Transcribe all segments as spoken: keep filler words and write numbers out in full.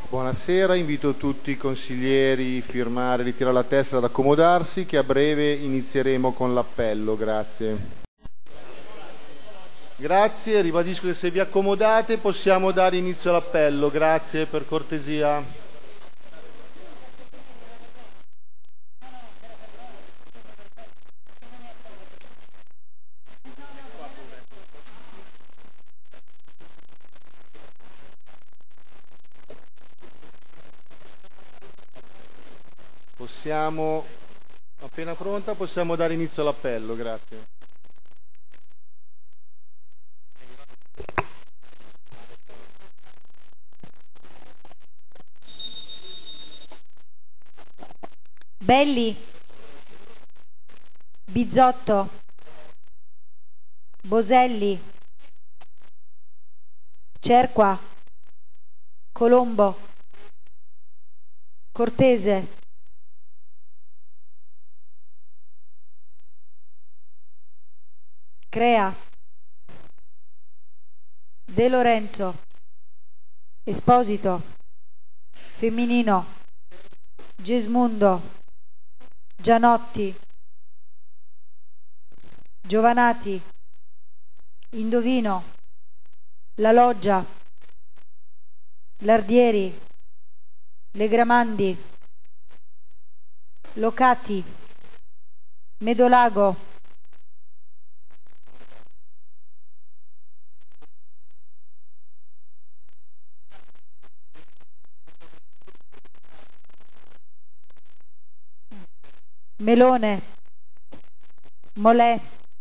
Buonasera, invito tutti i consiglieri, firmare, ritirare la tessera, ad accomodarsi, che a breve inizieremo con l'appello. Grazie. Grazie, ribadisco che se vi accomodate possiamo dare inizio all'appello. Grazie, per cortesia. Possiamo, appena pronta, possiamo dare inizio all'appello. Grazie. Belli, Bizzotto, Boselli, Cerqua, Colombo, Cortese, Crea, De Lorenzo, Esposito, Femminino, Gesmundo, Gianotti, Giovanati, Indovino, La Loggia, Lardieri, Legramandi, Locati, Medolago, Melone, Molè,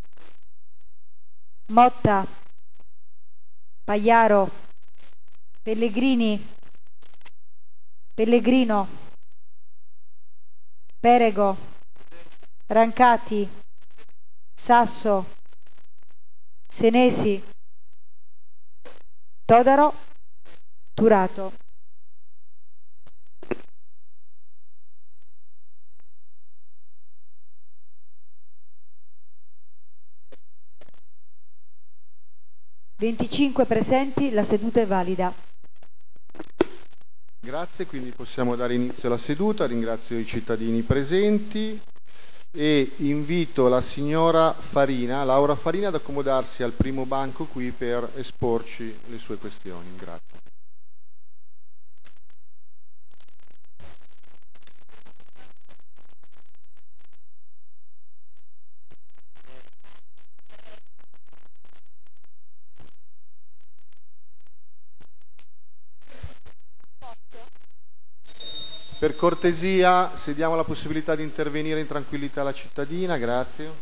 Motta, Pagliaro, Pellegrini, Pellegrino, Perego, Rancati, Sasso, Senesi, Todaro, Turato. venticinque presenti, la seduta è valida. Grazie, quindi possiamo dare inizio alla seduta. Ringrazio i cittadini presenti e invito la signora Farina, Laura Farina, ad accomodarsi al primo banco qui per esporci le sue questioni. Grazie. Per cortesia, se diamo la possibilità di intervenire in tranquillità alla cittadina, grazie.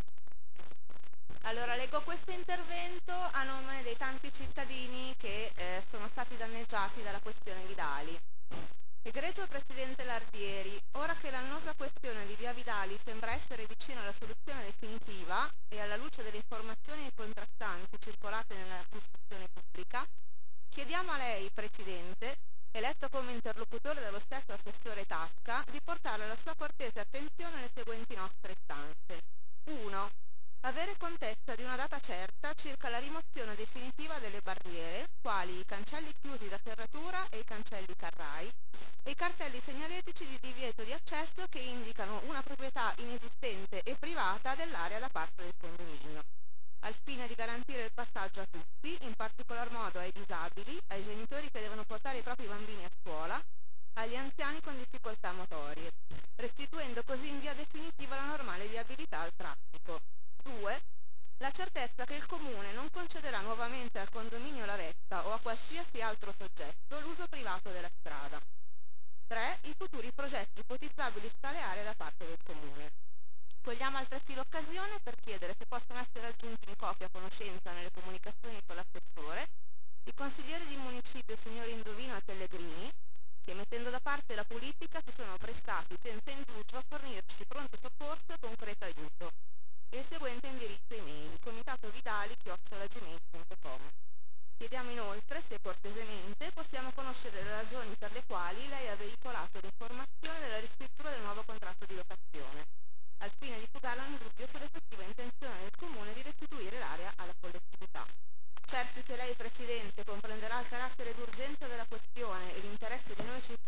Allora, leggo questo intervento a nome dei tanti cittadini che eh, sono stati danneggiati dalla questione Vidali. Egregio Presidente Lardieri, ora che l'annosa questione di via Vidali sembra essere vicina alla soluzione definitiva e alla luce delle informazioni contrastanti circolate nella discussione pubblica, chiediamo a lei, Presidente, eletto come interlocutore dello stesso assessore Tasca, di portare alla sua cortese attenzione le seguenti nostre istanze. uno. Avere contezza di una data certa circa la rimozione definitiva delle barriere, quali i cancelli chiusi da serratura e i cancelli carrai, e i cartelli segnaletici di divieto di accesso che indicano una proprietà inesistente e privata dell'area da parte del condominio, al fine di garantire il passaggio a tutti, in particolar modo ai disabili, ai genitori che devono portare i propri bambini a scuola, agli anziani con difficoltà motorie, restituendo così in via definitiva la normale viabilità al traffico. due. La certezza che il Comune non concederà nuovamente al condominio La Vetta o a qualsiasi altro soggetto l'uso privato della strada. tre. I futuri progetti ipotizzabili su tale area da parte del Comune. Cogliamo altresì l'occasione per chiedere se possono essere aggiunti in copia conoscenza nelle comunicazioni con l'assessore i consiglieri di municipio signori Indovino e Pellegrini, che mettendo da parte la politica si sono prestati senza indugio a fornirci pronto soccorso e concreto aiuto. E il seguente indirizzo email, comitato-vidali chiocciola gmail punto com. Chiediamo inoltre se cortesemente possiamo conoscere le ragioni per le quali lei ha veicolato l'informazione della riscrittura del nuovo contratto di locazione, al fine di fugarla un dubbio sull'effettiva intenzione del Comune di restituire l'area alla collettività. Certi che lei, Presidente, comprenderà il carattere d'urgenza della questione e l'interesse di noi cittadini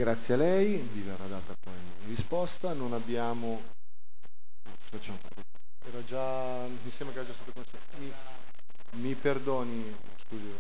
Grazie a lei, vi verrà data poi una risposta. Non abbiamo... Era già... mi sembra che era già stato considerato. Mi, mi perdoni, scusi.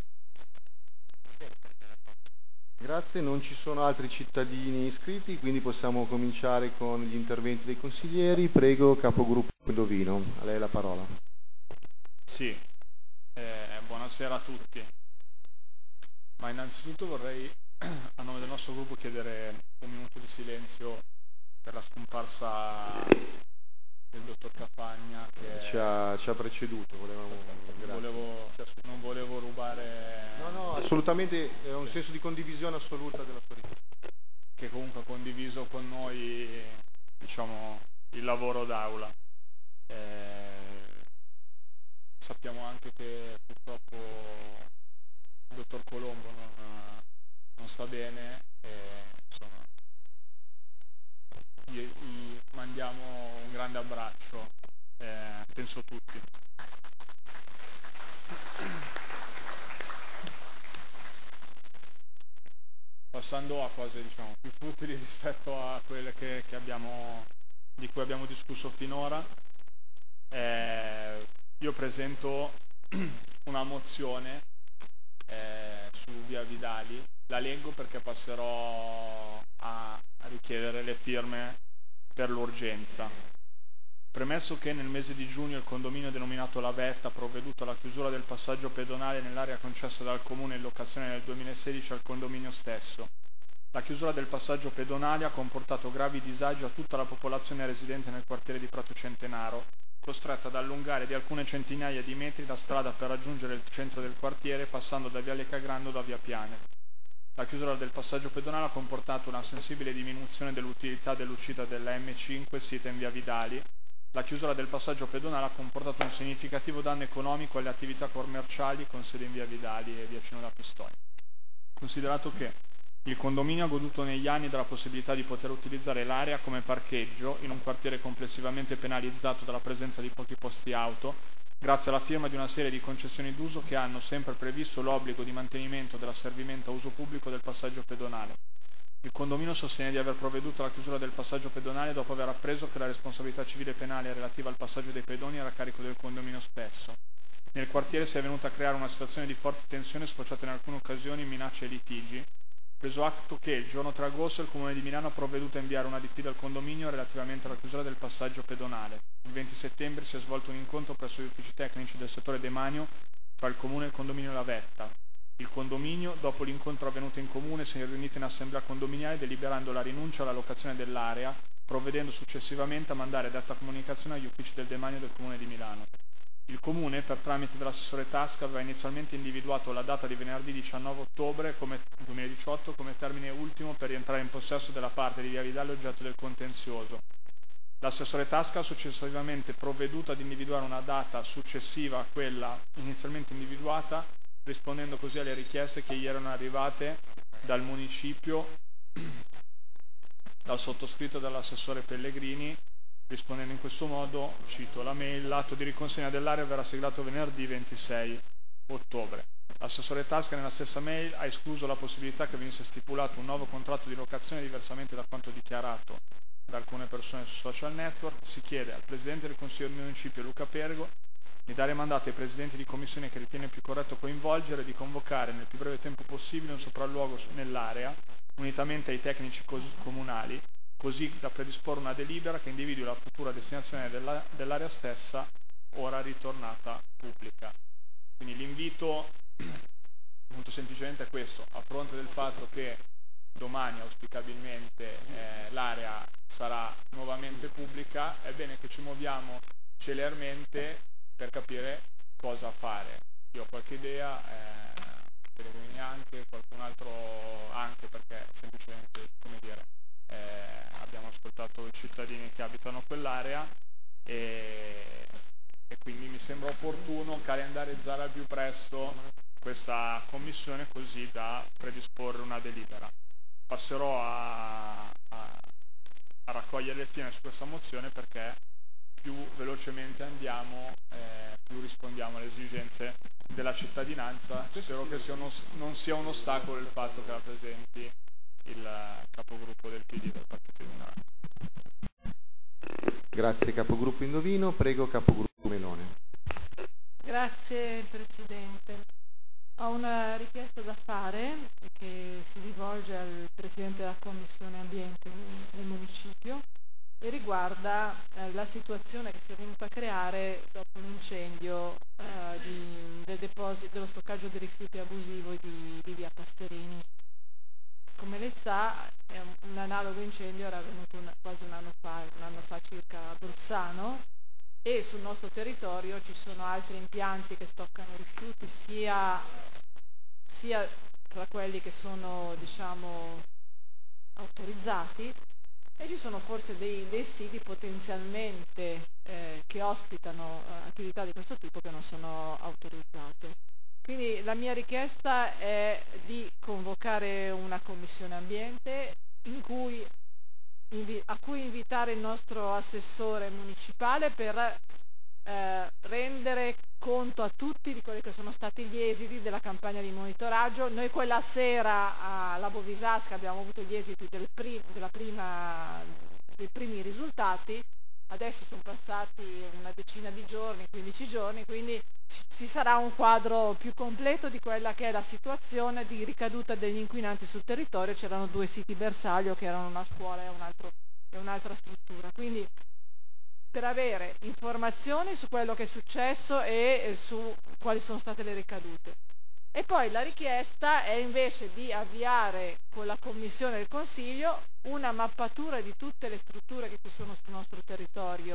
Grazie, non ci sono altri cittadini iscritti, quindi possiamo cominciare con gli interventi dei consiglieri. Prego, capogruppo Dovino, a lei la parola. Sì, eh, buonasera a tutti. Ma innanzitutto vorrei, a nome del nostro gruppo, chiedere un minuto di silenzio per la scomparsa del dottor Cafagna. Che ci, ha, ci ha preceduto, volevamo, volevo, non volevo rubare... No, no, assolutamente, è un senso di condivisione assoluta della sua richiesta. Che comunque ha condiviso con noi, diciamo, il lavoro d'aula. Eh, sappiamo anche che purtroppo il dottor Colombo non, non sta bene e insomma gli, gli mandiamo un grande abbraccio, eh, penso tutti. Passando a cose, diciamo, più futili rispetto a quelle che, che abbiamo, di cui abbiamo discusso finora, eh, io presento una mozione eh, su Via Vidali. La leggo perché passerò a, a richiedere le firme per l'urgenza. Premesso che nel mese di giugno il condominio denominato La Vetta ha provveduto alla chiusura del passaggio pedonale nell'area concessa dal Comune in locazione nel duemilasedici al condominio stesso. La chiusura del passaggio pedonale ha comportato gravi disagi a tutta la popolazione residente nel quartiere di Prato Centenaro, costretta ad allungare di alcune centinaia di metri la strada per raggiungere il centro del quartiere passando da Viale Cagrando o da Via Piane. La chiusura del passaggio pedonale ha comportato una sensibile diminuzione dell'utilità dell'uscita della M cinque sita in Via Vidali. La chiusura del passaggio pedonale ha comportato un significativo danno economico alle attività commerciali con sede in Via Vidali e Via Cino da Pistoia. Considerato che il condominio ha goduto negli anni della possibilità di poter utilizzare l'area come parcheggio in un quartiere complessivamente penalizzato dalla presenza di pochi posti auto, grazie alla firma di una serie di concessioni d'uso che hanno sempre previsto l'obbligo di mantenimento dell'asservimento a uso pubblico del passaggio pedonale. Il condominio sostiene di aver provveduto alla chiusura del passaggio pedonale dopo aver appreso che la responsabilità civile penale relativa al passaggio dei pedoni era a carico del condominio stesso. Nel quartiere si è venuta a creare una situazione di forte tensione sfociata in alcune occasioni in minacce e litigi, preso atto che il giorno tre agosto il Comune di Milano ha provveduto a inviare una diffida al condominio relativamente alla chiusura del passaggio pedonale. Il venti settembre si è svolto un incontro presso gli uffici tecnici del settore demanio tra il Comune e il condominio La Vetta. Il condominio, dopo l'incontro avvenuto in comune, si è riunito in assemblea condominiale deliberando la rinuncia alla locazione dell'area, provvedendo successivamente a mandare detta comunicazione agli uffici del demanio del Comune di Milano. Il Comune, per tramite dell'assessore Tasca, aveva inizialmente individuato la data di venerdì diciannove ottobre come, duemiladiciotto come termine ultimo per rientrare in possesso della parte di Via Vidali oggetto del contenzioso. L'assessore Tasca ha successivamente provveduto ad individuare una data successiva a quella inizialmente individuata, rispondendo così alle richieste che gli erano arrivate dal municipio, dal sottoscritto e dall'assessore Pellegrini, rispondendo in questo modo, cito la mail, l'atto di riconsegna dell'area verrà siglato venerdì ventisei ottobre. L'assessore Tasca nella stessa mail ha escluso la possibilità che venisse stipulato un nuovo contratto di locazione diversamente da quanto dichiarato da alcune persone su social network. Si chiede al Presidente del Consiglio del Municipio Luca Pergo di dare mandato ai Presidenti di Commissione che ritiene più corretto coinvolgere di convocare nel più breve tempo possibile un sopralluogo nell'area, unitamente ai tecnici comunali, così da predisporre una delibera che individui la futura destinazione della, dell'area stessa, ora ritornata pubblica. Quindi l'invito molto semplicemente è questo: a fronte del fatto che domani auspicabilmente eh, l'area sarà nuovamente pubblica, è bene che ci muoviamo celermente per capire cosa fare. Io ho qualche idea, eh, Pellegrini anche, qualcun altro anche, perché semplicemente, come dire, eh, abbiamo ascoltato i cittadini che abitano a quell'area e, e quindi mi sembra opportuno calendarizzare al più presto questa commissione così da predisporre una delibera. Passerò a, a, a raccogliere le firme su questa mozione perché più velocemente andiamo, eh, più rispondiamo alle esigenze della cittadinanza. Spero che sia uno, non sia un ostacolo il fatto che rappresenti il capogruppo del P D del Partito Democratico. Grazie capogruppo Indovino, prego capogruppo Melone. Grazie Presidente. Ho una richiesta da fare che si rivolge al Presidente della Commissione Ambiente del Municipio e riguarda eh, la situazione che si è venuta a creare dopo l'incendio eh, di, del deposito, dello stoccaggio dei rifiuti abusivo di, di via Pasterini. Come lei sa, è un, un analogo incendio era avvenuto una, quasi un anno fa, un anno fa circa a Bruzzano, e sul nostro territorio ci sono altri impianti che stoccano rifiuti sia, sia tra quelli che sono, diciamo, autorizzati, e ci sono forse dei, dei siti potenzialmente eh, che ospitano eh, attività di questo tipo che non sono autorizzate. Quindi la mia richiesta è di convocare una commissione ambiente in cui, invi- a cui invitare il nostro assessore municipale per eh, rendere conto a tutti di quelli che sono stati gli esiti della campagna di monitoraggio. Noi quella sera alla Bovisasca abbiamo avuto gli esiti del prim- della prima, dei primi risultati, adesso sono passati una decina di giorni, quindici giorni, quindi ci sarà un quadro più completo di quella che è la situazione di ricaduta degli inquinanti sul territorio. C'erano due siti bersaglio che erano una scuola e, un altro, e un'altra struttura. Quindi per avere informazioni su quello che è successo e su quali sono state le ricadute. E poi la richiesta è invece di avviare con la Commissione del Consiglio una mappatura di tutte le strutture che ci sono sul nostro territorio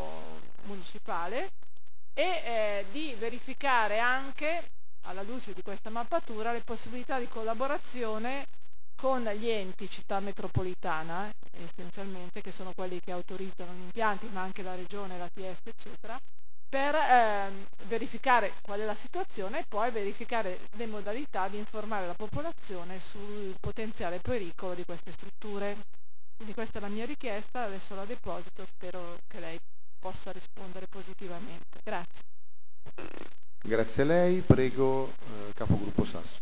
municipale e eh, di verificare anche, alla luce di questa mappatura, le possibilità di collaborazione con gli enti città metropolitana, essenzialmente, che sono quelli che autorizzano gli impianti, ma anche la regione, la T S, eccetera, per eh, verificare qual è la situazione e poi verificare le modalità di informare la popolazione sul potenziale pericolo di queste strutture. Quindi questa è la mia richiesta, adesso la deposito, spero che lei possa rispondere positivamente. Grazie. Grazie a lei, prego eh, capogruppo Sasso.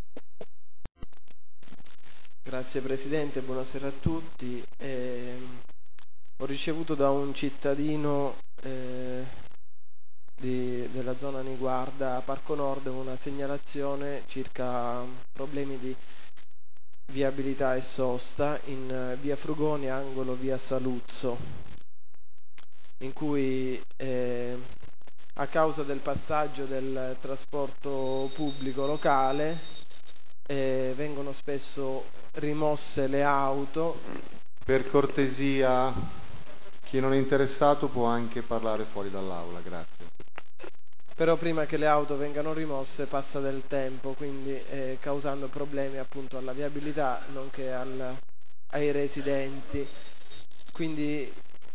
Grazie Presidente, buonasera a tutti. Eh, ho ricevuto da un cittadino eh, di, della zona Niguarda, Parco Nord, una segnalazione circa problemi di viabilità e sosta in uh, via Frugoni, angolo via Saluzzo, in cui eh, a causa del passaggio del trasporto pubblico locale eh, vengono spesso rimosse le auto. Per cortesia, chi non è interessato può anche parlare fuori dall'aula, grazie. Però prima che le auto vengano rimosse passa del tempo, quindi eh, causando problemi appunto alla viabilità nonché al, ai residenti. Quindi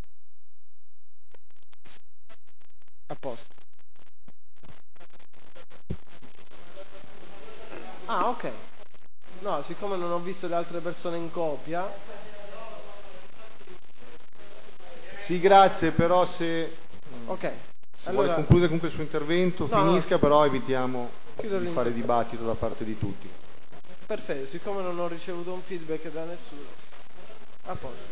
a posto. Ah, ok. No, siccome non ho visto le altre persone in copia. Sì, grazie, però se, Ok. se Allora, vuole concludere comunque il suo intervento, no, finisca, no. però evitiamo Chiudo di fare l'intervento. dibattito da parte di tutti. Perfetto, siccome non ho ricevuto un feedback da nessuno. A posto.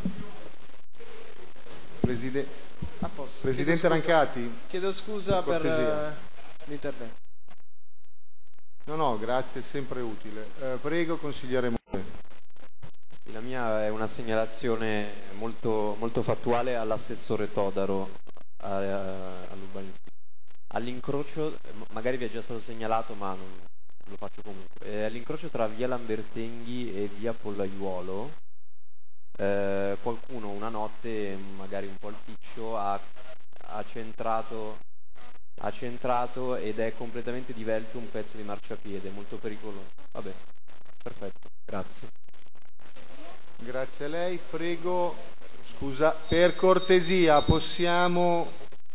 Preside- A posto. Presidente Chiedo scusa- Rancati. Chiedo scusa per per cortesia. eh, l'intervento. No, no, grazie, è sempre utile. Eh, prego, consigliere Mone. La mia è una segnalazione molto, molto fattuale all'assessore Todaro a, a, all'urbanistica. All'incrocio, magari vi è già stato segnalato ma non lo faccio comunque, eh, all'incrocio tra via Lambertenghi e via Pollaiuolo eh, qualcuno una notte, magari un po' al piccio, ha, ha centrato ha centrato ed è completamente divelto un pezzo di marciapiede, molto pericoloso. Vabbè, perfetto, grazie. Grazie a lei, prego, scusa, per cortesia possiamo...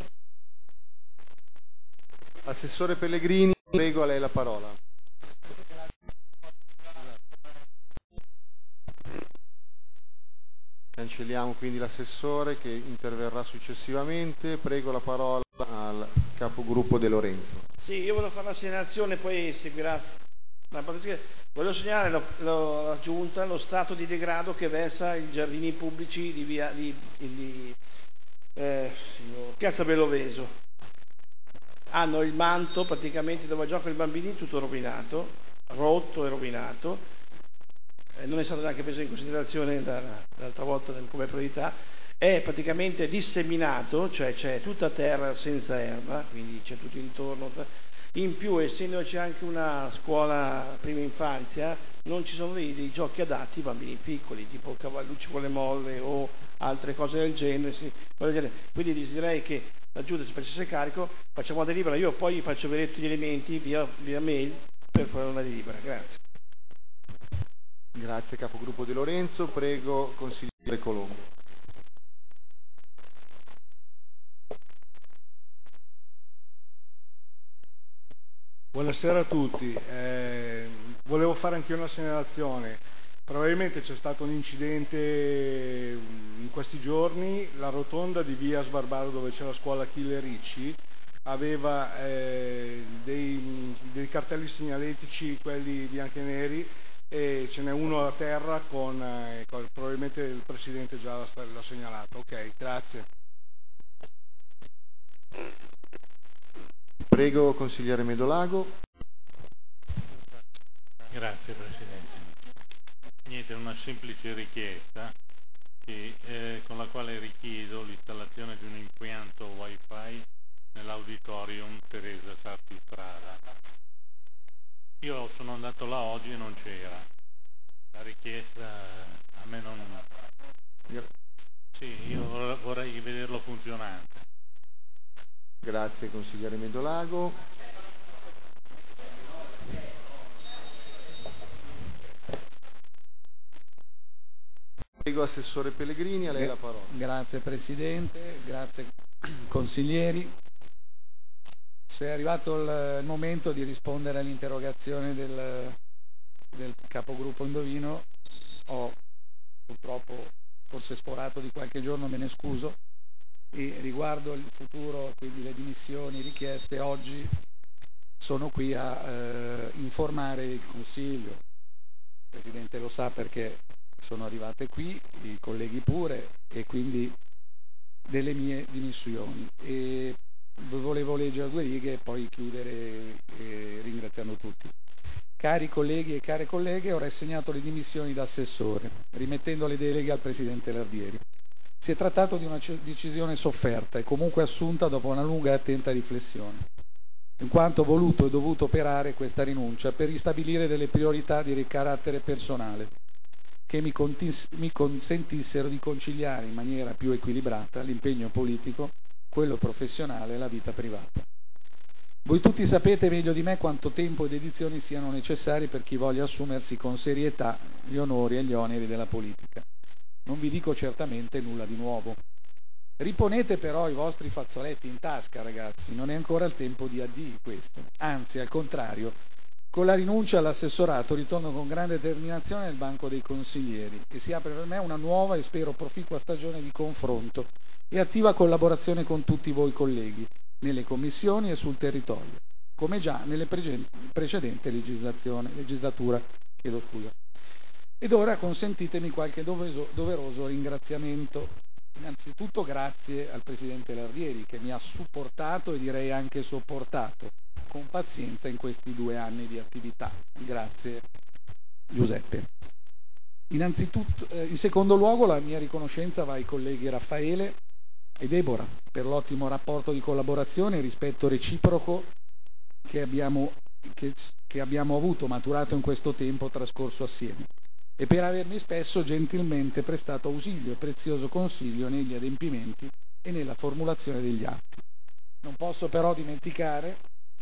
Assessore Pellegrini, prego, a lei la parola. Cancelliamo quindi l'assessore che interverrà successivamente. Prego la parola al capogruppo De Lorenzo. Sì, io volevo fare una segnalazione, poi seguirà Ma voglio segnalare lo, lo, la Giunta lo stato di degrado che versa i giardini pubblici di, via, di, di eh, Piazza Belloveso. Hanno il manto praticamente dove giocano i bambini tutto rovinato, rotto e rovinato, eh, non è stato neanche preso in considerazione da, l'altra volta come priorità, è praticamente disseminato, cioè c'è tutta terra senza erba, quindi c'è tutto intorno. In più, essendoci anche una scuola prima infanzia, non ci sono dei, dei giochi adatti ai bambini piccoli, tipo cavallucci con le molle o altre cose del genere. Sì. Quindi direi che la Giunta si facesse carico, facciamo una delibera, io poi faccio vedere tutti gli elementi via, via mail per fare una delibera. Grazie. Grazie capogruppo De Lorenzo, prego consigliere Colombo. Buonasera a tutti, eh, volevo fare anche una segnalazione. Probabilmente c'è stato un incidente in questi giorni, la rotonda di via Sbarbaro dove c'è la scuola Achille Ricci aveva eh, dei, dei cartelli segnaletici, quelli bianchi e neri, e ce n'è uno a terra con, eh, con probabilmente il Presidente già l'ha, l'ha segnalato. Ok, grazie. Prego consigliere Medolago. Grazie Presidente. Niente, una semplice richiesta che, eh, con la quale richiedo l'installazione di un impianto wifi nell'auditorium Teresa Sarti Strada. Io sono andato là oggi e non c'era. La richiesta a me non... Sì, io vorrei vederlo funzionante. Grazie consigliere Medolago. Prego assessore Pellegrini, a lei la parola. Grazie Presidente, grazie consiglieri. Se è arrivato il momento di rispondere all'interrogazione del, del capogruppo Indovino, ho purtroppo forse sforato di qualche giorno, me ne scuso. E riguardo il futuro, quindi le dimissioni richieste, oggi sono qui a eh, informare il Consiglio. Il Presidente lo sa perché sono arrivate qui, i colleghi pure, e quindi delle mie dimissioni. E volevo leggere due righe e poi chiudere eh, ringraziando tutti. Cari colleghi e care colleghe, ho rassegnato le dimissioni da assessore, rimettendo le deleghe al Presidente Lardieri. Si è trattato di una decisione sofferta e comunque assunta dopo una lunga e attenta riflessione, in quanto ho voluto e dovuto operare questa rinuncia per ristabilire delle priorità di carattere personale che mi, contis- mi consentissero di conciliare in maniera più equilibrata l'impegno politico, quello professionale e la vita privata. Voi tutti sapete meglio di me quanto tempo e dedizioni siano necessari per chi voglia assumersi con serietà gli onori e gli oneri della politica. Non vi dico certamente nulla di nuovo. Riponete però i vostri fazzoletti in tasca, ragazzi, non è ancora il tempo di addii questo. Anzi, al contrario, con la rinuncia all'assessorato ritorno con grande determinazione nel banco dei consiglieri e si apre per me una nuova e spero proficua stagione di confronto e attiva collaborazione con tutti voi colleghi, nelle commissioni e sul territorio, come già nelle precedenti legislazione, legislatura. Chiedo scusa. Ed ora consentitemi qualche doveroso, doveroso ringraziamento. Innanzitutto grazie al Presidente Lardieri che mi ha supportato e direi anche sopportato con pazienza in questi due anni di attività. Grazie Giuseppe. Innanzitutto, eh, in secondo luogo la mia riconoscenza va ai colleghi Raffaele e Deborah per l'ottimo rapporto di collaborazione e rispetto reciproco che abbiamo, che, che abbiamo avuto maturato in questo tempo trascorso assieme, e per avermi spesso gentilmente prestato ausilio e prezioso consiglio negli adempimenti e nella formulazione degli atti. Non posso però dimenticare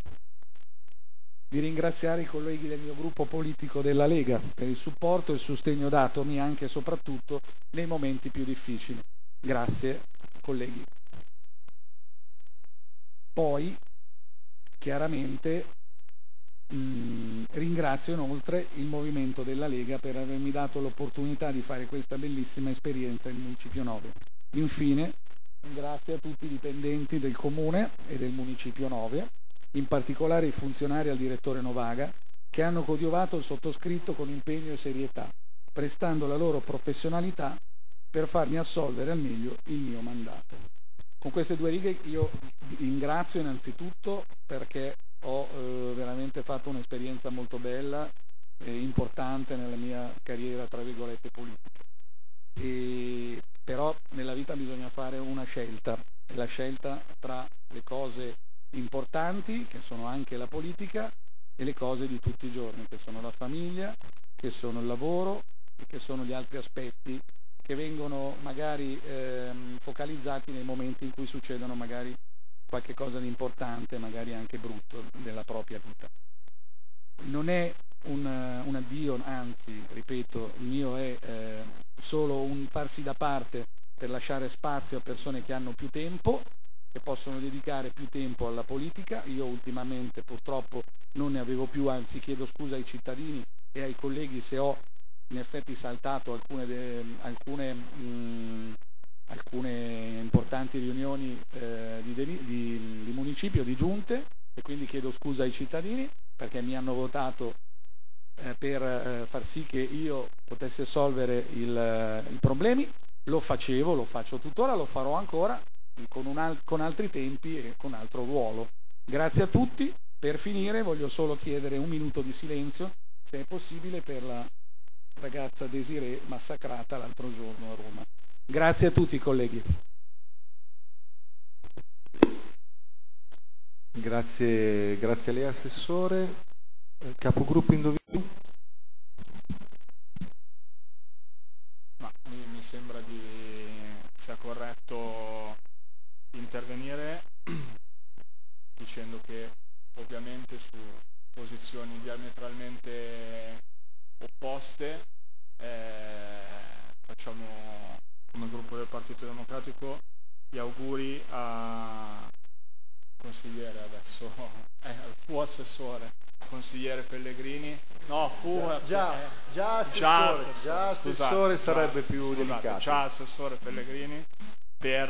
di ringraziare i colleghi del mio gruppo politico della Lega per il supporto e il sostegno datomi anche e soprattutto nei momenti più difficili. Grazie colleghi. Poi, chiaramente, mh, ringrazio inoltre il Movimento della Lega per avermi dato l'opportunità di fare questa bellissima esperienza nel Municipio nove. Infine, grazie a tutti i dipendenti del Comune e del Municipio nove, in particolare i funzionari al direttore Novaga, che hanno coadiuvato il sottoscritto con impegno e serietà, prestando la loro professionalità per farmi assolvere al meglio il mio mandato. Con queste due righe io ringrazio innanzitutto perché ho eh, veramente fatto un'esperienza molto bella e importante nella mia carriera, tra virgolette, politica. E, però nella vita bisogna fare una scelta, e la scelta tra le cose importanti, che sono anche la politica, e le cose di tutti i giorni, che sono la famiglia, che sono il lavoro e che sono gli altri aspetti che vengono magari ehm, focalizzati nei momenti in cui succedono magari qualche cosa di importante, magari anche brutto, della propria vita. Non è un, un addio, anzi, ripeto, il mio è eh, solo un farsi da parte per lasciare spazio a persone che hanno più tempo, che possono dedicare più tempo alla politica. Io ultimamente purtroppo non ne avevo più, anzi chiedo scusa ai cittadini e ai colleghi se ho in effetti saltato alcune, de, alcune, mh, alcune importanti riunioni eh, di, di, di municipio, di giunte, e quindi chiedo scusa ai cittadini perché mi hanno votato eh, per eh, far sì che io potessi assolvere il, i problemi. Lo facevo, lo faccio tuttora, lo farò ancora con, un al- con altri tempi e con altro ruolo. Grazie a tutti. Per finire voglio solo chiedere un minuto di silenzio, se è possibile, per la ragazza Desirée massacrata l'altro giorno a Roma. Grazie a tutti colleghi. Grazie, grazie a lei Assessore. Capogruppo Indovino. Ma mi, mi sembra di sia corretto intervenire dicendo che ovviamente su posizioni diametralmente opposte eh, facciamo come gruppo del Partito Democratico gli auguri a consigliere adesso eh, al fu assessore consigliere Pellegrini no fu già, già, eh, già assessore, già assessore, già assessore scusate, sarebbe già, più scusate, delicato già assessore Pellegrini per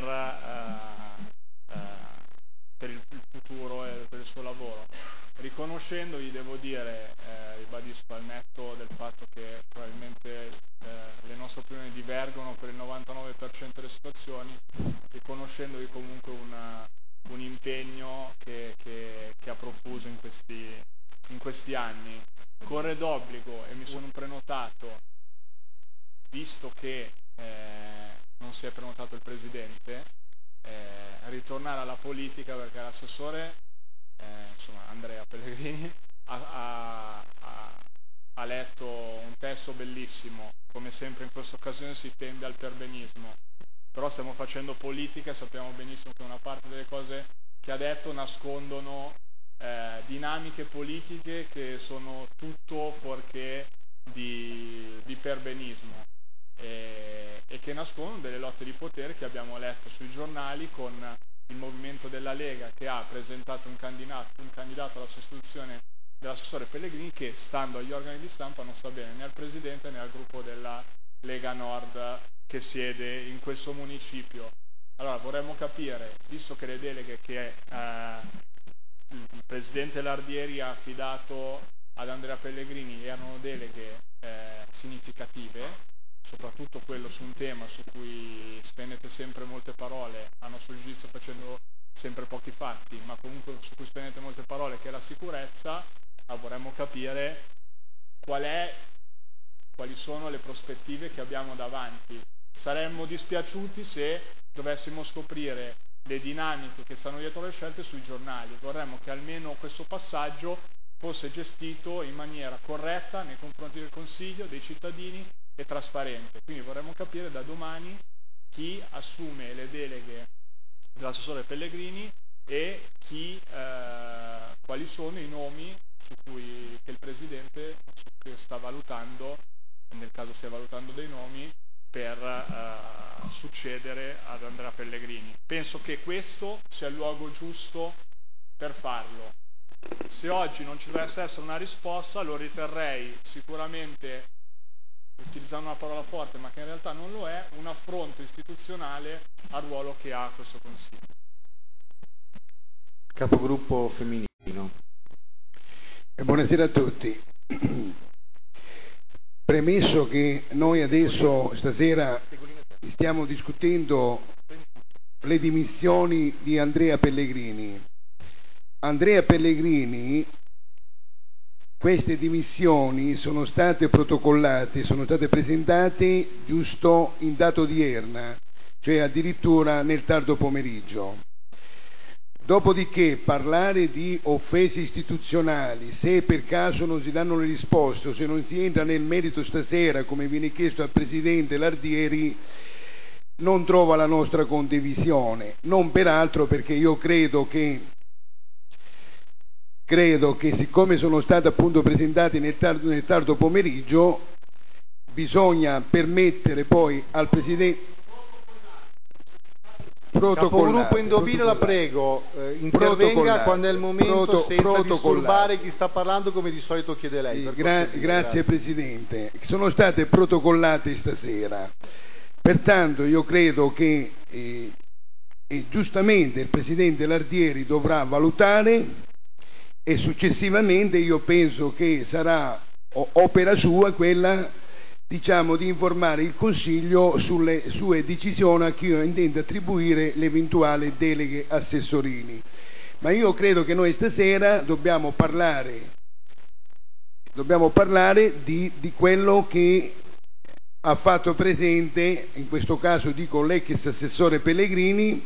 eh, eh, per il futuro e per il suo lavoro, riconoscendogli, devo dire, eh, ribadisco al netto del fatto che probabilmente eh, le nostre opinioni divergono per il novantanove per cento delle situazioni, riconoscendogli comunque una, un impegno che, che, che ha profuso in questi, in questi anni. Corre d'obbligo, e mi sono prenotato, visto che eh, non si è prenotato il Presidente, Eh, ritornare alla politica, perché l'assessore eh, insomma Andrea Pellegrini ha, ha, ha, ha letto un testo bellissimo. Come sempre in questa occasione si tende al perbenismo, però stiamo facendo politica e sappiamo benissimo che una parte delle cose che ha detto nascondono eh, dinamiche politiche che sono tutto fuorché di, di perbenismo. E, e che nascondono delle lotte di potere che abbiamo letto sui giornali, con il movimento della Lega che ha presentato un candidato, un candidato alla sostituzione dell'assessore Pellegrini, che stando agli organi di stampa non sta bene né al Presidente né al gruppo della Lega Nord che siede in questo municipio. Allora vorremmo capire, visto che le deleghe che eh, il Presidente Lardieri ha affidato ad Andrea Pellegrini erano deleghe eh, significative, soprattutto quello su un tema su cui spendete sempre molte parole, a nostro giudizio facendo sempre pochi fatti, ma comunque su cui spendete molte parole, che è la sicurezza. Ah, vorremmo capire qual è, quali sono le prospettive che abbiamo davanti. Saremmo dispiaciuti se dovessimo scoprire le dinamiche che stanno dietro le scelte sui giornali. Vorremmo che almeno questo passaggio fosse gestito in maniera corretta nei confronti del Consiglio, dei cittadini, e trasparente. Quindi vorremmo capire da domani chi assume le deleghe dell'assessore Pellegrini e chi, eh, quali sono i nomi su cui che il Presidente su cui sta valutando, nel caso stia valutando dei nomi, per eh, succedere ad Andrea Pellegrini. Penso che questo sia il luogo giusto per farlo. Se oggi non ci dovesse essere una risposta, lo riterrei sicuramente, utilizzando una parola forte ma che in realtà non lo è, un affronto istituzionale al ruolo che ha questo Consiglio. Capogruppo femminile. Buonasera a tutti. Premesso che noi adesso stasera stiamo discutendo le dimissioni di Andrea Pellegrini. Andrea Pellegrini, queste dimissioni sono state protocollate, sono state presentate giusto in data odierna, cioè addirittura nel tardo pomeriggio. Dopodiché parlare di offese istituzionali, se per caso non si danno le risposte o se non si entra nel merito stasera, come viene chiesto al Presidente Lardieri, non trova la nostra condivisione. Non peraltro perché io credo che, credo che siccome sono state appunto presentate nel tardo, nel tardo pomeriggio, bisogna permettere poi al Presidente... Capogruppo Indovino, la prego, eh, intervenga quando è il momento proto, senza disturbare chi sta parlando come di solito chiede lei. Sì, gra- grazie Presidente. Sono state protocollate stasera. Pertanto io credo che eh, e giustamente il Presidente Lardieri dovrà valutare e successivamente io penso che sarà opera sua quella, diciamo, di informare il Consiglio sulle sue decisioni a chi intende attribuire le eventuali deleghe assessorini. Ma io credo che noi stasera dobbiamo parlare, dobbiamo parlare di, di quello che ha fatto presente, in questo caso dico l'ex assessore Pellegrini,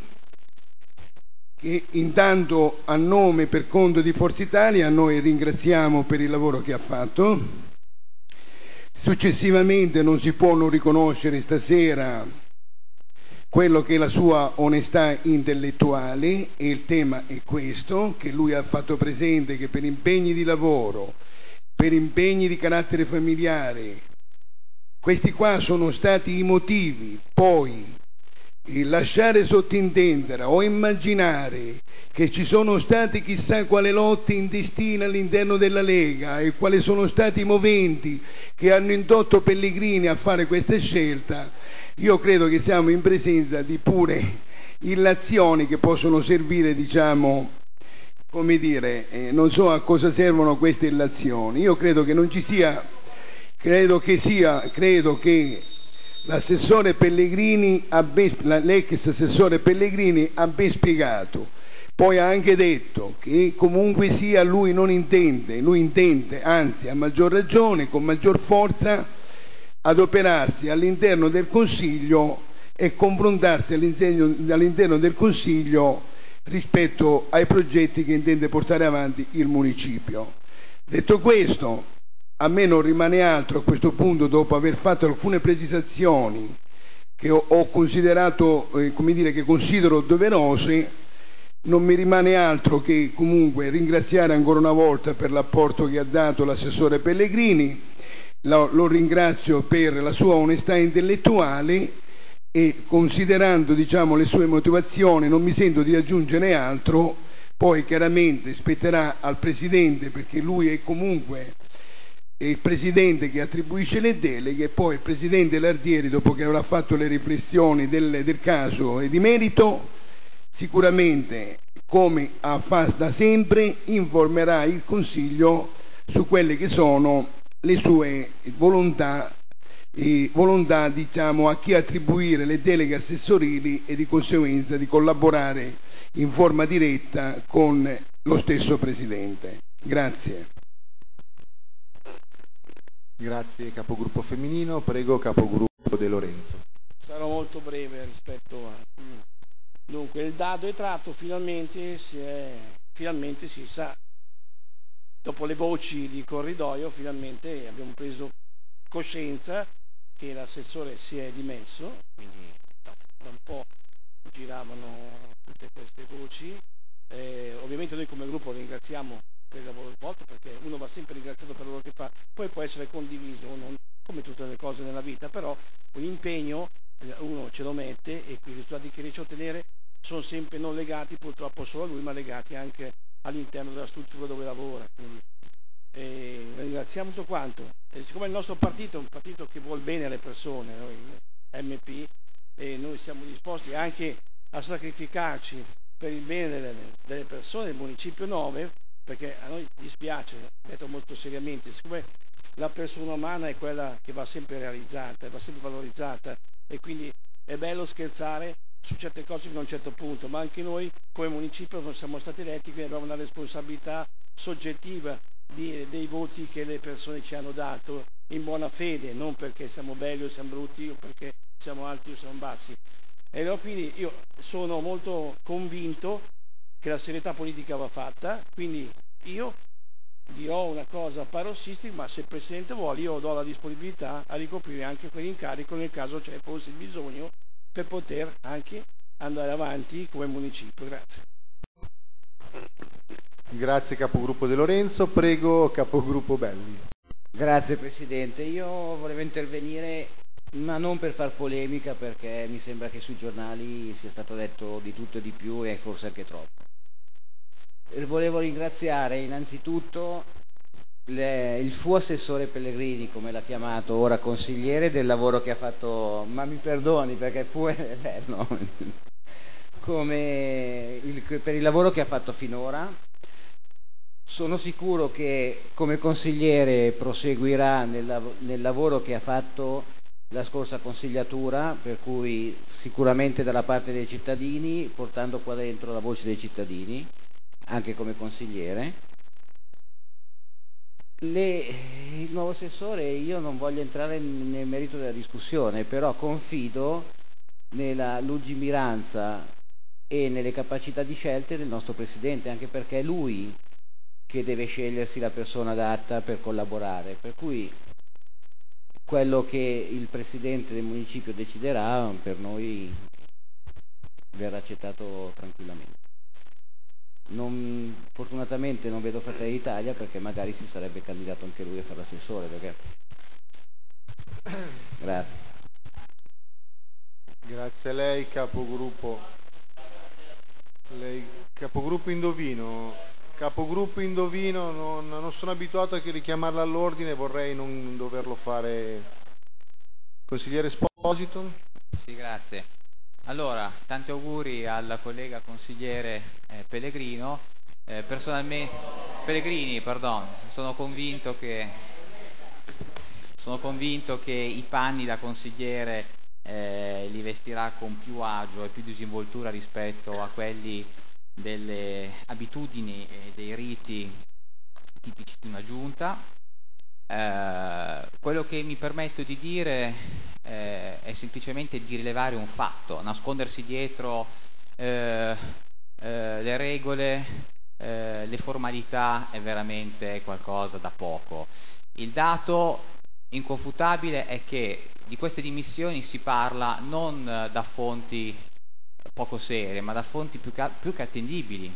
che intanto a nome per conto di Forza Italia noi ringraziamo per il lavoro che ha fatto. Successivamente non si può non riconoscere stasera quello che è la sua onestà intellettuale, e il tema è questo, che lui ha fatto presente che per impegni di lavoro, per impegni di carattere familiare, questi qua sono stati i motivi. Poi il lasciare sottintendere o immaginare che ci sono state chissà quale lotte intestine all'interno della Lega e quali sono stati i moventi che hanno indotto Pellegrini a fare questa scelta, io credo che siamo in presenza di pure illazioni che possono servire, diciamo, come dire, eh, non so a cosa servono queste illazioni. Io credo che non ci sia, credo che sia, credo che l'assessore Pellegrini, ha ben, l'ex assessore Pellegrini ha ben spiegato. Poi ha anche detto che comunque sia lui non intende, lui intende, anzi a maggior ragione, con maggior forza, adoperarsi all'interno del Consiglio e confrontarsi all'interno, all'interno del Consiglio rispetto ai progetti che intende portare avanti il municipio. Detto questo, a me non rimane altro a questo punto, dopo aver fatto alcune precisazioni che ho, ho considerato, eh, come dire, che considero doverose, non mi rimane altro che comunque ringraziare ancora una volta per l'apporto che ha dato l'assessore Pellegrini, lo, lo ringrazio per la sua onestà intellettuale e considerando, diciamo, le sue motivazioni non mi sento di aggiungere altro. Poi chiaramente spetterà al Presidente, perché lui è comunque il Presidente che attribuisce le deleghe, e poi il Presidente Lardieri, dopo che avrà fatto le riflessioni del, del caso e di merito, sicuramente, come ha fatto da sempre, informerà il Consiglio su quelle che sono le sue volontà, e volontà diciamo, a chi attribuire le deleghe assessorili e di conseguenza di collaborare in forma diretta con lo stesso Presidente. Grazie. Grazie Capogruppo Femminino, prego Capogruppo De Lorenzo. Sarò molto breve rispetto a... Dunque, il dado è tratto, finalmente si, è, finalmente si sa, dopo le voci di corridoio, finalmente abbiamo preso coscienza che l'assessore si è dimesso, quindi da un po' giravano tutte queste voci. Eh, ovviamente noi come gruppo ringraziamo per il lavoro svolto, perché uno va sempre ringraziato per il lavoro che fa, poi può essere condiviso o non, come tutte le cose nella vita, però un impegno uno ce lo mette e i risultati che riesce a ottenere sono sempre non legati purtroppo solo a lui, ma legati anche all'interno della struttura dove lavora. Quindi, eh, ringraziamo tutto quanto. E siccome il nostro partito è un partito che vuol bene alle persone, noi M P, e noi siamo disposti anche a sacrificarci per il bene delle, delle persone del Municipio nove, perché a noi dispiace, detto molto seriamente, siccome la persona umana è quella che va sempre realizzata, va sempre valorizzata, e quindi è bello scherzare su certe cose fino a un certo punto, ma anche noi come municipio non siamo stati eletti, quindi abbiamo una responsabilità soggettiva di, dei voti che le persone ci hanno dato in buona fede, non perché siamo belli o siamo brutti o perché siamo alti o siamo bassi. E allora, quindi io sono molto convinto che la serietà politica va fatta, quindi io dirò una cosa parossistica, ma se il Presidente vuole io do la disponibilità a ricoprire anche quell'incarico nel caso c'è fosse il bisogno per poter anche andare avanti come municipio. Grazie. Grazie capogruppo De Lorenzo, prego capogruppo Belli. Grazie Presidente, io volevo intervenire ma non per far polemica, perché mi sembra che sui giornali sia stato detto di tutto e di più e forse anche troppo. Volevo ringraziare innanzitutto le, il suo assessore Pellegrini, come l'ha chiamato ora consigliere, del lavoro che ha fatto, ma mi perdoni perché fu eh, no, come il, per il lavoro che ha fatto finora. Sono sicuro che come consigliere proseguirà nel, nel lavoro che ha fatto la scorsa consigliatura, per cui sicuramente dalla parte dei cittadini, portando qua dentro la voce dei cittadini, anche come consigliere. Le, il nuovo assessore, io non voglio entrare nel merito della discussione, però confido nella lungimiranza e nelle capacità di scelte del nostro Presidente, anche perché è lui che deve scegliersi la persona adatta per collaborare, per cui quello che il Presidente del municipio deciderà per noi verrà accettato tranquillamente. Non, fortunatamente non vedo Fratelli d'Italia, perché magari si sarebbe candidato anche lui a fare l'assessore, perché... Grazie. Grazie a lei capogruppo. Lei, capogruppo Indovino. Capogruppo Indovino, non, non sono abituato a richiamarla all'ordine, vorrei non doverlo fare. Consigliere Esposito? Sì, grazie. Allora, tanti auguri al collega consigliere eh, Pellegrino. Eh, personalmente, Pellegrini, pardon, sono convinto che, sono convinto che i panni da consigliere eh, li vestirà con più agio e più disinvoltura rispetto a quelli delle abitudini e dei riti tipici di una giunta. Eh, quello che mi permetto di dire eh, è semplicemente di rilevare un fatto. Nascondersi dietro eh, eh, le regole, eh, le formalità è veramente qualcosa da poco. Il dato inconfutabile è che di queste dimissioni si parla non da fonti poco serie, ma da fonti più che, più che attendibili,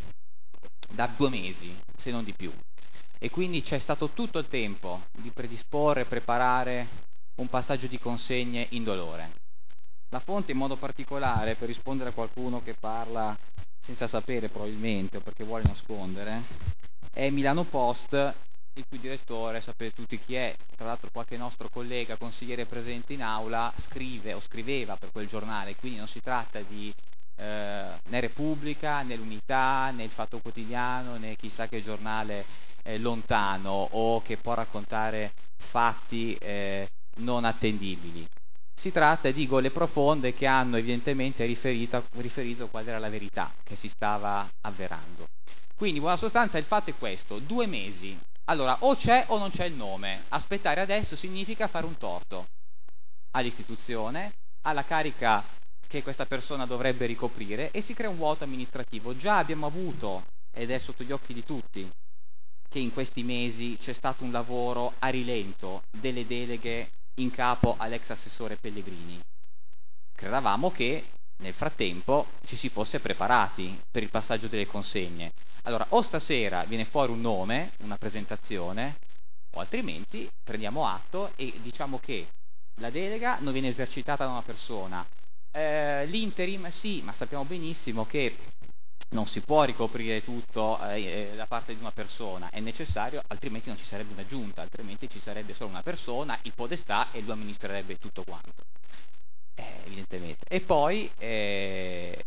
da due mesi, se non di più. E quindi c'è stato tutto il tempo di predisporre e preparare un passaggio di consegne indolore. La fonte in modo particolare, per rispondere a qualcuno che parla senza sapere probabilmente o perché vuole nascondere, è Milano Post, il cui direttore, sapete tutti chi è, tra l'altro qualche nostro collega consigliere presente in aula, scrive o scriveva per quel giornale, quindi non si tratta di eh, né Repubblica, né l'Unità, né il Fatto Quotidiano, né chissà che giornale eh, lontano o che può raccontare fatti eh, non attendibili. Si tratta di gole profonde che hanno evidentemente riferito, riferito qual era la verità che si stava avverando. Quindi, in buona sostanza, il fatto è questo: due mesi. Allora, o c'è o non c'è il nome. Aspettare adesso significa fare un torto all'istituzione, alla carica che questa persona dovrebbe ricoprire, e si crea un vuoto amministrativo. Già abbiamo avuto, ed è sotto gli occhi di tutti, che in questi mesi c'è stato un lavoro a rilento delle deleghe in capo all'ex assessore Pellegrini. Credevamo che nel frattempo ci si fosse preparati per il passaggio delle consegne. Allora, o stasera viene fuori un nome, una presentazione, o altrimenti prendiamo atto e diciamo che la delega non viene esercitata da una persona. Eh, l'interim sì, ma sappiamo benissimo che non si può ricoprire tutto eh, da parte di una persona, è necessario, altrimenti non ci sarebbe una giunta, altrimenti ci sarebbe solo una persona, il podestà, e lui amministrerebbe tutto quanto, eh, evidentemente. E poi eh,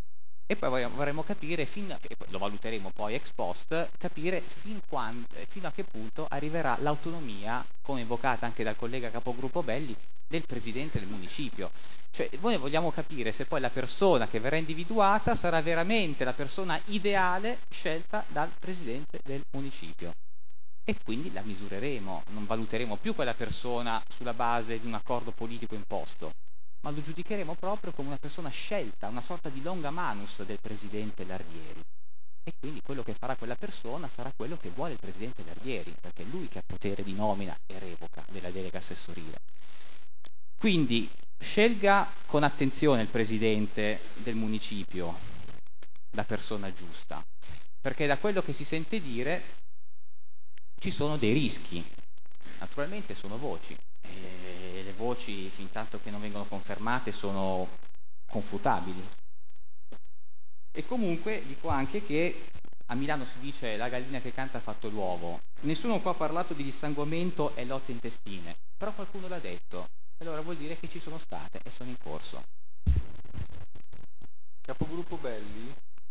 E poi vorremmo capire, fin a che, lo valuteremo poi ex post, capire fin quando, fino a che punto arriverà l'autonomia, come invocata anche dal collega capogruppo Belli, del presidente del municipio. Cioè, noi vogliamo capire se poi la persona che verrà individuata sarà veramente la persona ideale scelta dal presidente del municipio. E quindi la misureremo, non valuteremo più quella persona sulla base di un accordo politico imposto, ma lo giudicheremo proprio come una persona scelta, una sorta di longa manus del presidente Lardieri. E quindi quello che farà quella persona sarà quello che vuole il presidente Lardieri, perché è lui che ha potere di nomina e revoca della delega assessorile. Quindi scelga con attenzione il presidente del municipio, la persona giusta, perché da quello che si sente dire ci sono dei rischi. Naturalmente sono voci, e le voci fin tanto che non vengono confermate sono confutabili. E comunque dico anche che a Milano si dice la gallina che canta ha fatto l'uovo. Nessuno qua ha parlato di dissanguamento e lotte intestine, però qualcuno l'ha detto. Allora vuol dire che ci sono state e sono in corso. Capogruppo Belli?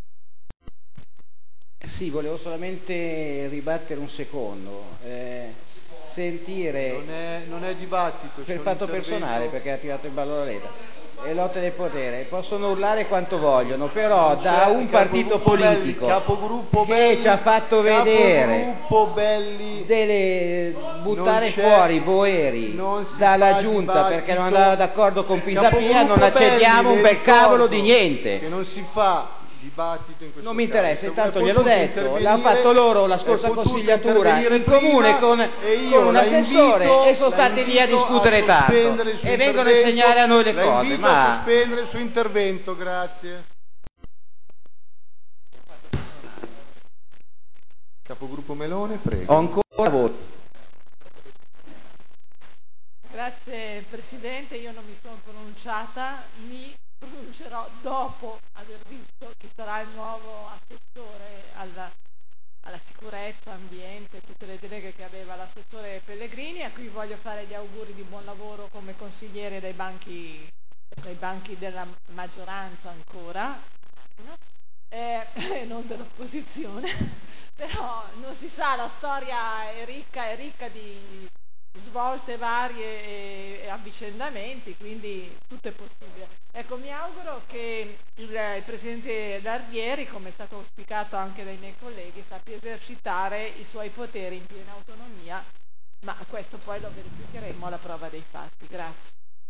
Sì, volevo solamente ribattere un secondo. Eh, sentire... Non è, non è dibattito. Per fatto personale, perché ha tirato in ballo la Lega. E lotte del potere, possono urlare quanto vogliono, però da un partito politico Belli, che ci ha fatto vedere Belli, delle buttare fuori Boeri dalla giunta dibattito, perché non andava d'accordo con Pisapia, non accettiamo Belli, un bel cavolo di niente. Che non si fa dibattito in questo non mi interessa, caso. intanto gliel'ho detto, l'ha fatto loro la scorsa consigliatura in comune con, con un assessore e sono stati lì a discutere tanto e vengono a insegnare a noi le cose. Ma a sospendere il suo intervento, grazie. Capogruppo Melone, prego. Ho ancora voto. Grazie Presidente, io non mi sono pronunciata, mi pronuncerò dopo aver visto chi sarà il nuovo assessore alla, alla sicurezza, ambiente, tutte le deleghe che aveva l'assessore Pellegrini, a cui voglio fare gli auguri di buon lavoro come consigliere dai banchi, dai banchi della maggioranza ancora, no? eh, non dell'opposizione, però non si sa, la storia è ricca, è ricca di svolte varie e avvicendamenti, quindi tutto è possibile. Ecco, mi auguro che il, il Presidente Lardieri, come è stato auspicato anche dai miei colleghi, sappia esercitare i suoi poteri in piena autonomia, ma questo poi lo verificheremo alla prova dei fatti. Grazie.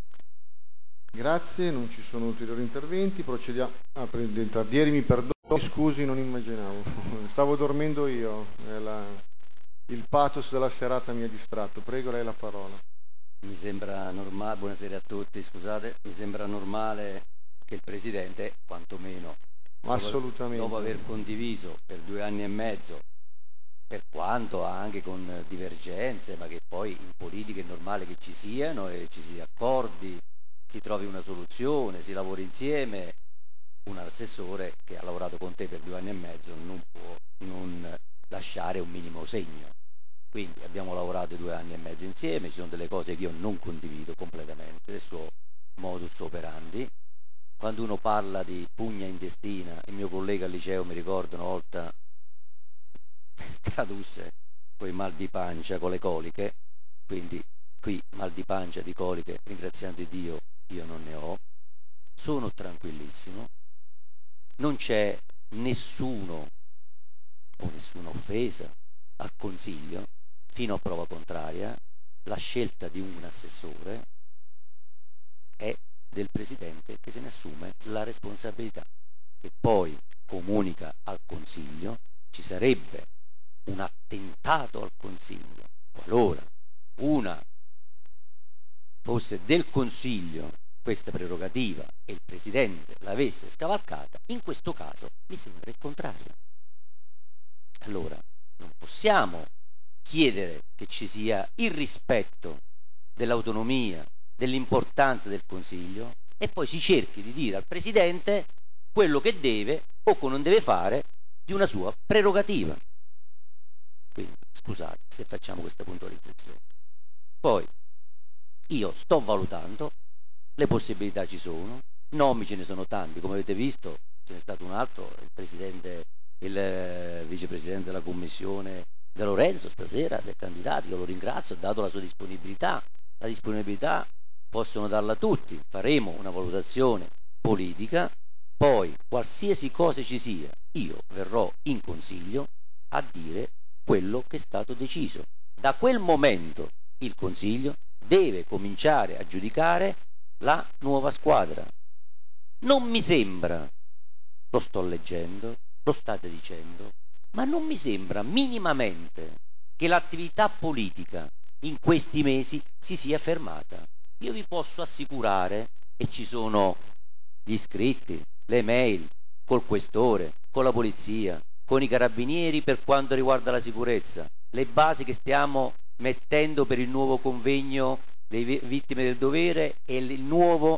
Grazie, non ci sono ulteriori interventi, procediamo. Ah, Presidente Lardieri, mi perdoni, scusi, non immaginavo, stavo dormendo io, è la... il pathos della serata mi ha distratto. Prego, lei la parola. Mi sembra normale, buonasera a tutti, scusate, mi sembra normale che il Presidente, quantomeno, assolutamente, dopo, dopo aver condiviso per due anni e mezzo, per quanto anche con divergenze, ma che poi in politica è normale che ci siano e ci sia accordi, si trovi una soluzione, si lavori insieme, un assessore che ha lavorato con te per due anni e mezzo non può non lasciare un minimo segno. Quindi abbiamo lavorato due anni e mezzo insieme, ci sono delle cose che io non condivido completamente del suo modus operandi. Quando uno parla di pugna intestina, il mio collega al liceo, mi ricordo una volta, tradusse con i mal di pancia, con le coliche, quindi qui mal di pancia, di coliche, ringraziando Dio, io non ne ho. Sono tranquillissimo, non c'è nessuno o nessuna offesa al Consiglio, fino a prova contraria. La scelta di un assessore è del Presidente, che se ne assume la responsabilità e poi comunica al Consiglio. Ci sarebbe un attentato al Consiglio qualora una fosse del Consiglio questa prerogativa e il Presidente l'avesse scavalcata. In questo caso mi sembra il contrario. Allora non possiamo chiedere che ci sia il rispetto dell'autonomia, dell'importanza del Consiglio e poi si cerchi di dire al Presidente quello che deve o che non deve fare di una sua prerogativa. Quindi scusate se facciamo questa puntualizzazione. Poi io sto valutando, le possibilità ci sono, nomi ce ne sono tanti, come avete visto ce n'è stato un altro, il presidente, il eh, vicepresidente della commissione De Lorenzo stasera si è candidato, io lo ringrazio, ha dato la sua disponibilità, la disponibilità possono darla tutti, faremo una valutazione politica, poi qualsiasi cosa ci sia, io verrò in consiglio a dire quello che è stato deciso. Da quel momento il consiglio deve cominciare a giudicare la nuova squadra. Non mi sembra, lo sto leggendo, lo state dicendo, ma non mi sembra minimamente che l'attività politica in questi mesi si sia fermata. Io vi posso assicurare, e ci sono gli iscritti, le mail, col questore, con la polizia, con i carabinieri per quanto riguarda la sicurezza, le basi che stiamo mettendo per il nuovo convegno dei vittime del dovere e il nuovo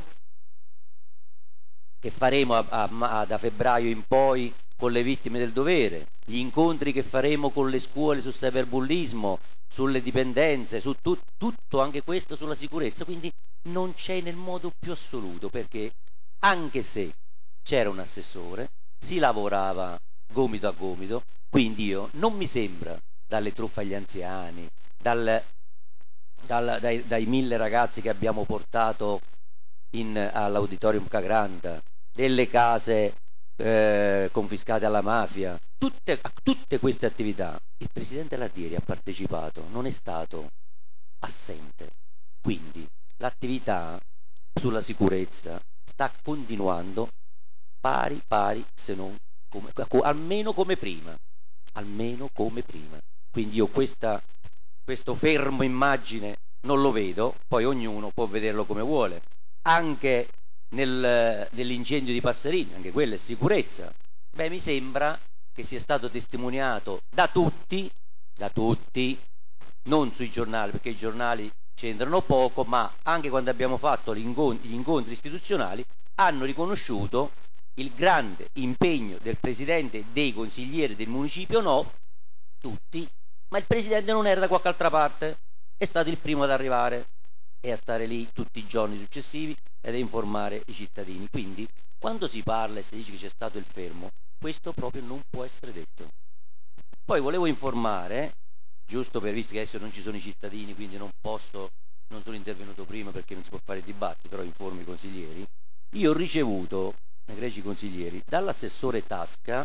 che faremo a, a, a, da febbraio in poi con le vittime del dovere, gli incontri che faremo con le scuole sul cyberbullismo, sulle dipendenze, su tu, tutto anche questo sulla sicurezza, quindi non c'è nel modo più assoluto, perché anche se c'era un assessore si lavorava gomito a gomito, quindi io non mi sembra, dalle truffe agli anziani, dal, dal, dai, dai mille ragazzi che abbiamo portato in, all'auditorium Cagranta, delle case eh, confiscate alla mafia, tutte, a tutte queste attività il presidente Lardieri ha partecipato, non è stato assente, quindi l'attività sulla sicurezza sta continuando pari pari, se non come, almeno come prima, almeno come prima. Quindi io questa, questo fermo immagine non lo vedo, poi ognuno può vederlo come vuole. Anche nel, nell'incendio di Passerini, anche quella è sicurezza. Beh, mi sembra che sia stato testimoniato da tutti, da tutti, non sui giornali, perché i giornali c'entrano poco, ma anche quando abbiamo fatto gli incontri, gli incontri istituzionali hanno riconosciuto il grande impegno del presidente, dei consiglieri del municipio, no, tutti, ma il presidente non era da qualche altra parte, è stato il primo ad arrivare e a stare lì tutti i giorni successivi ed a informare i cittadini. Quindi quando si parla e si dice che c'è stato il fermo, questo proprio non può essere detto. Poi volevo informare, giusto per, visto che adesso non ci sono i cittadini, quindi non posso, non sono intervenuto prima perché non si può fare dibattito, però informo i consiglieri, io ho ricevuto, egregi consiglieri, dall'assessore Tasca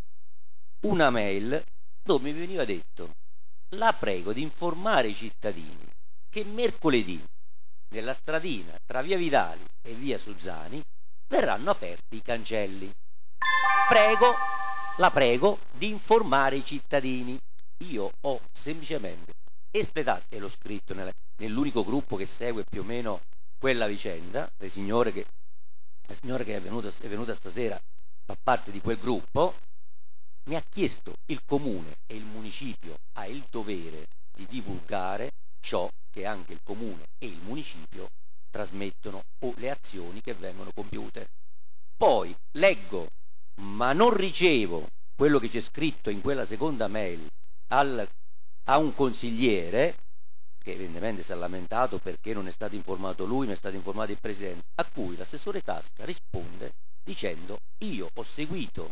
una mail dove mi veniva detto: la prego di informare i cittadini che mercoledì nella stradina tra via Vidali e via Suzzani verranno aperti i cancelli. Prego, la prego di informare i cittadini. Io ho semplicemente espletato, e l'ho scritto nella, nell'unico gruppo che segue più o meno quella vicenda, le signore che, la signora che è venuta, è venuta stasera fa parte di quel gruppo, mi ha chiesto il comune e il municipio ha il dovere di divulgare ciò che anche il comune e il municipio trasmettono o le azioni che vengono compiute. Poi leggo, ma non ricevo quello che c'è scritto in quella seconda mail al, a un consigliere che evidentemente si è lamentato perché non è stato informato lui, ma è stato informato il presidente, a cui l'assessore Tasca risponde dicendo: io ho seguito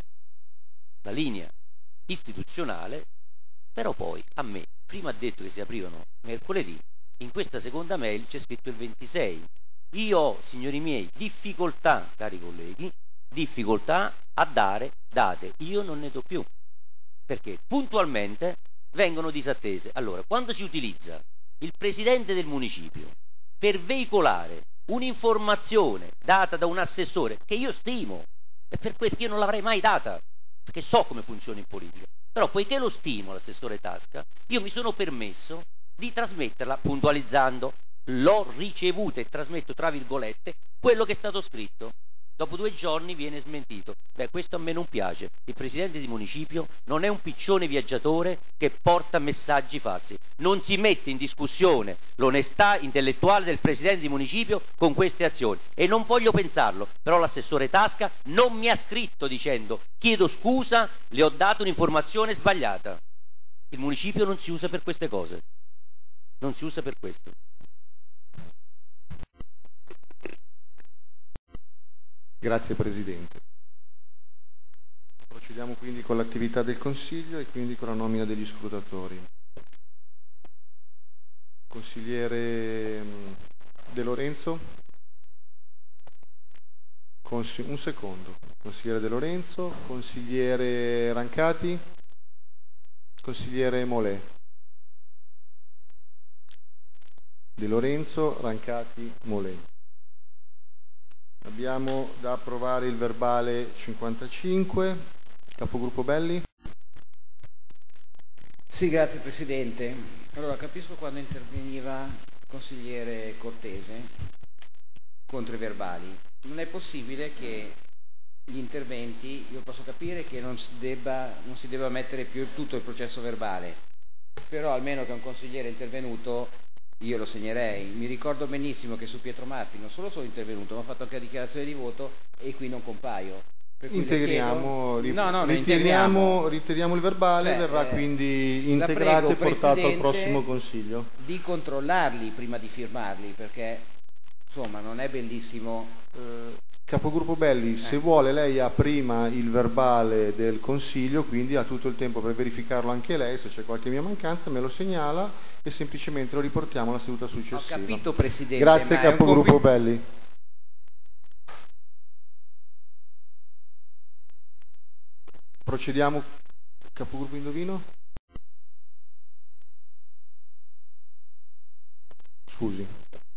la linea istituzionale, però poi a me prima ha detto che si aprivano mercoledì, in questa seconda mail c'è scritto il ventisei. Io ho, signori miei, difficoltà, cari colleghi, difficoltà a dare date, io non ne do più, perché puntualmente vengono disattese. Allora, quando si utilizza il presidente del municipio per veicolare un'informazione data da un assessore che io stimo, e per cui io non l'avrei mai data, perché so come funziona in politica, però poiché lo stimo l'assessore Tasca, io mi sono permesso di trasmetterla puntualizzando: l'ho ricevuta e trasmetto tra virgolette quello che è stato scritto. Dopo due giorni viene smentito. Beh, questo a me non piace. Il presidente di municipio non è un piccione viaggiatore che porta messaggi falsi. Non si mette in discussione l'onestà intellettuale del presidente di municipio con queste azioni. E non voglio pensarlo, però l'assessore Tasca non mi ha scritto dicendo: chiedo scusa, le ho dato un'informazione sbagliata. Il municipio non si usa per queste cose. Non si usa per questo. Grazie Presidente. Procediamo quindi con l'attività del Consiglio e quindi con la nomina degli scrutatori. Consigliere De Lorenzo? Consi- un secondo. Consigliere De Lorenzo, consigliere Rancati, consigliere Molè. De Lorenzo, Rancati, Molè. Abbiamo da approvare il verbale cinquantacinque. Capogruppo Belli. Sì, grazie Presidente. Allora, capisco quando interveniva il consigliere Cortese contro i verbali. Non è possibile che gli interventi, io posso capire che non si debba, non si debba mettere più tutto il processo verbale, però almeno che un consigliere è intervenuto io lo segnerei. Mi ricordo benissimo che su Pietro Marti non solo sono intervenuto, ma ho fatto anche la dichiarazione di voto e qui non compaio. Per cui Integriamo, chiedo... no, no, ritiriamo, ritiriamo il verbale, Beh, verrà eh, quindi integrato prego, e portato al Presidente, prossimo Consiglio. Di controllarli prima di firmarli, perché insomma non è bellissimo. Eh, Capogruppo Belli, eh. se vuole lei ha prima il verbale del Consiglio, quindi ha tutto il tempo per verificarlo anche lei, se c'è qualche mia mancanza me lo segnala e semplicemente lo riportiamo alla seduta successiva. Ho capito Presidente. Grazie ma Capogruppo compito... Belli. Procediamo, Capogruppo Indovino? Scusi.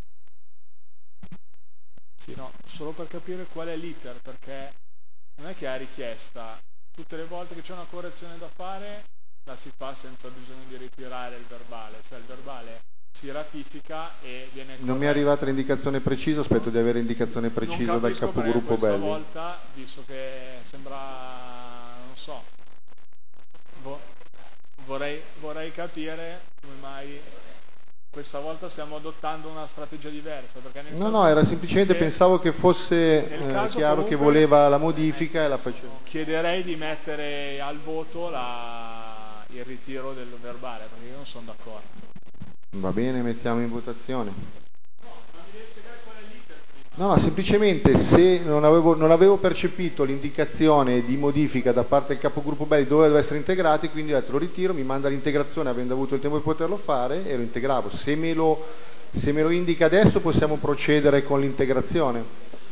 Sì, no, solo per capire qual è l'iter, perché non è che ha richiesta. Tutte le volte che c'è una correzione da fare la si fa senza bisogno di ritirare il verbale, cioè il verbale si ratifica e viene corretto. Non mi è arrivata l'indicazione precisa, aspetto di avere indicazione precisa dal Capogruppo Belli. Belli. Volta, visto che sembra, non so, vorrei, vorrei capire come mai questa volta stiamo adottando una strategia diversa. Perché nel No, caso no, era semplicemente che, pensavo che fosse eh, chiaro che voleva la modifica e la faceva. Chiederei di mettere al voto la, il ritiro del verbale, perché io non sono d'accordo. Va bene, mettiamo in votazione. No, no, semplicemente se non avevo, non avevo percepito l'indicazione di modifica da parte del Capogruppo Belli dove doveva essere integrati, quindi ho detto lo ritiro, mi manda l'integrazione avendo avuto il tempo di poterlo fare e lo integravo. Se me lo, se me lo indica adesso possiamo procedere con l'integrazione.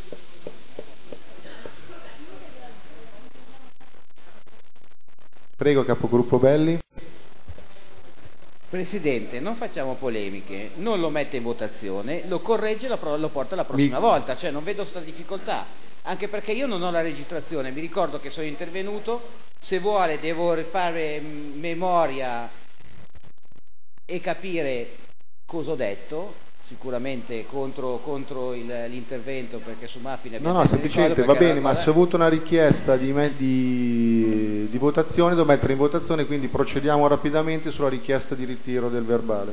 Prego Capogruppo Belli. Presidente, non facciamo polemiche, non lo mette in votazione, lo corregge e lo, lo porta la prossima Mi... volta, cioè non vedo sta difficoltà, anche perché io non ho la registrazione, mi ricordo che sono intervenuto, se vuole devo fare memoria e capire cosa ho detto, sicuramente contro, contro il, l'intervento, perché su Maffi ne abbiamo No, no, semplicemente va bene, ma cosa... se ho avuto una richiesta di, me, di, di votazione, devo mettere in votazione, quindi procediamo rapidamente sulla richiesta di ritiro del verbale.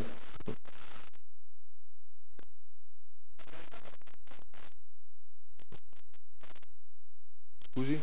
Scusi?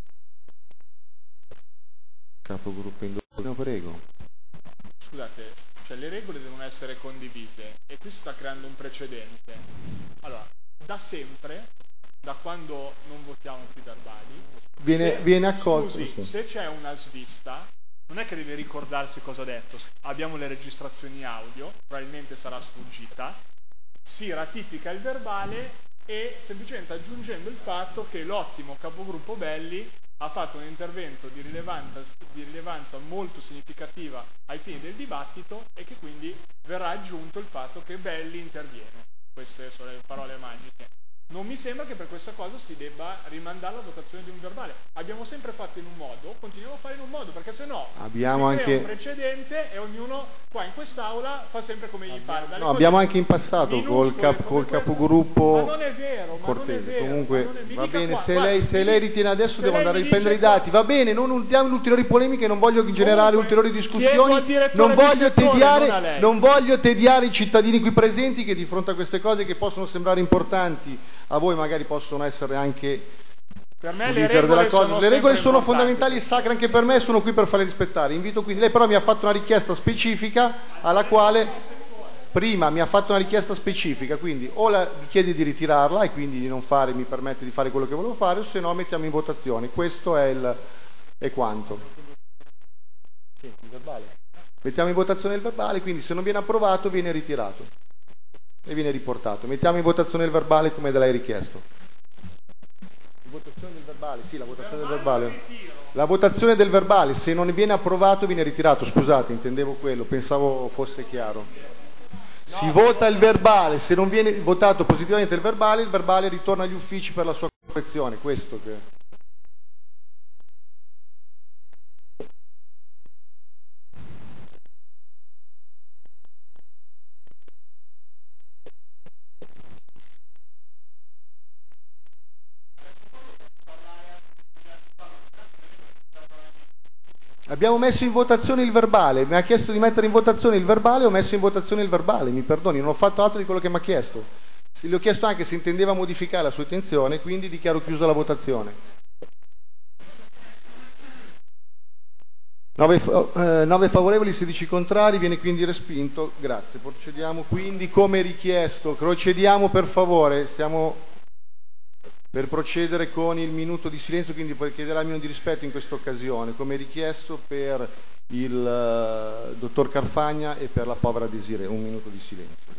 Capogruppo Indovino, prego. Scusate, cioè le regole devono essere condivise e qui si sta creando un precedente. Allora, da sempre, da quando non votiamo più verbali, viene, se, viene accolto. Scusi, sì. se c'è una svista, non è che deve ricordarsi cosa ha detto. Abbiamo le registrazioni audio, probabilmente sarà sfuggita, si ratifica il verbale e semplicemente aggiungendo il fatto che l'ottimo Capogruppo Belli ha fatto un intervento di rilevanza, di rilevanza molto significativa ai fini del dibattito e che quindi verrà aggiunto il fatto che Belli interviene. Queste sono le parole magiche. Non mi sembra che per questa cosa si debba rimandare la votazione di un verbale. Abbiamo sempre fatto in un modo, continuiamo a fare in un modo, perché se no abbiamo si crea anche... un precedente e ognuno qua in quest'aula fa sempre come gli pare. No, abbiamo anche in passato col, cap, col capogruppo ma non è vero, ma Cortese. non è vero, Comunque non è... va bene, qua, se, guarda, lei, se mi, lei ritiene adesso devo andare a mi riprendere i qua, dati, va bene, non diamo ulteriori polemiche, non voglio generare comunque, ulteriori discussioni, non voglio, settore, tediare, non, non voglio tediare i cittadini qui presenti che di fronte a queste cose che possono sembrare importanti a voi magari possono essere anche per me le regole, della cosa. sono, le regole sono importanti. fondamentali e sacre anche per me, sono qui per farle rispettare. Invito quindi, lei però mi ha fatto una richiesta specifica alla quale prima mi ha fatto una richiesta specifica, quindi o la chiede di ritirarla e quindi di non fare, mi permette di fare quello che volevo fare, o se no mettiamo in votazione. Questo è il, E quanto? Sì, il verbale. Mettiamo in votazione il verbale, quindi se non viene approvato viene ritirato e viene riportato. Mettiamo in votazione il verbale come l'hai richiesto. Votazione del verbale, sì, la votazione del verbale. La votazione del verbale, se non viene approvato viene ritirato, scusate, intendevo quello, pensavo fosse chiaro. Si vota il verbale, se non viene votato positivamente il verbale, il verbale ritorna agli uffici per la sua correzione, questo che... Abbiamo messo in votazione il verbale, mi ha chiesto di mettere in votazione il verbale, ho messo in votazione il verbale, mi perdoni, non ho fatto altro di quello che mi ha chiesto. Le ho chiesto anche se intendeva modificare la sua intenzione, quindi dichiaro chiusa la votazione. nove favorevoli, sedici contrari, viene quindi respinto, grazie. Procediamo quindi come richiesto, procediamo per favore, stiamo... per procedere con il minuto di silenzio, quindi chiederà il minuto di rispetto in questa occasione, come richiesto per il uh, dottor Carfagna e per la povera Desiree. Un minuto di silenzio.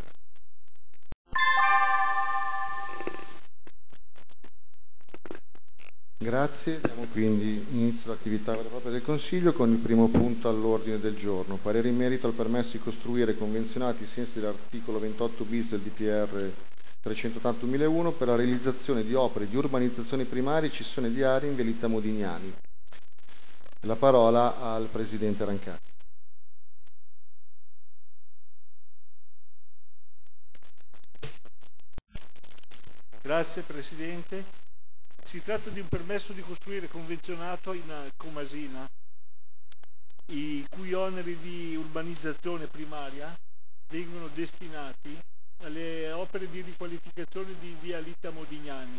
Grazie, diamo quindi inizio all'attività vera e propria del Consiglio con il primo punto all'ordine del giorno. Parere in merito al permesso di costruire convenzionati ai sensi dell'articolo ventotto bis del D P R trecentottantuno duemilauno per la realizzazione di opere di urbanizzazione primaria e cessione di aree in via Litta Modignani. La parola al Presidente Rancati. Grazie Presidente. Si tratta di un permesso di costruire convenzionato in Comasina, i cui oneri di urbanizzazione primaria vengono destinati alle opere di riqualificazione di via Litta Modignani,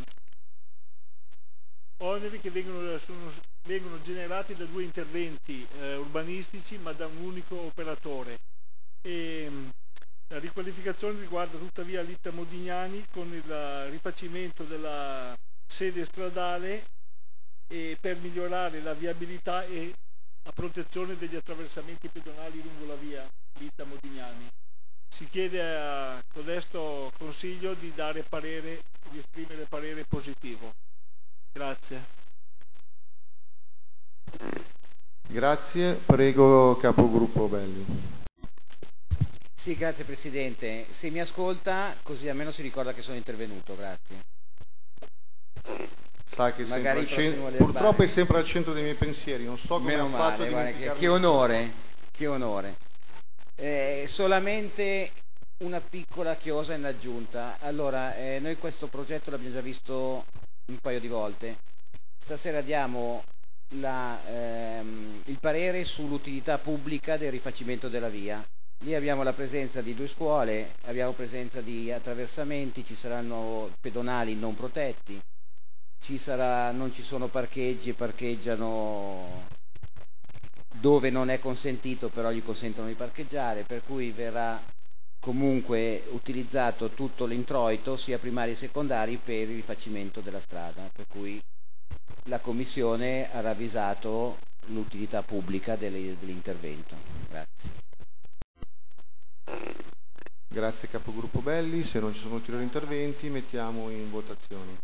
oneri che vengono, sono, vengono generati da due interventi eh, urbanistici ma da un unico operatore. E, mh, la riqualificazione riguarda tutta via Litta Modignani con il rifacimento della sede stradale e per migliorare la viabilità e la protezione degli attraversamenti pedonali lungo la via Litta Modignani. Si chiede a codesto Consiglio di dare parere, di esprimere parere positivo. Grazie. Grazie, prego Capogruppo Belli. Sì, grazie Presidente. Se mi ascolta, così almeno si ricorda che sono intervenuto, grazie. Sa che Magari al centro, purtroppo è sempre al centro dei miei pensieri, non so come Meno ha male, fatto a guarda, che, dimenticarmi. che onore, che onore. Eh, solamente una piccola chiosa in aggiunta. Allora, eh, noi questo progetto l'abbiamo già visto un paio di volte. Stasera diamo la, ehm, il parere sull'utilità pubblica del rifacimento della via. Lì abbiamo la presenza di due scuole, abbiamo presenza di attraversamenti, ci saranno pedonali non protetti, ci sarà, non ci sono parcheggi e parcheggiano dove non è consentito, però gli consentono di parcheggiare, per cui verrà comunque utilizzato tutto l'introito, sia primari che secondari, per il rifacimento della strada, per cui la Commissione ha ravvisato l'utilità pubblica delle, dell'intervento. Grazie. Grazie Capogruppo Belli, se non ci sono ulteriori interventi mettiamo in votazione.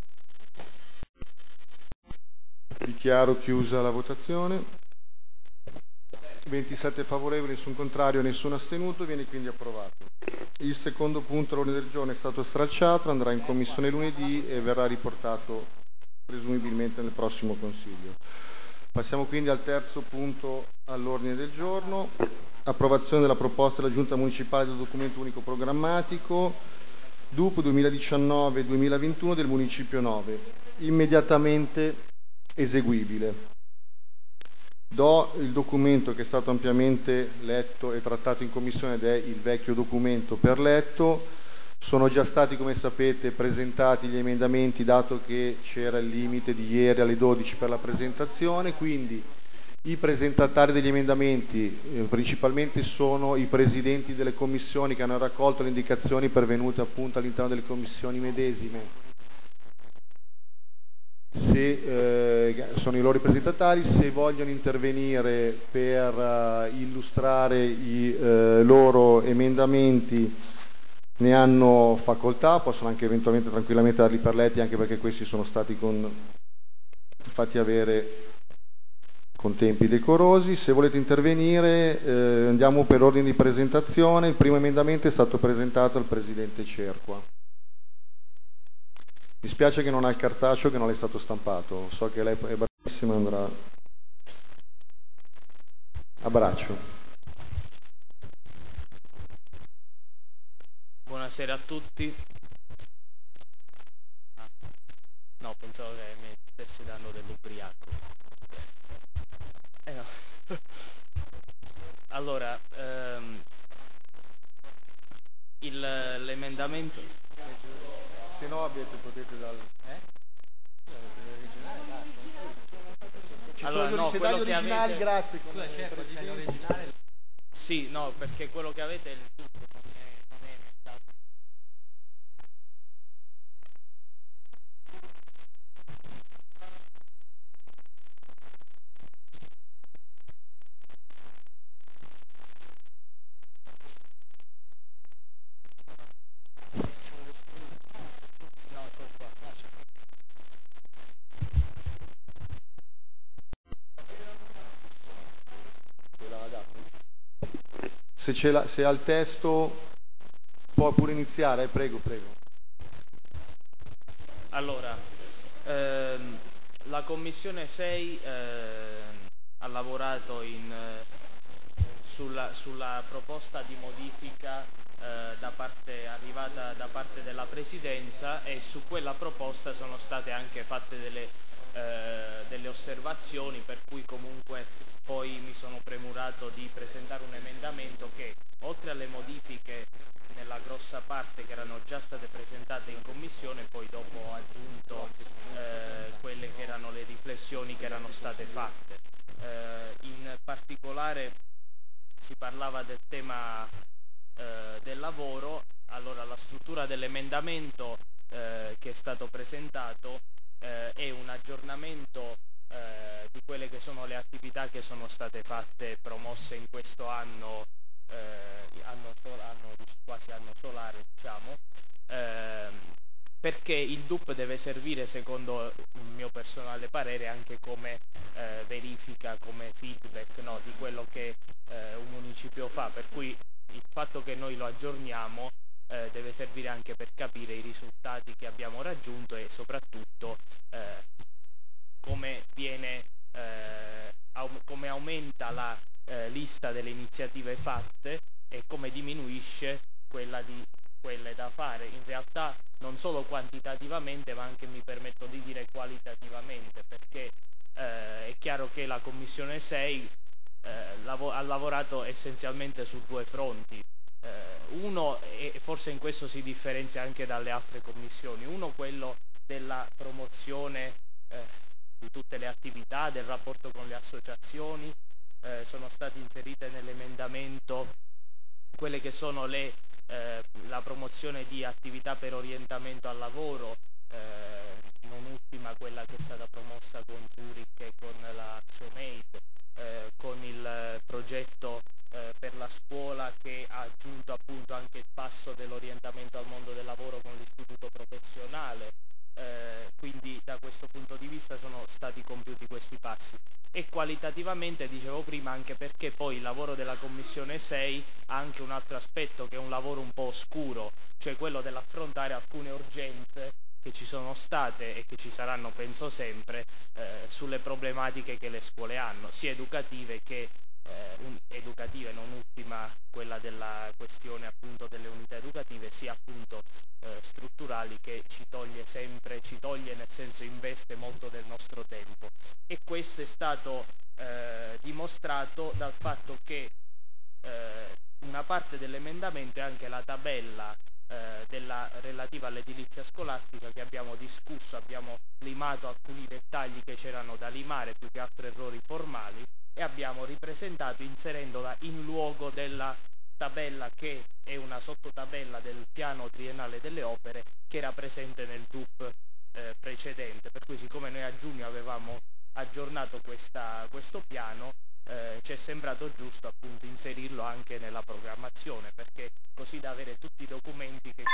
Dichiaro chiusa la votazione. ventisette favorevoli, nessun contrario, nessun astenuto, viene quindi approvato. Il secondo punto all'ordine del giorno è stato stralciato, andrà in commissione lunedì e verrà riportato presumibilmente nel prossimo Consiglio. Passiamo quindi al terzo punto all'ordine del giorno, approvazione della proposta della Giunta Municipale del documento unico programmatico D U P duemiladiciannove duemilaventuno del Municipio nove, immediatamente eseguibile. Do il documento che è stato ampiamente letto e trattato in commissione ed è il vecchio documento per letto. Sono già stati, come sapete, presentati gli emendamenti, dato che c'era il limite di ieri alle dodici per la presentazione, quindi i presentatari degli emendamenti eh, principalmente sono i presidenti delle commissioni che hanno raccolto le indicazioni pervenute appunto all'interno delle commissioni medesime. se eh, sono i loro ripresentanti, se vogliono intervenire per uh, illustrare i uh, loro emendamenti ne hanno facoltà, possono anche eventualmente tranquillamente darli per letti, anche perché questi sono stati con, fatti avere con tempi decorosi. Se volete intervenire eh, andiamo per ordine di presentazione. Il primo emendamento è stato presentato dal Presidente Cerqua. Mi spiace che non ha il cartaceo, che non è stato stampato, so che lei è bravissima e andrà a braccio. Buonasera a tutti. No, pensavo che mi stessi dando dell'ubriaco. Eh no. Allora, ehm, il, l'emendamento... Se no avete, potete dal... Eh? Ci Allora, sono no, gli quello che originali, avete... grazie. Tu come certo, c'hai l'originale. Sì, no, perché quello che avete è il dubbio, non è, non è stato. Se, ce l'ha, se ha il testo può pure iniziare, prego, prego. Allora, ehm, la Commissione sei ehm, ha lavorato in, eh, sulla, sulla proposta di modifica eh, da parte, arrivata da parte della Presidenza, e su quella proposta sono state anche fatte delle, eh, delle osservazioni, per cui comunque poi mi sono premurato di presentare un emendamento che, oltre alle modifiche nella grossa parte che erano già state presentate in Commissione, poi dopo ho aggiunto eh, quelle che erano le riflessioni che erano state fatte. Eh, in particolare si parlava del tema eh, del lavoro. Allora, la struttura dell'emendamento eh, che è stato presentato eh, è un aggiornamento Eh, di quelle che sono le attività che sono state fatte e promosse in questo anno, eh, anno, sol- anno quasi anno solare, diciamo, eh, perché il D U P deve servire, secondo il mio personale parere, anche come eh, verifica, come feedback, no, di quello che eh, un municipio fa, per cui il fatto che noi lo aggiorniamo eh, deve servire anche per capire i risultati che abbiamo raggiunto e soprattutto eh, come viene eh, au- come aumenta la eh, lista delle iniziative fatte e come diminuisce quella di quelle da fare, in realtà non solo quantitativamente ma anche, mi permetto di dire, qualitativamente, perché eh, è chiaro che la Commissione sei eh, lav- ha lavorato essenzialmente su due fronti. Eh, uno, e forse in questo si differenzia anche dalle altre commissioni, uno quello della promozione eh, di tutte le attività, del rapporto con le associazioni. Eh, sono state inserite nell'emendamento quelle che sono le, eh, la promozione di attività per orientamento al lavoro, eh, non ultima quella che è stata promossa con Zurich e con la ActionAid, eh, con il progetto eh, per la scuola, che ha aggiunto appunto anche il passo dell'orientamento al mondo del lavoro con l'istituto professionale. Eh, quindi da questo punto di vista sono stati compiuti questi passi, e qualitativamente, dicevo prima, anche perché poi il lavoro della Commissione sei ha anche un altro aspetto, che è un lavoro un po' oscuro, cioè quello dell'affrontare alcune urgenze che ci sono state e che ci saranno, penso sempre, eh, sulle problematiche che le scuole hanno, sia educative che eh, un, educative, non ultima quella della questione appunto delle unità educative, sia appunto eh, strutturali, che ci toglie sempre, ci toglie nel senso investe molto del nostro tempo. E questo è stato eh, dimostrato dal fatto che eh, una parte dell'emendamento è anche la tabella eh, della, relativa all'edilizia scolastica, che abbiamo discusso, abbiamo limato alcuni dettagli che c'erano da limare, più che altro errori formali, e abbiamo ripresentato inserendola in luogo della tabella che è una sottotabella del piano triennale delle opere che era presente nel D U P eh, precedente, per cui siccome noi a giugno avevamo aggiornato questa, questo piano, eh, ci è sembrato giusto appunto inserirlo anche nella programmazione, perché così da avere tutti i documenti che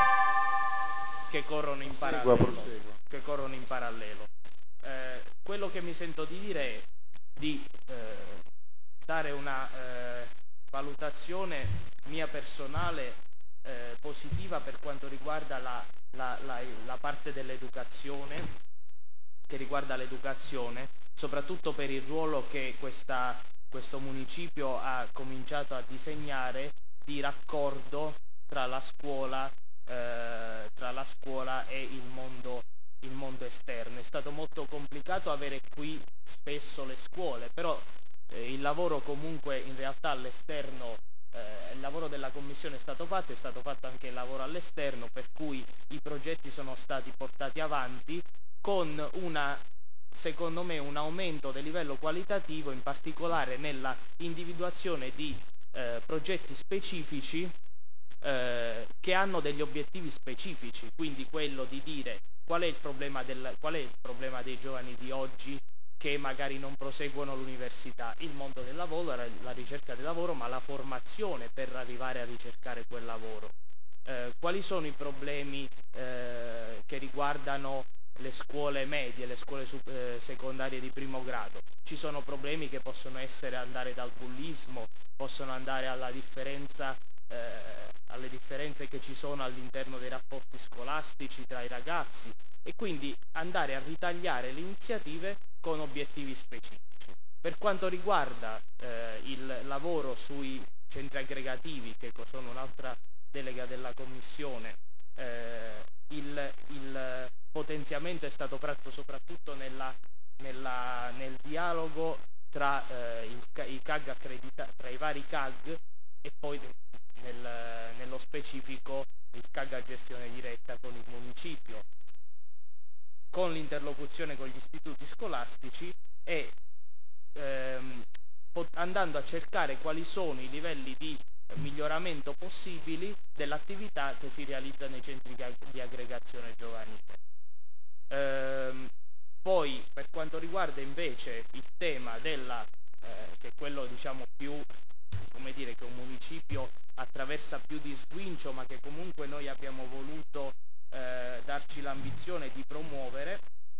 corrono, che corrono in parallelo. Che corrono in parallelo. Eh, quello che mi sento di dire è di eh, dare una eh, valutazione mia personale eh, positiva per quanto riguarda la, la, la, la parte dell'educazione, che riguarda l'educazione, soprattutto per il ruolo che questa, questo municipio ha cominciato a disegnare di raccordo tra la scuola, eh, tra la scuola e il mondo, il mondo esterno. È stato molto complicato avere qui spesso le scuole, però eh, il lavoro comunque in realtà all'esterno, eh, il lavoro della Commissione è stato fatto, è stato fatto anche il lavoro all'esterno, per cui i progetti sono stati portati avanti con una, secondo me, un aumento del livello qualitativo, in particolare nella individuazione di eh, progetti specifici eh, che hanno degli obiettivi specifici, quindi quello di dire qual è il problema, del, qual è il problema dei giovani di oggi che magari non proseguono l'università, il mondo del lavoro, la ricerca del lavoro, ma la formazione per arrivare a ricercare quel lavoro. Eh, quali sono i problemi eh, che riguardano le scuole medie, le scuole sub, eh, secondarie di primo grado? Ci sono problemi che possono essere andare dal bullismo, possono andare alla differenza, eh, alle differenze che ci sono all'interno dei rapporti scolastici tra i ragazzi, e quindi andare a ritagliare le iniziative con obiettivi specifici. Per quanto riguarda eh, il lavoro sui centri aggregativi, che sono un'altra delega della Commissione, eh, il, il potenziamento è stato fatto soprattutto nella, nella, nel dialogo tra, eh, il, i C A G accredita, tra i vari C A G e poi nel, nello specifico il C A G a gestione diretta con il municipio, con l'interlocuzione con gli istituti scolastici e ehm, andando a cercare quali sono i livelli di miglioramento possibili dell'attività che si realizza nei centri di aggregazione giovanile. Ehm, poi per quanto riguarda invece il tema della, eh, che è quello diciamo più, come dire, che un municipio attraversa più di sguincio, ma che comunque noi abbiamo voluto eh, darci l'ambizione di promuovere,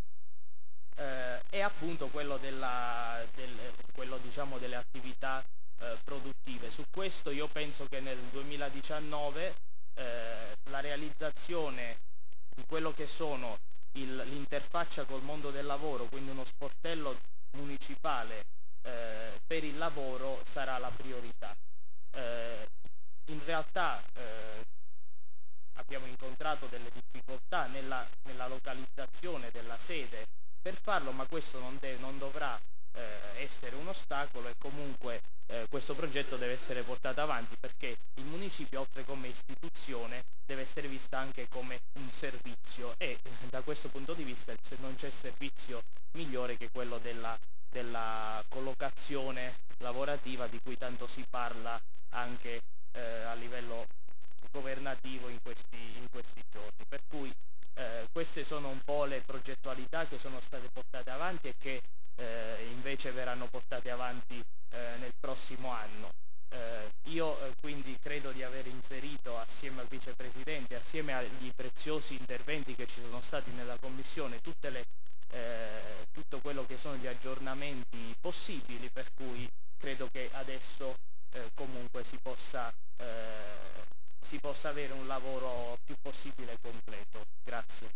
eh, è appunto quello, della, del, quello diciamo delle attività eh, produttive. Su questo io penso che nel duemiladiciannove eh, la realizzazione di quello che sono il, l'interfaccia col mondo del lavoro, quindi uno sportello municipale eh, per il lavoro, sarà la priorità. Eh, in realtà eh, abbiamo incontrato delle difficoltà nella, nella localizzazione della sede per farlo, ma questo non, de- non dovrà eh, essere un ostacolo, e comunque eh, questo progetto deve essere portato avanti, perché il municipio, oltre come istituzione, deve essere vista anche come un servizio, e da questo punto di vista non c'è servizio migliore che quello della, della collocazione lavorativa, di cui tanto si parla anche eh, a livello governativo in questi, in questi giorni. Per cui eh, queste sono un po' le progettualità che sono state portate avanti e che eh, invece verranno portate avanti eh, nel prossimo anno. Eh, io eh, quindi credo di aver inserito, assieme al vicepresidente, assieme agli preziosi interventi che ci sono stati nella commissione, tutte le, eh, tutto quello che sono gli aggiornamenti possibili, per cui credo che adesso eh, comunque si possa eh, si possa avere un lavoro più possibile completo. Grazie.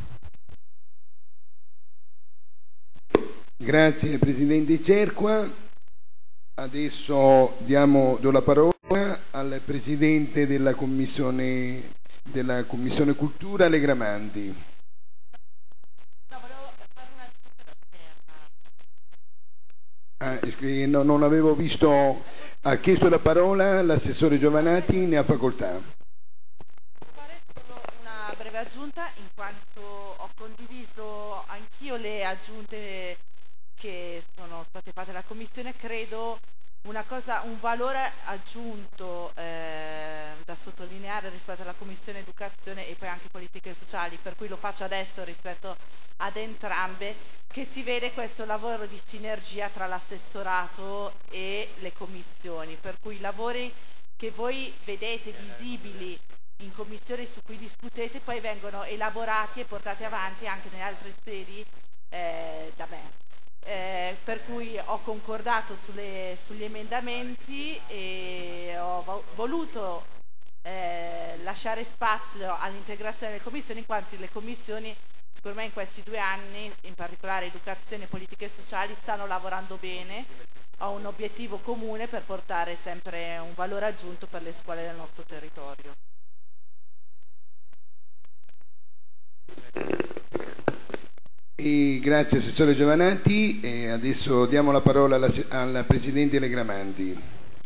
Grazie Presidente Cerqua. Adesso diamo, do la parola al Presidente della Commissione, della Commissione Cultura, Legramandi. Ah, no, non avevo visto. Ha chiesto la parola l'assessore Giovanati, ne ha facoltà. Fare solo una breve aggiunta, in quanto ho condiviso anch'io le aggiunte che sono state fatte alla Commissione. Credo una cosa, un valore aggiunto eh, da sottolineare rispetto alla Commissione Educazione e poi anche Politiche Sociali, per cui lo faccio adesso rispetto ad entrambe, che si vede questo lavoro di sinergia tra l'assessorato e le commissioni, per cui i lavori che voi vedete visibili in commissione su cui discutete poi vengono elaborati e portati avanti anche nelle altre sedi eh, da me. Eh, per cui ho concordato sulle, sugli emendamenti e ho vo- voluto eh, lasciare spazio all'integrazione delle commissioni, in quanto le commissioni secondo me in questi due anni, in particolare educazione e politiche sociali, stanno lavorando bene a un obiettivo comune per portare sempre un valore aggiunto per le scuole del nostro territorio. E grazie Assessore Giovanatti, e adesso diamo la parola alla, alla Presidente Legramanti.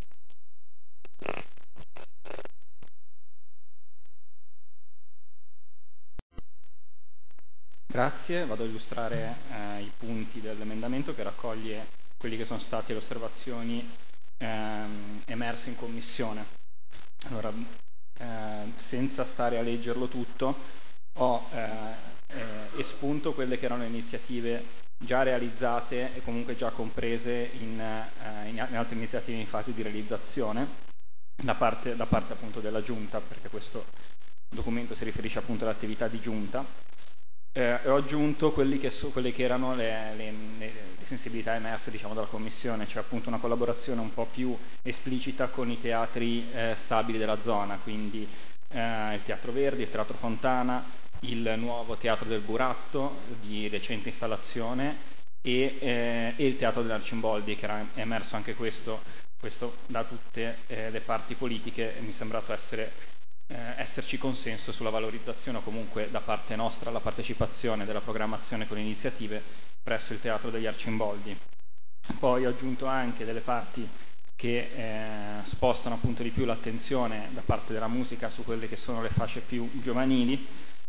Grazie, vado a illustrare eh, i punti dell'emendamento che raccoglie quelli che sono state le osservazioni ehm, emerse in Commissione. Allora, eh, senza stare a leggerlo tutto, ho eh, eh, espunto quelle che erano le iniziative già realizzate e comunque già comprese in, eh, in altre iniziative in fase di realizzazione da parte, da parte appunto della Giunta, perché questo documento si riferisce appunto all'attività di Giunta. Eh, e ho aggiunto quelli che so, quelle che erano le, le, le sensibilità emerse, diciamo, dalla Commissione, cioè appunto una collaborazione un po' più esplicita con i teatri eh, stabili della zona, quindi eh, il Teatro Verdi, il Teatro Fontana, il nuovo Teatro del Buratto di recente installazione e, eh, e il Teatro dell'Arcimboldi, che era emerso anche questo, questo da tutte eh, le parti politiche, e mi è sembrato essere Eh, esserci consenso sulla valorizzazione o comunque da parte nostra la partecipazione della programmazione con iniziative presso il Teatro degli Arcimboldi. Poi ho aggiunto anche delle parti che eh, spostano appunto di più l'attenzione da parte della musica su quelle che sono le fasce più giovanili,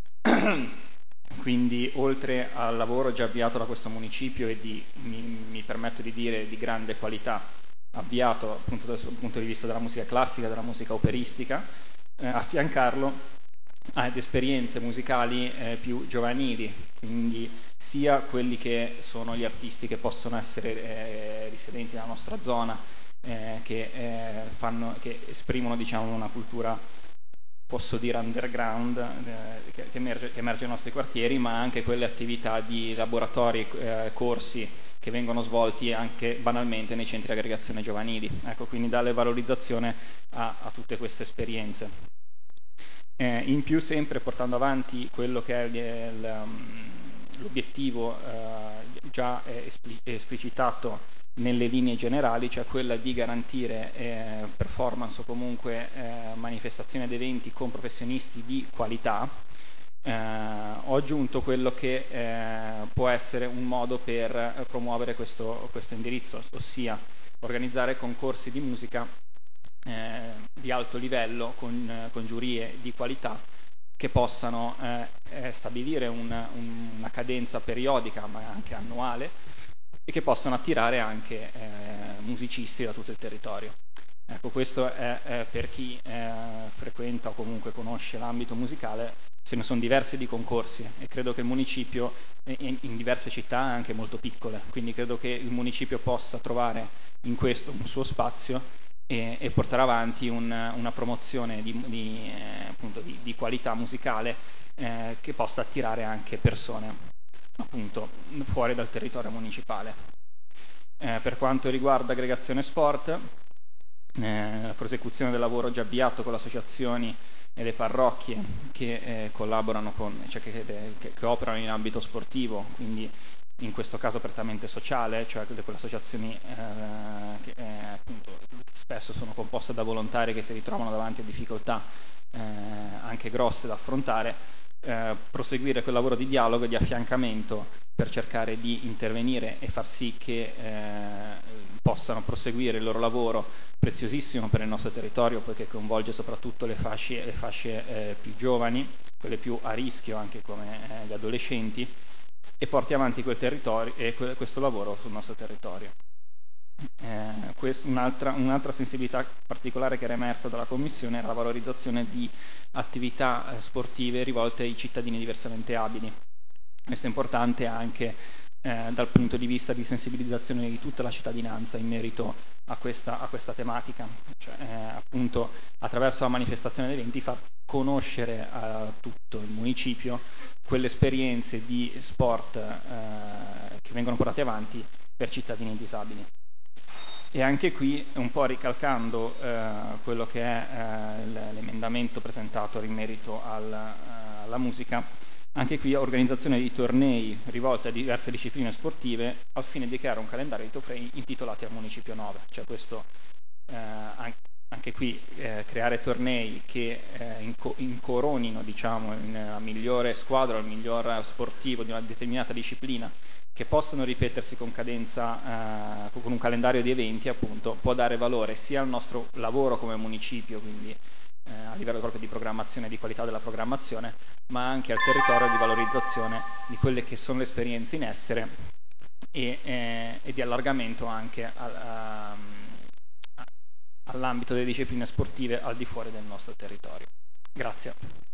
quindi oltre al lavoro già avviato da questo municipio e di, mi, mi permetto di dire, di grande qualità, avviato appunto dal punto di vista della musica classica, della musica operistica, Eh, affiancarlo ad esperienze musicali eh, più giovanili, quindi sia quelli che sono gli artisti che possono essere eh, risidenti nella nostra zona, eh, che, eh, fanno, che esprimono, diciamo, una cultura, posso dire, underground, eh, che, che, emerge, che emerge nei nostri quartieri, ma anche quelle attività di laboratori, eh, corsi che vengono svolti anche banalmente nei centri di aggregazione giovanili. Ecco, quindi dare valorizzazione a, a tutte queste esperienze. Eh, in più, sempre portando avanti quello che è il, um, l'obiettivo eh, già espli- esplicitato nelle linee generali, cioè quella di garantire eh, performance o comunque eh, manifestazioni ed eventi con professionisti di qualità. Eh, ho aggiunto quello che eh, può essere un modo per eh, promuovere questo, questo indirizzo, ossia organizzare concorsi di musica eh, di alto livello con, eh, con giurie di qualità che possano eh, eh, stabilire un, un, una cadenza periodica ma anche annuale e che possano attirare anche eh, musicisti da tutto il territorio. Ecco, questo è, è per chi eh, frequenta o comunque conosce l'ambito musicale. Ce ne sono diversi di concorsi e credo che il municipio, in, in diverse città anche molto piccole, quindi credo che il municipio possa trovare in questo un suo spazio e, e portare avanti un, una promozione di, di, eh, appunto di, di qualità musicale eh, che possa attirare anche persone appunto fuori dal territorio municipale. Eh, per quanto riguarda aggregazione sport, eh, la prosecuzione del lavoro già avviato con le associazioni e le parrocchie che eh, collaborano con, cioè che, che, che operano in ambito sportivo, quindi in questo caso prettamente sociale, cioè quelle associazioni eh, che eh, appunto spesso sono composte da volontari che si ritrovano davanti a difficoltà eh, anche grosse da affrontare, eh, proseguire quel lavoro di dialogo e di affiancamento per cercare di intervenire e far sì che eh, possano proseguire il loro lavoro preziosissimo per il nostro territorio, poiché coinvolge soprattutto le fasce, le fasce eh, più giovani, quelle più a rischio anche come eh, gli adolescenti, e porti avanti quel territorio e que- questo lavoro sul nostro territorio. Eh, quest- un'altra, un'altra sensibilità particolare che era emersa dalla Commissione era la valorizzazione di attività eh, sportive rivolte ai cittadini diversamente abili. Questo è importante anche eh, dal punto di vista di sensibilizzazione di tutta la cittadinanza in merito a questa, a questa tematica, cioè, eh, appunto attraverso la manifestazione dei eventi far conoscere a tutto il municipio quelle esperienze di sport eh, che vengono portate avanti per cittadini disabili. E anche qui, un po' ricalcando eh, quello che è eh, l'emendamento presentato in merito al, eh, alla musica, anche qui organizzazione di tornei rivolti a diverse discipline sportive al fine di creare un calendario di tornei intitolati al Municipio nove. Cioè questo, eh, anche, anche qui, eh, creare tornei che eh, inco- incoronino diciamo, la migliore squadra o il miglior sportivo di una determinata disciplina, che possono ripetersi con cadenza, eh, con un calendario di eventi, appunto, può dare valore sia al nostro lavoro come municipio, quindi eh, a livello proprio di programmazione e di qualità della programmazione, ma anche al territorio di valorizzazione di quelle che sono le esperienze in essere e, eh, e di allargamento anche al, a, all'ambito delle discipline sportive al di fuori del nostro territorio. Grazie.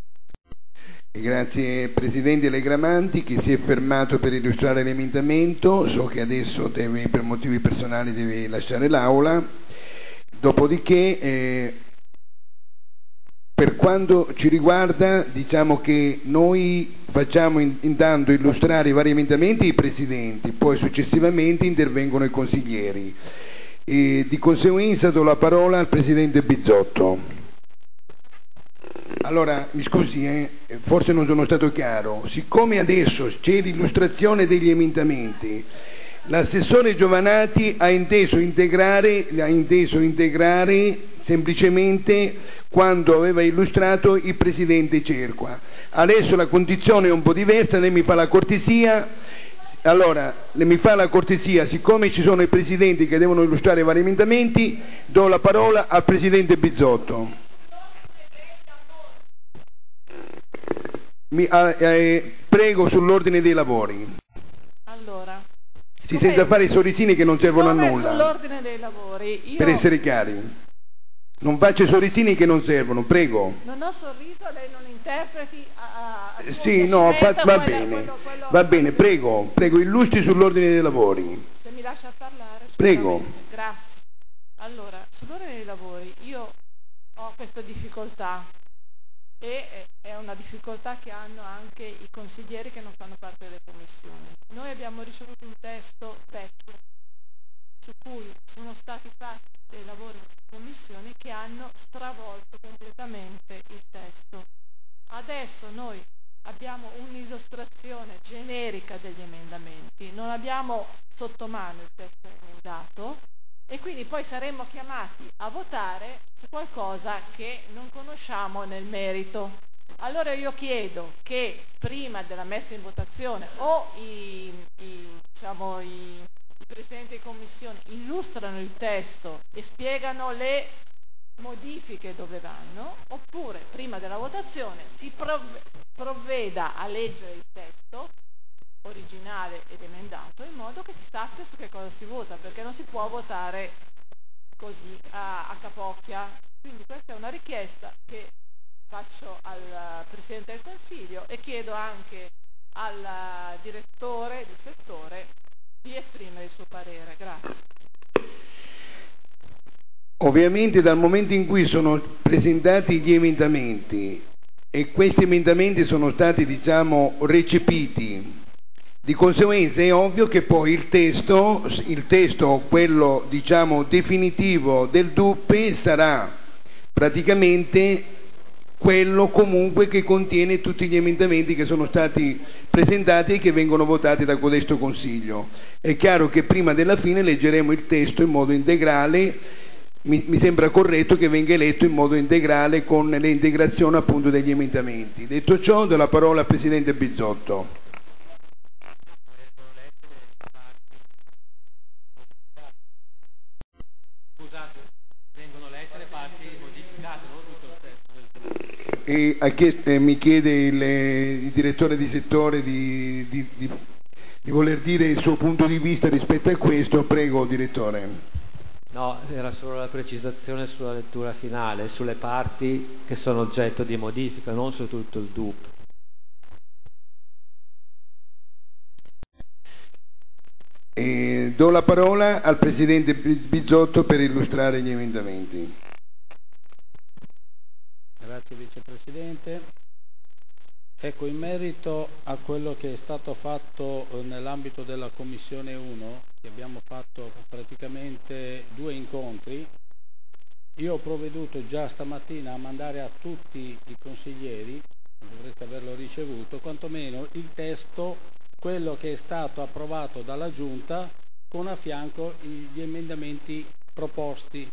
Grazie Presidente Legramanti, che si è fermato per illustrare l'emendamento. So che adesso deve, per motivi personali deve lasciare l'Aula. Dopodiché, eh, per quanto ci riguarda, diciamo che noi facciamo in, intanto illustrare i vari emendamenti ai Presidenti, poi successivamente intervengono i consiglieri. E di conseguenza do la parola al Presidente Bizzotto. Allora, mi scusi, eh, forse non sono stato chiaro. Siccome adesso c'è l'illustrazione degli emendamenti, l'assessore Giovanati ha inteso integrare, ha inteso integrare semplicemente quando aveva illustrato il Presidente Cerqua. Adesso la condizione è un po' diversa, lei mi fa la cortesia. Allora, lei mi fa la cortesia, siccome ci sono i Presidenti che devono illustrare i vari emendamenti, do la parola al Presidente Bizzotto. Mi, eh, eh, prego sull'ordine dei lavori. Allora, si senza fare i sorrisini che non servono a nulla. Sull'ordine dei lavori, io per essere chiari, non faccia i sorrisini che non servono, prego. Non ho sorriso, lei non interpreti a, a sì, no, fa, va quello, bene, quello, quello, va bene, prego, prego, illustri sull'ordine dei lavori. Se mi lascia parlare. Prego. Grazie. Allora, sull'ordine dei lavori io ho questa difficoltà. E è una difficoltà che hanno anche i consiglieri che non fanno parte delle commissioni. Noi abbiamo ricevuto un testo vecchio su cui sono stati fatti dei lavori nelle commissioni che hanno stravolto completamente il testo. Adesso noi abbiamo un'illustrazione generica degli emendamenti, non abbiamo sotto mano il testo emendato e quindi poi saremmo chiamati a votare su qualcosa che non conosciamo nel merito. Allora io chiedo che prima della messa in votazione o i, i, diciamo, i, i Presidenti di Commissione illustrano il testo e spiegano le modifiche dove vanno, oppure prima della votazione si provve- provveda a leggere il testo originale ed emendato in modo che si sappia su che cosa si vota, perché non si può votare così a, a capocchia. Quindi questa è una richiesta che faccio al Presidente del Consiglio e chiedo anche al direttore del settore di esprimere il suo parere. Grazie. Ovviamente dal momento in cui sono presentati gli emendamenti e questi emendamenti sono stati, diciamo, recepiti, di conseguenza è ovvio che poi il testo, il testo quello diciamo definitivo del D U P E sarà praticamente quello comunque che contiene tutti gli emendamenti che sono stati presentati e che vengono votati da codesto Consiglio. È chiaro che prima della fine leggeremo il testo in modo integrale, mi, mi sembra corretto che venga letto in modo integrale con le integrazioni appunto degli emendamenti. Detto ciò, do la parola al Presidente Bizzotto. E a che, eh, mi chiede il, il direttore di settore di, di, di, di voler dire il suo punto di vista rispetto a questo. Prego, direttore. No, era solo la precisazione sulla lettura finale, sulle parti che sono oggetto di modifica, non su tutto il D U P. E do la parola al Presidente Bizzotto per illustrare gli emendamenti. Grazie Vicepresidente. Ecco, in merito a quello che è stato fatto nell'ambito della Commissione uno, che abbiamo fatto praticamente due incontri, io ho provveduto già stamattina a mandare a tutti i consiglieri, dovreste averlo ricevuto, quantomeno il testo, quello che è stato approvato dalla Giunta, con a fianco gli emendamenti proposti.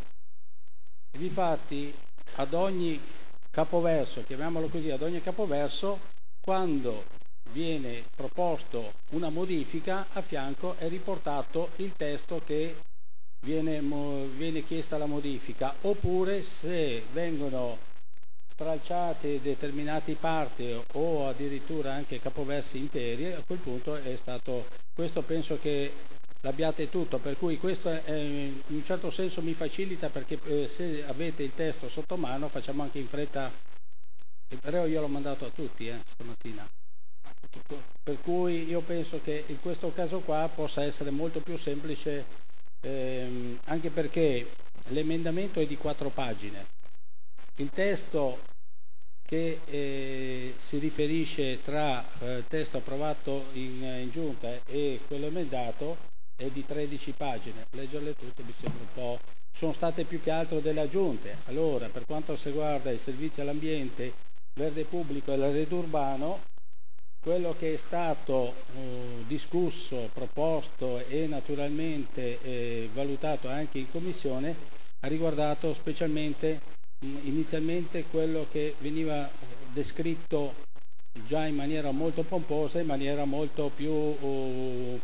Difatti, ad ogni capoverso, chiamiamolo così, ad ogni capoverso, quando viene proposto una modifica, a fianco è riportato il testo che viene, viene chiesta la modifica, oppure se vengono stralciate determinate parti o addirittura anche capoversi interi, a quel punto è stato, questo penso che l'abbiate tutto, per cui questo è, in un certo senso mi facilita, perché eh, se avete il testo sotto mano facciamo anche in fretta, però io l'ho mandato a tutti eh, stamattina, per cui io penso che in questo caso qua possa essere molto più semplice, ehm, anche perché l'emendamento è di quattro pagine, il testo che eh, si riferisce tra eh, il testo approvato in, in giunta e quello emendato è di tredici pagine, leggerle tutte mi sembra un po', sono state più che altro delle aggiunte. Allora, per quanto riguarda i servizi all'ambiente, verde pubblico e la rete urbano, quello che è stato eh, discusso, proposto e naturalmente eh, valutato anche in commissione ha riguardato specialmente mh, inizialmente quello che veniva descritto già in maniera molto pomposa, in maniera molto più, uh,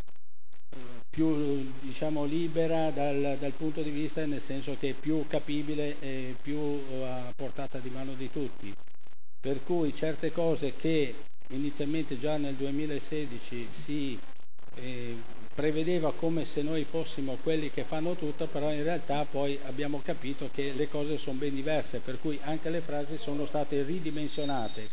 più diciamo libera dal, dal punto di vista, nel senso che è più capibile e più uh, a portata di mano di tutti. Per cui certe cose che inizialmente già nel duemilasedici si eh, prevedeva come se noi fossimo quelli che fanno tutto, però in realtà poi abbiamo capito che le cose sono ben diverse, per cui anche le frasi sono state ridimensionate.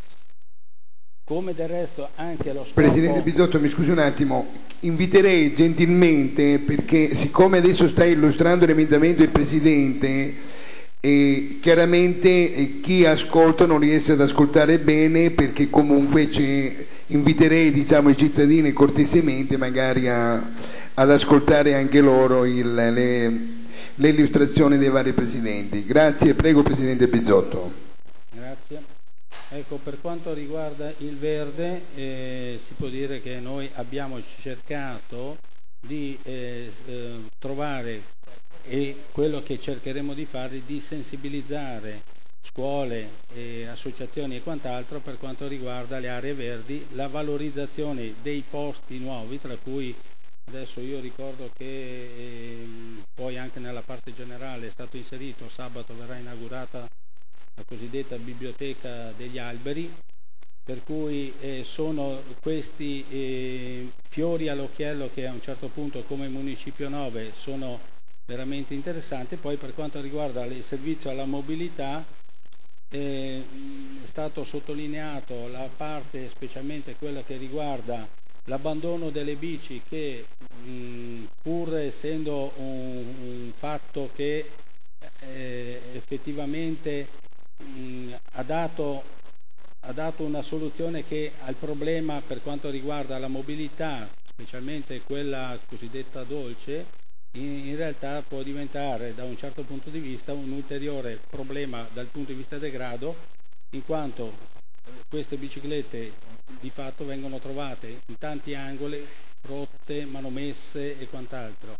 Come del resto anche lo scopo... Presidente Bizzotto, mi scusi un attimo, inviterei gentilmente, perché siccome adesso sta illustrando l'emendamento del Presidente, e chiaramente eh, chi ascolta non riesce ad ascoltare bene, perché comunque inviterei diciamo, i cittadini cortesemente magari a, ad ascoltare anche loro il, le, le illustrazioni dei vari Presidenti. Grazie, prego Presidente Bizzotto. Grazie. Ecco, per quanto riguarda il verde, eh, si può dire che noi abbiamo cercato di eh, eh, trovare, e quello che cercheremo di fare, di sensibilizzare scuole, eh, associazioni e quant'altro per quanto riguarda le aree verdi, la valorizzazione dei posti nuovi, tra cui adesso io ricordo che eh, poi anche nella parte generale è stato inserito, sabato verrà inaugurata la cosiddetta biblioteca degli alberi, per cui eh, sono questi eh, fiori all'occhiello che a un certo punto come Municipio nove sono veramente interessanti. Poi per quanto riguarda il servizio alla mobilità eh, è stato sottolineato la parte, specialmente quella che riguarda l'abbandono delle bici, che mh, pur essendo un, un fatto che eh, effettivamente mh, ha dato ha dato una soluzione che al problema per quanto riguarda la mobilità, specialmente quella cosiddetta dolce, in, in realtà può diventare da un certo punto di vista un ulteriore problema dal punto di vista degrado, in quanto queste biciclette di fatto vengono trovate in tanti angoli, rotte, manomesse e quant'altro.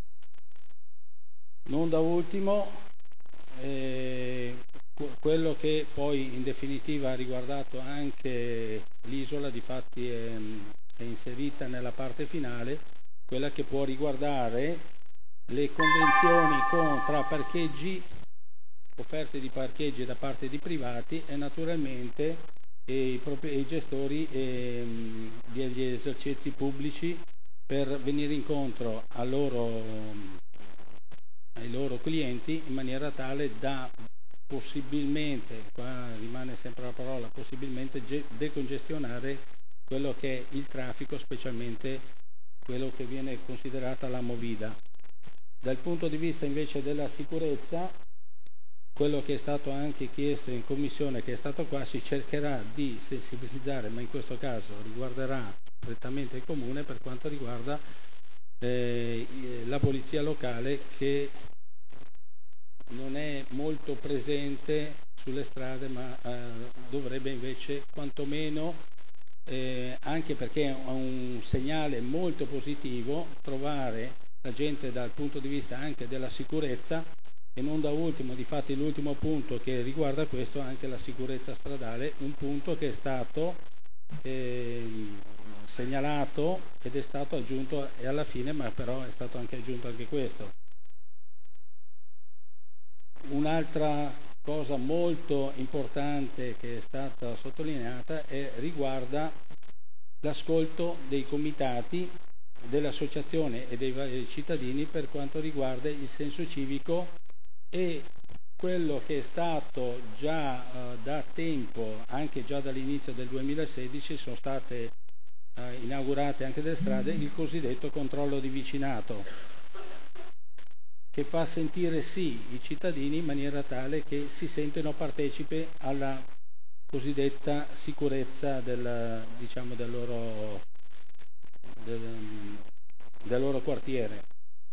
Non da ultimo, eh, quello che poi in definitiva ha riguardato anche l'isola, difatti è, è inserita nella parte finale, quella che può riguardare le convenzioni con, tra parcheggi, offerte di parcheggi da parte di privati e naturalmente e i, propri, i gestori e, degli esercizi pubblici, per venire incontro a loro, ai loro clienti in maniera tale da possibilmente, qua rimane sempre la parola, possibilmente decongestionare quello che è il traffico, specialmente quello che viene considerata la movida. Dal punto di vista invece della sicurezza, quello che è stato anche chiesto in commissione, che è stato qua, si cercherà di sensibilizzare, ma in questo caso riguarderà prettamente il comune per quanto riguarda eh, la polizia locale, che non è molto presente sulle strade, ma eh, dovrebbe invece quantomeno, eh, anche perché è un segnale molto positivo, trovare la gente dal punto di vista anche della sicurezza, e non da ultimo, difatti l'ultimo punto che riguarda questo, anche la sicurezza stradale, un punto che è stato eh, segnalato ed è stato aggiunto e alla fine, ma però è stato anche aggiunto anche questo. Un'altra cosa molto importante che è stata sottolineata è, riguarda l'ascolto dei comitati, dell'associazione e dei cittadini per quanto riguarda il senso civico, e quello che è stato già eh, da tempo, anche già dall'inizio del duemilasedici, sono state eh, inaugurate anche delle strade, il cosiddetto controllo di vicinato, che fa sentire sì i cittadini in maniera tale che si sentono partecipi alla cosiddetta sicurezza del, diciamo, del, loro, del, del loro quartiere.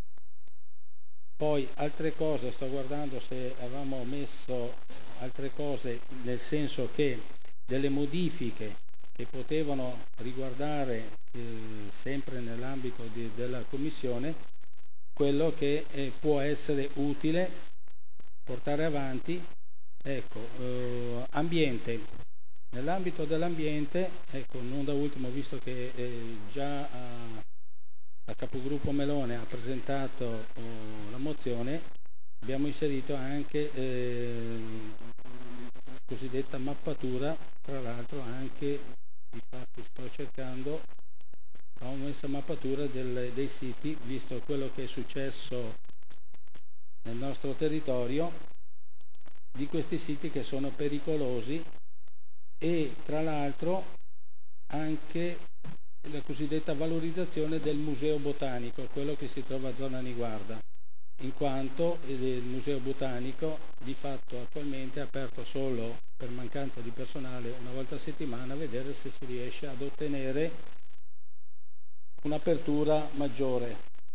Poi altre cose, sto guardando se avevamo messo altre cose, nel senso che delle modifiche che potevano riguardare eh, sempre nell'ambito di, della Commissione, quello che eh, può essere utile portare avanti, ecco, eh, ambiente. Nell'ambito dell'ambiente, ecco, non da ultimo, visto che eh, già a, a capogruppo Melone ha presentato oh, la mozione, abbiamo inserito anche eh, la cosiddetta mappatura, tra l'altro anche, infatti sto cercando, ho messo mappatura del, dei siti, visto quello che è successo nel nostro territorio, di questi siti che sono pericolosi, e tra l'altro anche la cosiddetta valorizzazione del museo botanico, quello che si trova a zona Niguarda, in quanto il museo botanico di fatto attualmente è aperto solo per mancanza di personale una volta a settimana, a vedere se si riesce ad ottenere un'apertura maggiore.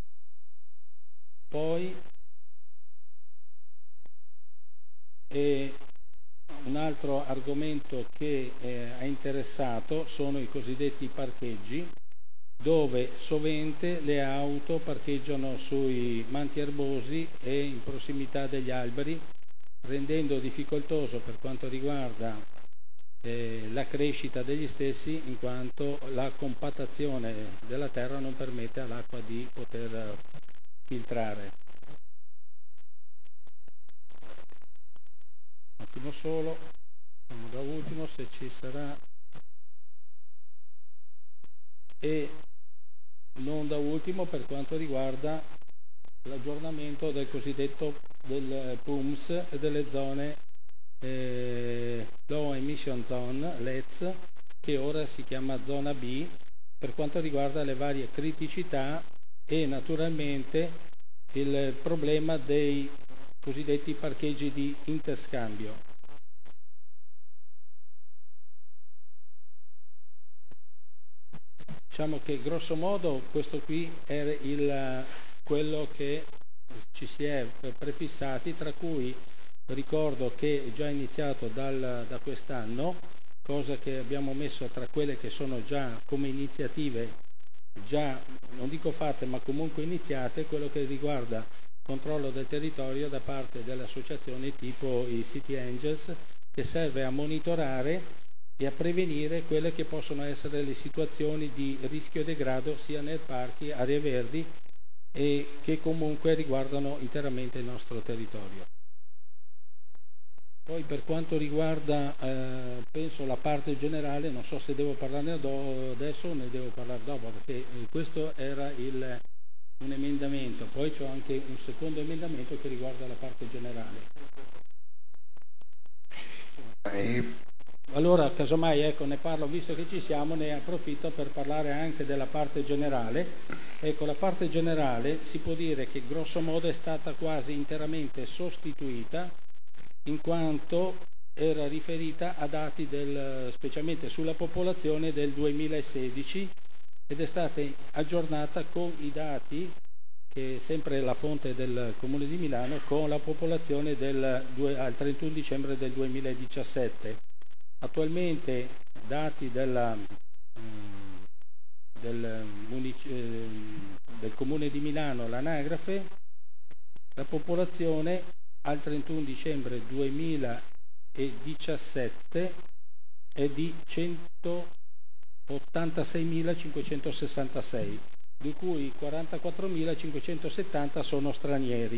Poi e un altro argomento che eh, ha interessato sono i cosiddetti parcheggi, dove sovente le auto parcheggiano sui manti erbosi e in prossimità degli alberi, rendendo difficoltoso per quanto riguarda Eh, la crescita degli stessi, in quanto la compattazione della terra non permette all'acqua di poter filtrare. Un attimo solo, siamo da ultimo, se ci sarà. E non da ultimo, per quanto riguarda l'aggiornamento del cosiddetto del P U M S e delle zone Eh, Low Emission Zone, L E Z, che ora si chiama zona B, per quanto riguarda le varie criticità e naturalmente il problema dei cosiddetti parcheggi di interscambio. Diciamo che grosso modo questo qui era il, quello che ci si è prefissati, tra cui ricordo che è già iniziato dal, da quest'anno, cosa che abbiamo messo tra quelle che sono già come iniziative, già non dico fatte ma comunque iniziate, quello che riguarda controllo del territorio da parte delle associazioni tipo i City Angels, che serve a monitorare e a prevenire quelle che possono essere le situazioni di rischio e degrado sia nei parchi, aree verdi, e che comunque riguardano interamente il nostro territorio. Poi per quanto riguarda, eh, penso, la parte generale, non so se devo parlarne do- adesso o ne devo parlare dopo, perché questo era il, un emendamento, poi c'ho anche un secondo emendamento che riguarda la parte generale. Allora, casomai, ecco, ne parlo, visto che ci siamo, ne approfitto per parlare anche della parte generale. Ecco, la parte generale si può dire che grosso modo è stata quasi interamente sostituita, in quanto era riferita a dati del, specialmente sulla popolazione del duemilasedici, ed è stata aggiornata con i dati, che è sempre la fonte del Comune di Milano, con la popolazione del, al trentuno dicembre del duemiladiciassette. Attualmente dati della, del, del Comune di Milano, l'anagrafe, la popolazione al trentuno dicembre duemiladiciassette è di centottantaseimilacinquecentosessantasei, di cui quarantaquattromilacinquecentosettanta sono stranieri.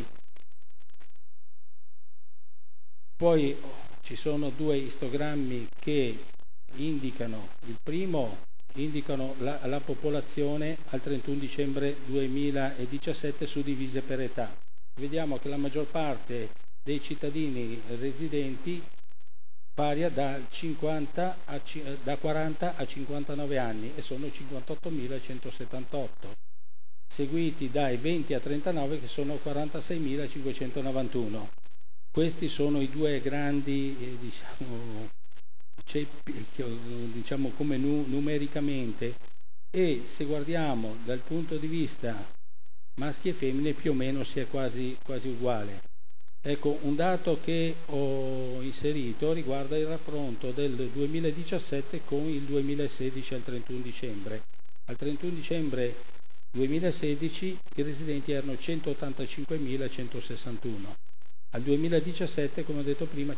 Poi ci sono due istogrammi che indicano, il primo indicano la, la popolazione al trentuno dicembre duemiladiciassette suddivise per età. Vediamo che la maggior parte dei cittadini residenti varia da, cinquanta a, da quaranta a cinquantanove anni e sono cinquantottomilacentosettantotto, seguiti dai venti a trentanove che sono quarantaseimilacinquecentonovantuno. Questi sono i due grandi, eh, diciamo, ceppi, diciamo come nu- numericamente, e se guardiamo dal punto di vista maschi e femmine più o meno si è quasi, quasi uguale. Ecco, un dato che ho inserito riguarda il raffronto del duemiladiciassette con il duemilasedici al trentuno dicembre. Al trentuno dicembre duemilasedici i residenti erano centottantacinquemilacentosessantuno. Al duemiladiciassette, come ho detto prima,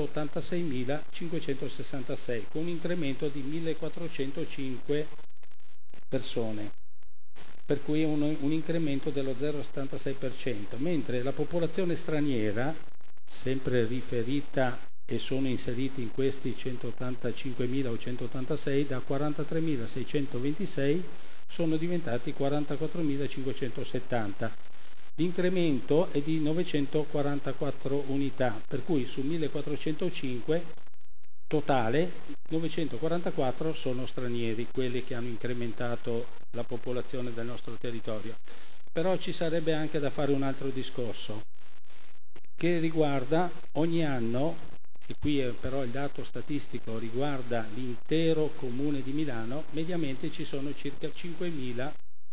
centottantaseimilacinquecentosessantasei, con un incremento di millequattrocentocinque persone, per cui un, un incremento dello zero virgola settantasei per cento, mentre la popolazione straniera, sempre riferita e sono inseriti in questi centottantacinquemila o centottantasei, da quarantatremilaseicentoventisei sono diventati quarantaquattromilacinquecentosettanta. L'incremento è di novecentoquarantaquattro unità, per cui su millequattrocentocinque totale novecentoquarantaquattro sono stranieri, quelli che hanno incrementato la popolazione del nostro territorio. Però ci sarebbe anche da fare un altro discorso che riguarda ogni anno, e qui è però il dato statistico riguarda l'intero Comune di Milano, mediamente ci sono circa cinquemila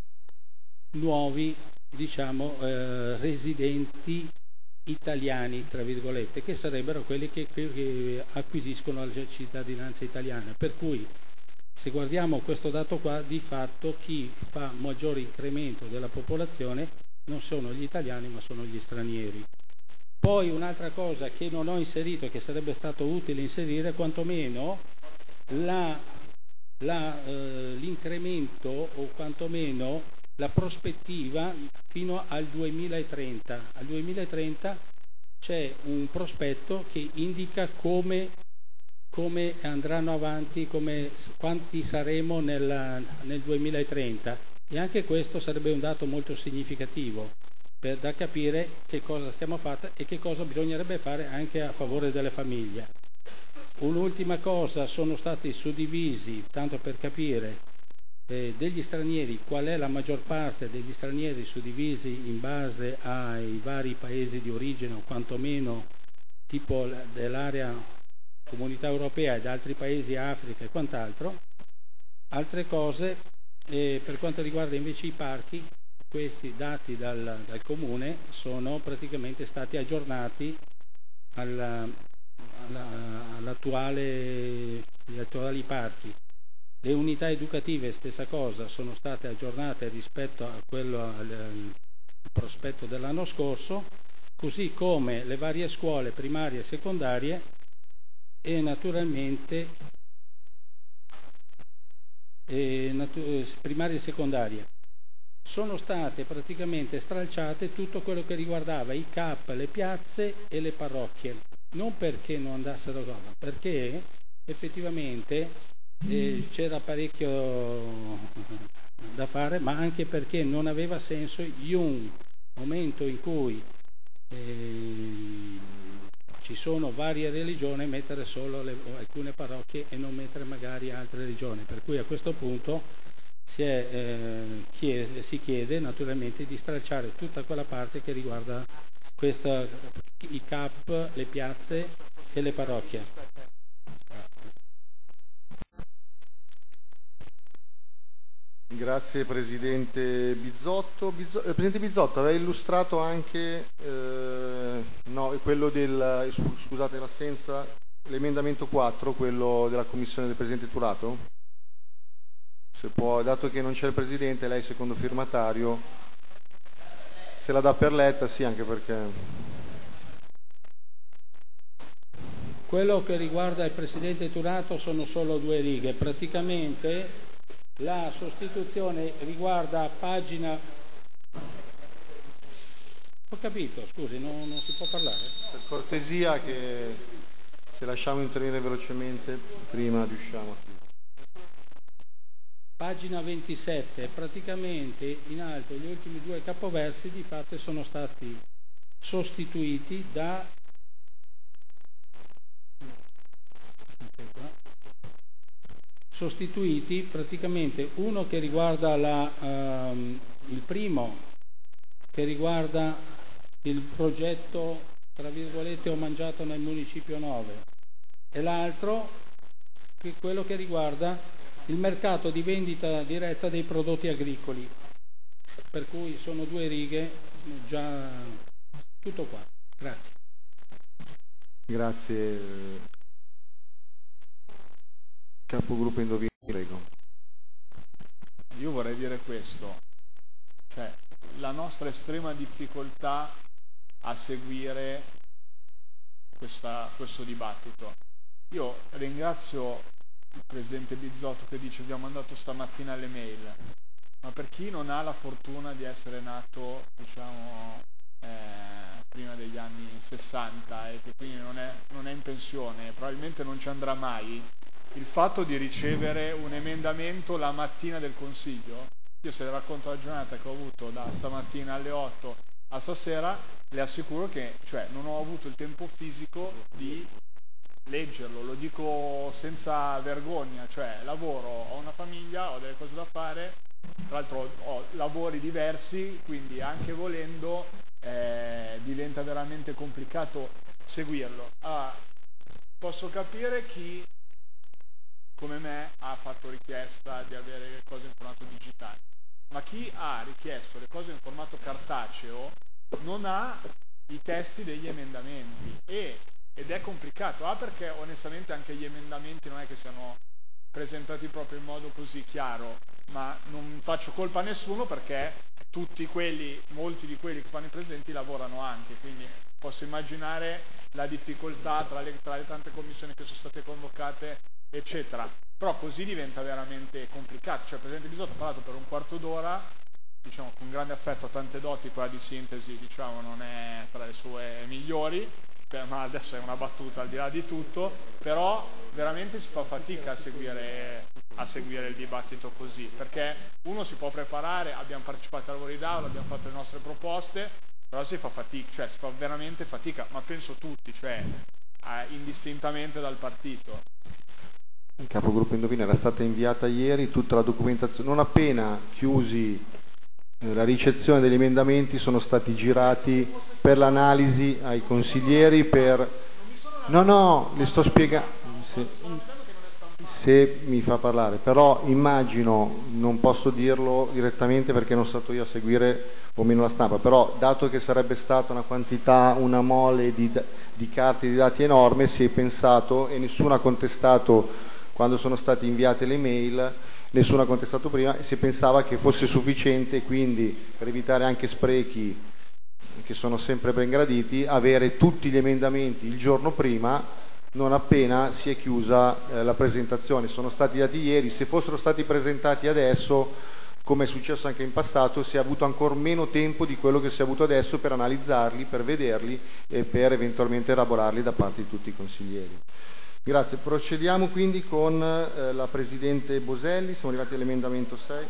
nuovi, diciamo, eh, residenti italiani, tra virgolette, che sarebbero quelli che, che acquisiscono la cittadinanza italiana. Per cui, se guardiamo questo dato qua, di fatto chi fa maggiore incremento della popolazione non sono gli italiani, ma sono gli stranieri. Poi un'altra cosa che non ho inserito e che sarebbe stato utile inserire, quantomeno la, la, eh, l'incremento o quantomeno la prospettiva fino al duemilatrenta. Al duemilatrenta c'è un prospetto che indica come, come andranno avanti, come, quanti saremo nella, nel duemilatrenta, e anche questo sarebbe un dato molto significativo per da capire che cosa stiamo facendo e che cosa bisognerebbe fare anche a favore delle famiglie. Un'ultima cosa, sono stati suddivisi, tanto per capire, Eh, degli stranieri, qual è la maggior parte degli stranieri suddivisi in base ai vari paesi di origine, o quantomeno tipo dell'area comunità europea ed altri paesi, Africa e quant'altro. Altre cose, eh, per quanto riguarda invece i parchi, questi dati dal, dal Comune sono praticamente stati aggiornati alla, alla, all'attuale, agli attuali parchi. Le unità educative, stessa cosa, sono state aggiornate rispetto a quello al, al prospetto dell'anno scorso, così come le varie scuole primarie e secondarie e naturalmente e natu- primarie e secondarie. Sono state praticamente stralciate tutto quello che riguardava i C A P, le piazze e le parrocchie, non perché non andassero a cosa, perché effettivamente eh, c'era parecchio da fare, ma anche perché non aveva senso in un momento in cui eh, ci sono varie religioni mettere solo le, alcune parrocchie e non mettere magari altre religioni, per cui a questo punto si, è, eh, chiede, si chiede naturalmente di stralciare tutta quella parte che riguarda questa, i C A P, le piazze e le parrocchie. Grazie Presidente Bizzotto. Bizzo- eh, Presidente Bizzotto, aveva illustrato anche eh, no, quello del, scusate l'assenza, l'emendamento quattro, quello della Commissione del Presidente Turato? Se può, dato che non c'è il Presidente, lei secondo firmatario, se la dà per letta, sì, anche perché... Quello che riguarda il Presidente Turato sono solo due righe, praticamente la sostituzione riguarda pagina... Ho capito, scusi, non, non si può parlare? Per cortesia, che se lasciamo intervenire velocemente, prima riusciamo. Pagina ventisette, praticamente in alto gli ultimi due capoversi di fatto sono stati sostituiti da sostituiti praticamente uno che riguarda la, um, il primo che riguarda il progetto tra virgolette ho mangiato nel municipio nove e l'altro che è quello che riguarda il mercato di vendita diretta dei prodotti agricoli, per cui sono due righe già tutto qua. Grazie. Grazie. Capogruppo Indovino, prego. Io vorrei dire questo, cioè la nostra estrema difficoltà a seguire questa, questo dibattito. Io ringrazio il Presidente Bizzotto che dice vi ho mandato stamattina le mail, ma per chi non ha la fortuna di essere nato, diciamo, eh, prima degli anni sessanta e che quindi non è, non è in pensione, probabilmente non ci andrà mai, il fatto di ricevere un emendamento la mattina del Consiglio, io se le racconto la giornata che ho avuto da stamattina alle otto a stasera, le assicuro che cioè, non ho avuto il tempo fisico di leggerlo, lo dico senza vergogna, cioè lavoro, ho una famiglia, ho delle cose da fare, tra l'altro ho lavori diversi, quindi anche volendo eh, diventa veramente complicato seguirlo. Ah, posso capire chi come me ha fatto richiesta di avere le cose in formato digitale, ma chi ha richiesto le cose in formato cartaceo non ha i testi degli emendamenti e, ed è complicato, ah perché onestamente anche gli emendamenti non è che siano presentati proprio in modo così chiaro, ma non faccio colpa a nessuno perché tutti quelli, molti di quelli che fanno i presidenti lavorano anche, quindi posso immaginare la difficoltà tra le, tra le tante commissioni che sono state convocate eccetera, però così diventa veramente complicato, cioè il Presidente Bizzotto ha parlato per un quarto d'ora, diciamo con grande affetto, tante doti, quella di sintesi diciamo non è tra le sue migliori, per, ma adesso è una battuta al di là di tutto, però veramente si fa fatica a seguire, a seguire il dibattito così, perché uno si può preparare, abbiamo partecipato ai lavori d'aula, abbiamo fatto le nostre proposte, però si fa fatica, cioè si fa veramente fatica, ma penso tutti, cioè eh, indistintamente dal partito. Il capogruppo Indovino era stata inviata ieri tutta la documentazione, non appena chiusi eh, la ricezione degli emendamenti sono stati girati per l'analisi ai consiglieri per... No, no, le sto spiegando, se, se mi fa parlare, però immagino, non posso dirlo direttamente perché non sono stato io a seguire o meno la stampa, però dato che sarebbe stata una quantità, una mole di, di carte di dati enorme, si è pensato e nessuno ha contestato quando sono state inviate le mail, nessuno ha contestato prima, e si pensava che fosse sufficiente, quindi per evitare anche sprechi che sono sempre ben graditi, avere tutti gli emendamenti il giorno prima, non appena si è chiusa eh, la presentazione. Sono stati dati ieri, se fossero stati presentati adesso, come è successo anche in passato, si è avuto ancora meno tempo di quello che si è avuto adesso per analizzarli, per vederli e per eventualmente elaborarli da parte di tutti i consiglieri. Grazie, procediamo quindi con eh, la Presidente Boselli, siamo arrivati all'emendamento sei.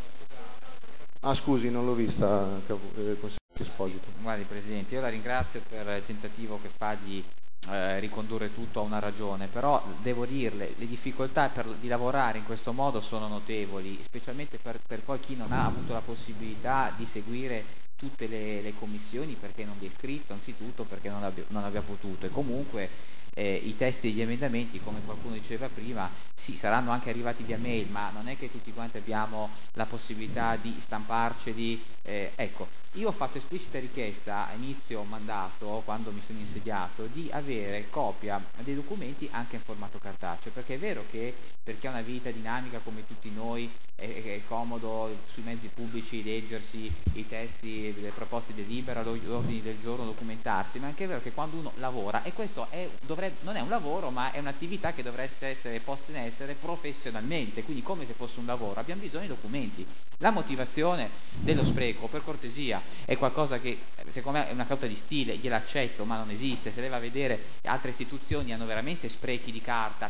Ah scusi, non l'ho vista, eh, Consigliere Esposito. Guardi Presidente, io la ringrazio per il tentativo che fa di eh, ricondurre tutto a una ragione, però devo dirle, le difficoltà per, di lavorare in questo modo sono notevoli, specialmente per, per poi chi non ha avuto la possibilità di seguire tutte le, le commissioni perché non vi è iscritto, anzitutto perché non abbia, non abbia potuto, e comunque eh, i testi degli emendamenti, come qualcuno diceva prima, sì, saranno anche arrivati via mail, ma non è che tutti quanti abbiamo la possibilità di stamparceli. Eh, ecco, io ho fatto esplicita richiesta a inizio mandato, quando mi sono insediato, di avere copia dei documenti anche in formato cartaceo, perché è vero che per chi ha una vita dinamica come tutti noi è, è comodo sui mezzi pubblici leggersi i testi, le proposte di delibera, gli ordini del giorno, documentarsi, ma è anche vero che quando uno lavora, e questo è, dovrebbe, non è un lavoro, ma è un'attività che dovreste essere posta in essere professionalmente, quindi come se fosse un lavoro, abbiamo bisogno di documenti. La motivazione dello spreco, per cortesia, è qualcosa che secondo me è una caduta di stile, gliel'accetto, ma non esiste. Se lei va a vedere, altre istituzioni hanno veramente sprechi di carta,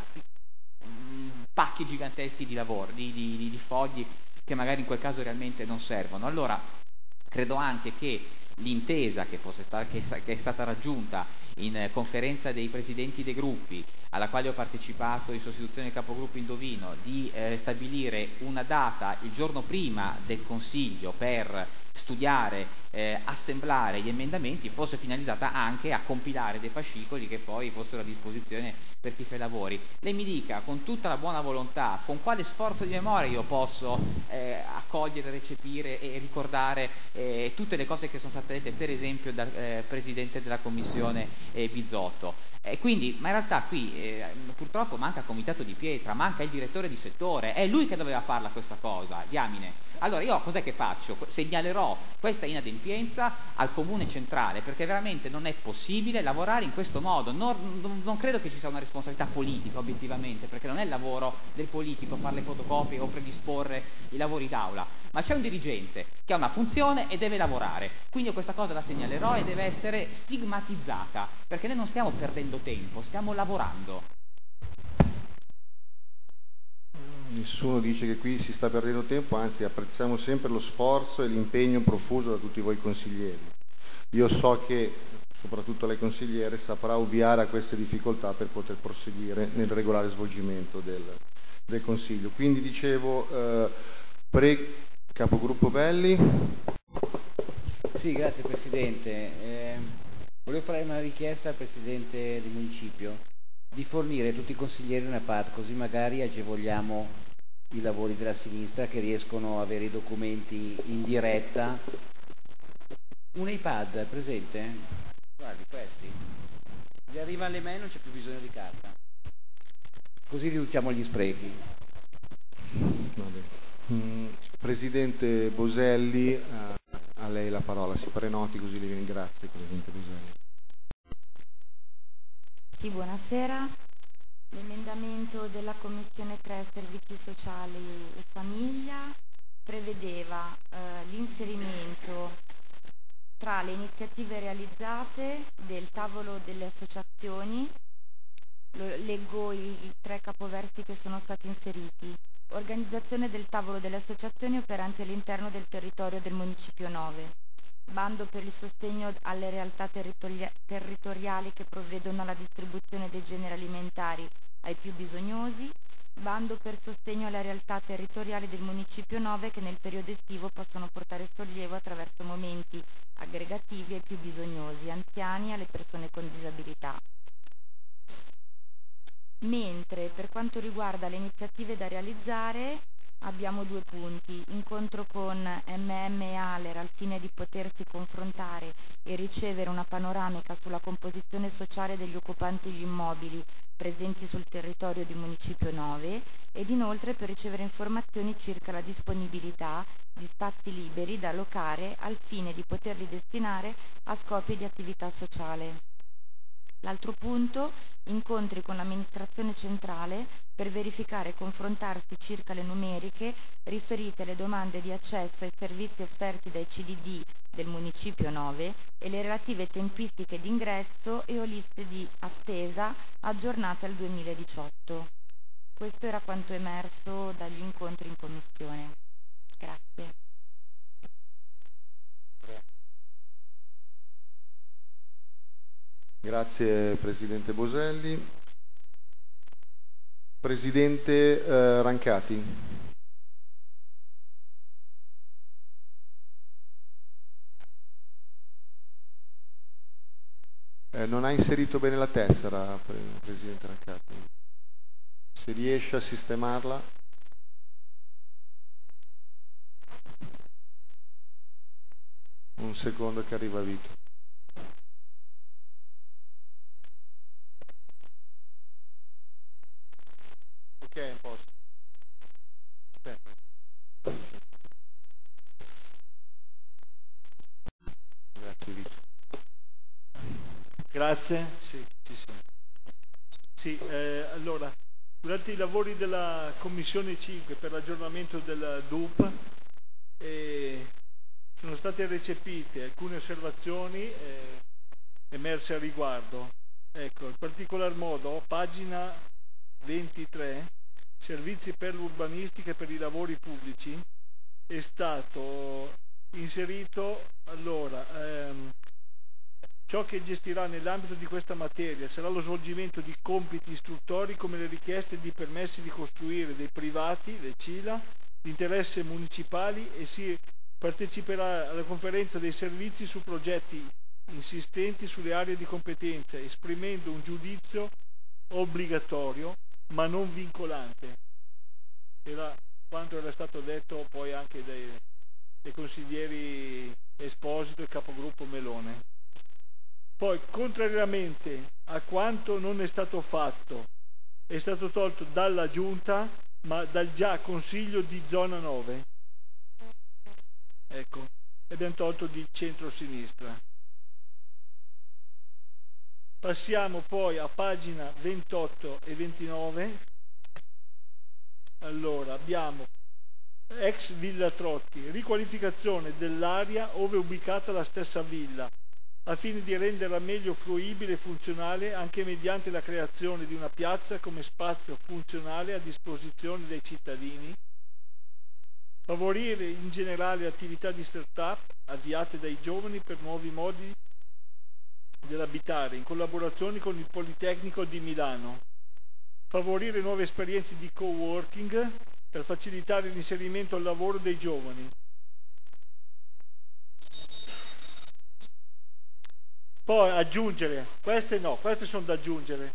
pacchi giganteschi di lavoro, di, di, di, di fogli che magari in quel caso realmente non servono. Allora credo anche che l'intesa che, fosse sta, che, che è stata raggiunta in eh, conferenza dei presidenti dei gruppi, alla quale ho partecipato in sostituzione del capogruppo Indovino, di eh, stabilire una data il giorno prima del Consiglio per studiare, eh, assemblare gli emendamenti, fosse finalizzata anche a compilare dei fascicoli che poi fossero a disposizione per chi fa i lavori. Lei mi dica, con tutta la buona volontà, con quale sforzo di memoria io posso eh, accogliere, recepire e ricordare eh, tutte le cose che sono state dette, per esempio dal eh, Presidente della Commissione eh, Bizzotto. E quindi, ma in realtà qui eh, purtroppo manca il Comitato di Pietra, manca il direttore di settore, è lui che doveva farla questa cosa, diamine. Allora io cos'è che faccio? Segnalerò questa inadempienza al Comune centrale, perché veramente non è possibile lavorare in questo modo. Non, non, non credo che ci sia una responsabilità politica obiettivamente, perché non è il lavoro del politico fare le fotocopie o predisporre i lavori d'aula, ma c'è un dirigente che ha una funzione e deve lavorare. Quindi io questa cosa la segnalerò e deve essere stigmatizzata, perché noi non stiamo perdendo tempo, stiamo lavorando. Nessuno dice che qui si sta perdendo tempo, anzi apprezziamo sempre lo sforzo e l'impegno profuso da tutti voi consiglieri. Io so che soprattutto lei consigliere saprà ovviare a queste difficoltà per poter proseguire nel regolare svolgimento del, del Consiglio. Quindi dicevo, eh, pre capogruppo Belli. Sì, grazie Presidente. Eh, volevo fare una richiesta al Presidente del Municipio di fornire a tutti i consiglieri una parte, così magari agevoliamo i lavori della sinistra che riescono a avere i documenti in diretta. Un iPad, presente? Guardi, questi. Gli arrivano le mail, non c'è più bisogno di carta. Così riduciamo gli sprechi. Mm, Presidente Boselli, eh, a lei la parola, si prenoti così le viene. Grazie Presidente Boselli. Sì, buonasera. L'emendamento della Commissione tre Servizi Sociali e Famiglia prevedeva eh, l'inserimento tra le iniziative realizzate del tavolo delle associazioni. Lo, leggo i, i tre capoversi che sono stati inseriti. Organizzazione del tavolo delle associazioni operanti all'interno del territorio del Municipio nove. Bando per il sostegno alle realtà territoria- territoriali che provvedono alla distribuzione dei generi alimentari ai più bisognosi. Bando per sostegno alle realtà territoriali del Municipio nove che nel periodo estivo possono portare sollievo attraverso momenti aggregativi ai più bisognosi, anziani e alle persone con disabilità. Mentre per quanto riguarda le iniziative da realizzare abbiamo due punti: incontro con M M e ALER al fine di potersi confrontare e ricevere una panoramica sulla composizione sociale degli occupanti degli immobili presenti sul territorio di Municipio nove, ed inoltre per ricevere informazioni circa la disponibilità di spazi liberi da allocare al fine di poterli destinare a scopi di attività sociale. L'altro punto, incontri con l'amministrazione centrale per verificare e confrontarsi circa le numeriche riferite alle domande di accesso ai servizi offerti dai C D D del Municipio nove e le relative tempistiche di ingresso e o liste di attesa aggiornate al duemiladiciotto. Questo era quanto emerso dagli incontri in Commissione. Grazie. Grazie Presidente Boselli. Presidente eh, Rancati. Eh, non ha inserito bene la tessera, Presidente Rancati. Se riesce a sistemarla. Un secondo che arriva Vito. Ok, un posto. Aspetta. Grazie Vito. Grazie. Sì, sì, sì. Sì, eh, allora, durante i lavori della Commissione cinque per l'aggiornamento del D U P eh, sono state recepite alcune osservazioni eh, emerse a riguardo. Ecco, in particolar modo, pagina ventitré, servizi per l'urbanistica e per i lavori pubblici, è stato inserito, allora, ehm, ciò che gestirà nell'ambito di questa materia sarà lo svolgimento di compiti istruttori come le richieste di permessi di costruire dei privati, le C I L A, di interesse municipali e si parteciperà alla conferenza dei servizi su progetti insistenti sulle aree di competenza, esprimendo un giudizio obbligatorio ma non vincolante. Era quanto era stato detto poi anche dai, dai consiglieri Esposito e capogruppo Melone. Poi, contrariamente a quanto non è stato fatto, è stato tolto dalla Giunta, ma dal già Consiglio di Zona nove. Ecco, e abbiamo tolto di centro-sinistra. Passiamo poi a pagina ventotto e ventinove. Allora, abbiamo ex Villa Trotti, riqualificazione dell'area ove è ubicata la stessa villa, al fine di renderla meglio fruibile e funzionale anche mediante la creazione di una piazza come spazio funzionale a disposizione dei cittadini, favorire in generale attività di start-up avviate dai giovani per nuovi modi dell'abitare in collaborazione con il Politecnico di Milano, favorire nuove esperienze di co-working per facilitare l'inserimento al lavoro dei giovani. Poi aggiungere, queste no, queste sono da aggiungere.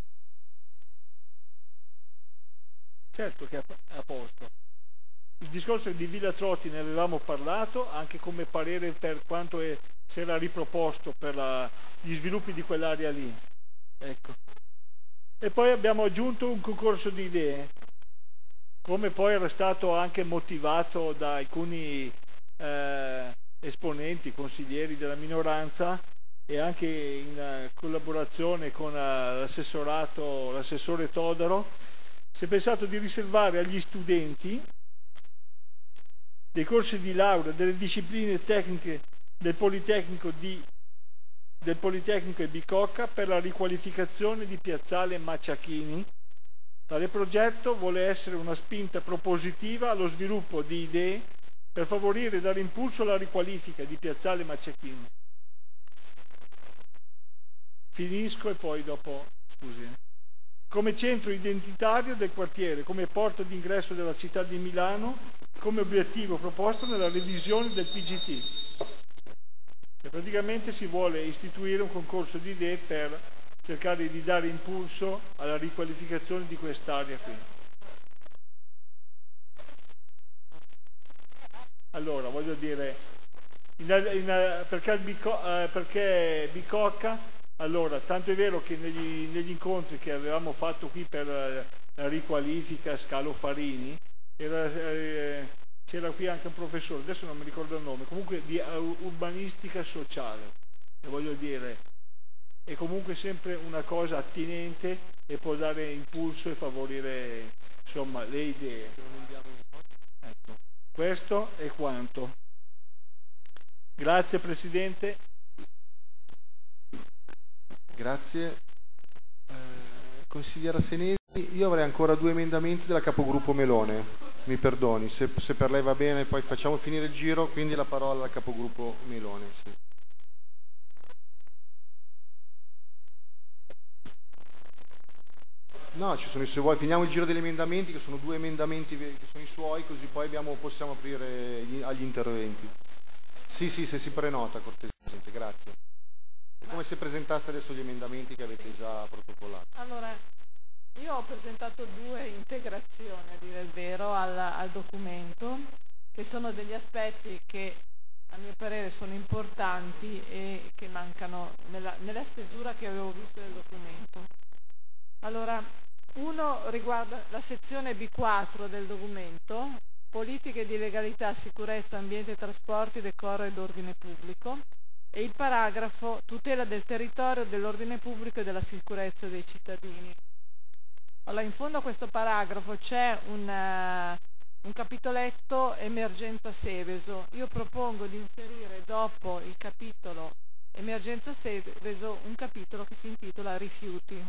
Certo che è a posto. Il discorso di Villa Trotti ne avevamo parlato, anche come parere per quanto è, si era riproposto per la, gli sviluppi di quell'area lì. Ecco. E poi abbiamo aggiunto un concorso di idee, come poi era stato anche motivato da alcuni eh, esponenti, consiglieri della minoranza, e anche in collaborazione con l'assessorato, l'assessore Todaro, si è pensato di riservare agli studenti dei corsi di laurea delle discipline tecniche del Politecnico, di, del Politecnico e Bicocca per la riqualificazione di Piazzale Macciachini. Tale progetto vuole essere una spinta propositiva allo sviluppo di idee per favorire e dare impulso alla riqualifica di Piazzale Macciachini. Finisco e poi dopo, scusi. Come centro identitario del quartiere, come porta d'ingresso della città di Milano, come obiettivo proposto nella revisione del P G T. E praticamente si vuole istituire un concorso di idee per cercare di dare impulso alla riqualificazione di quest'area qui. Allora, voglio dire, in, in, perché, il Bico, eh, perché Bicocca? Allora, tanto è vero che negli, negli incontri che avevamo fatto qui per la riqualifica Scalo Farini, era, eh, c'era qui anche un professore, adesso non mi ricordo il nome, comunque di urbanistica sociale. E voglio dire, è comunque sempre una cosa attinente e può dare impulso e favorire insomma le idee. Ecco. Questo è quanto. Grazie Presidente. Grazie. Eh, consigliera Senesi, io avrei ancora due emendamenti della capogruppo Melone, mi perdoni, se, se per lei va bene poi facciamo finire il giro, quindi la parola al capogruppo Melone. Sì. No, ci sono, se vuoi finiamo il giro degli emendamenti, che sono due emendamenti che sono i suoi, così poi abbiamo, possiamo aprire gli, agli interventi. Sì, sì, se si prenota cortesemente, grazie. È come se presentaste adesso gli emendamenti che avete già protocollato. Allora, io ho presentato due integrazioni, a dire il vero, al, al documento, che sono degli aspetti che a mio parere sono importanti e che mancano nella, nella stesura che avevo visto del documento. Allora, uno riguarda la sezione B quattro del documento, politiche di legalità, sicurezza, ambiente, trasporti, decoro ed ordine pubblico, e il paragrafo tutela del territorio, dell'ordine pubblico e della sicurezza dei cittadini. Allora, in fondo a questo paragrafo c'è un, uh, un capitoletto emergenza Seveso. Io propongo di inserire dopo il capitolo emergenza Seveso un capitolo che si intitola rifiuti.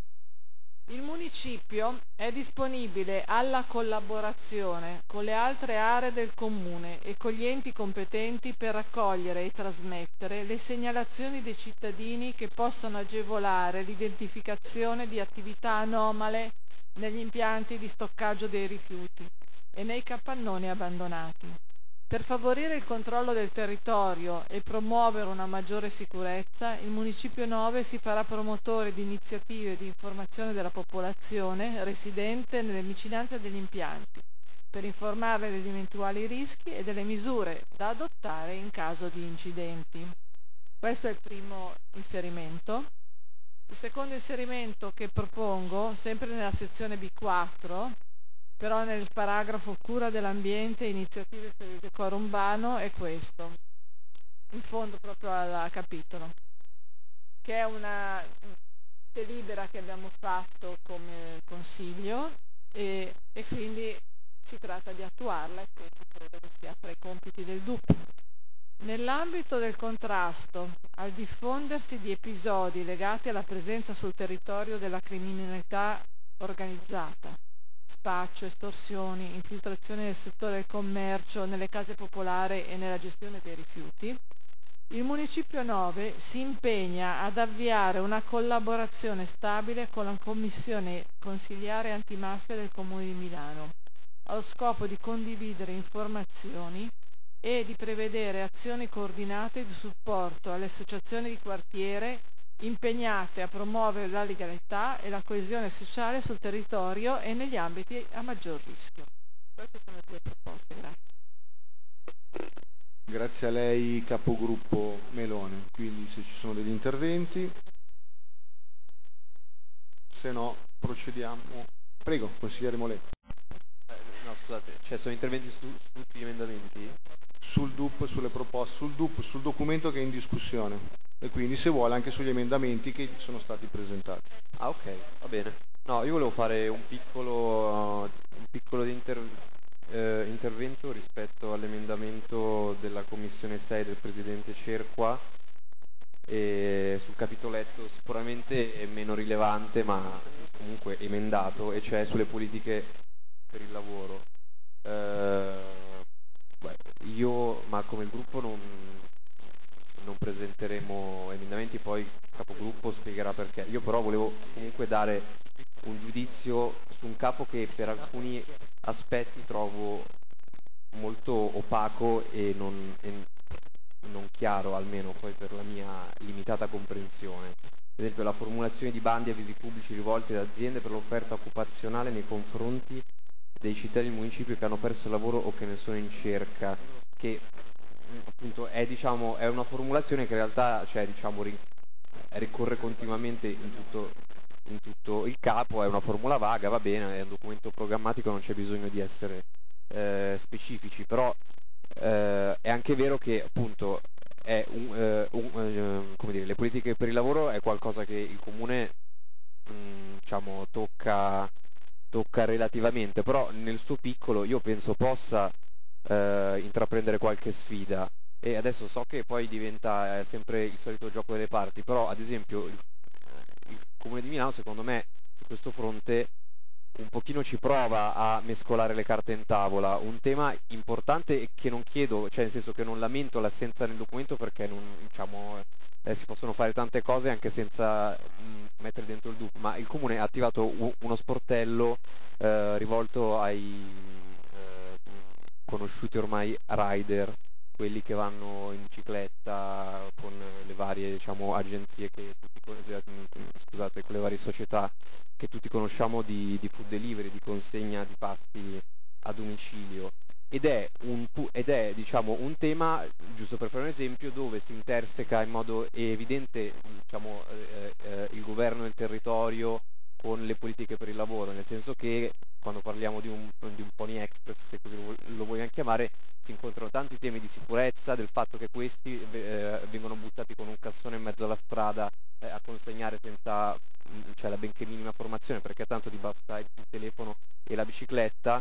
Il municipio è disponibile alla collaborazione con le altre aree del comune e con gli enti competenti per raccogliere e trasmettere le segnalazioni dei cittadini che possono agevolare l'identificazione di attività anomale negli impianti di stoccaggio dei rifiuti e nei capannoni abbandonati. Per favorire il controllo del territorio e promuovere una maggiore sicurezza, il Municipio nove si farà promotore di iniziative di informazione della popolazione residente nelle vicinanze degli impianti, per informarle degli eventuali rischi e delle misure da adottare in caso di incidenti. Questo è il primo inserimento. Il secondo inserimento che propongo, sempre nella sezione B quattro, però nel paragrafo cura dell'ambiente e iniziative per il decoro urbano, è questo, in fondo proprio al capitolo, che è una delibera che abbiamo fatto come Consiglio e, e quindi si tratta di attuarla e questo credo che sia tra i compiti del D U P. Nell'ambito del contrasto al diffondersi di episodi legati alla presenza sul territorio della criminalità organizzata, spaccio, estorsioni, infiltrazioni nel settore del commercio, nelle case popolari e nella gestione dei rifiuti, il Municipio nove si impegna ad avviare una collaborazione stabile con la Commissione Consiliare Antimafia del Comune di Milano, allo scopo di condividere informazioni e di prevedere azioni coordinate di supporto alle associazioni di quartiere impegnate a promuovere la legalità e la coesione sociale sul territorio e negli ambiti a maggior rischio. Queste sono le due proposte, grazie. Grazie a lei, capogruppo Melone. Quindi se ci sono degli interventi, se no procediamo. Prego, consigliere Moletti. Eh, no, scusate, cioè sono interventi su, su tutti gli emendamenti? Sul D U P, sulle proposte, sul D U P, sul documento che è in discussione. E quindi se vuole anche sugli emendamenti che sono stati presentati. Ah, ok, va bene. No, io volevo fare un piccolo, uh, un piccolo inter, eh, intervento rispetto all'emendamento della Commissione sei del Presidente Cerqua e sul capitoletto sicuramente è meno rilevante ma comunque emendato, e cioè sulle politiche per il lavoro. Eh, beh, io, ma come gruppo non... non presenteremo emendamenti, poi il capogruppo spiegherà perché. Io però volevo comunque dare un giudizio su un capo che per alcuni aspetti trovo molto opaco e non, e non chiaro, almeno poi per la mia limitata comprensione. Ad esempio la formulazione di bandi e avvisi pubblici rivolti ad aziende per l'offerta occupazionale nei confronti dei cittadini del municipio che hanno perso il lavoro o che ne sono in cerca, che appunto è, diciamo, è una formulazione che in realtà, cioè, diciamo, ricorre continuamente in tutto, in tutto il capo, è una formula vaga, va bene, è un documento programmatico, non c'è bisogno di essere eh, specifici, però eh, è anche vero che appunto è un, eh, un, eh, come dire, le politiche per il lavoro è qualcosa che il comune mh, diciamo tocca, tocca relativamente, però nel suo piccolo io penso possa eh, intraprendere qualche sfida. E adesso so che poi diventa eh, sempre il solito gioco delle parti, però ad esempio il, il Comune di Milano secondo me su questo fronte un pochino ci prova a mescolare le carte in tavola, un tema importante e che non chiedo, cioè nel senso che non lamento l'assenza nel documento perché non, diciamo, eh, si possono fare tante cose anche senza mh, mettere dentro il D U P, ma il Comune ha attivato u- uno sportello eh, rivolto ai eh, conosciuti ormai rider, quelli che vanno in bicicletta con le varie diciamo, agenzie che tutti, scusate, con le varie società che tutti conosciamo di, di food delivery, di consegna di pasti a domicilio. Ed è, un, ed è diciamo, un tema, giusto per fare un esempio, dove si interseca in modo evidente diciamo, eh, eh, il governo del territorio con le politiche per il lavoro, nel senso che quando parliamo di un, di un Pony Express, se così lo vogliamo chiamare, si incontrano tanti temi di sicurezza, del fatto che questi eh, vengono buttati con un cassone in mezzo alla strada eh, a consegnare senza cioè, la benché minima formazione, perché tanto ti basta il telefono e la bicicletta.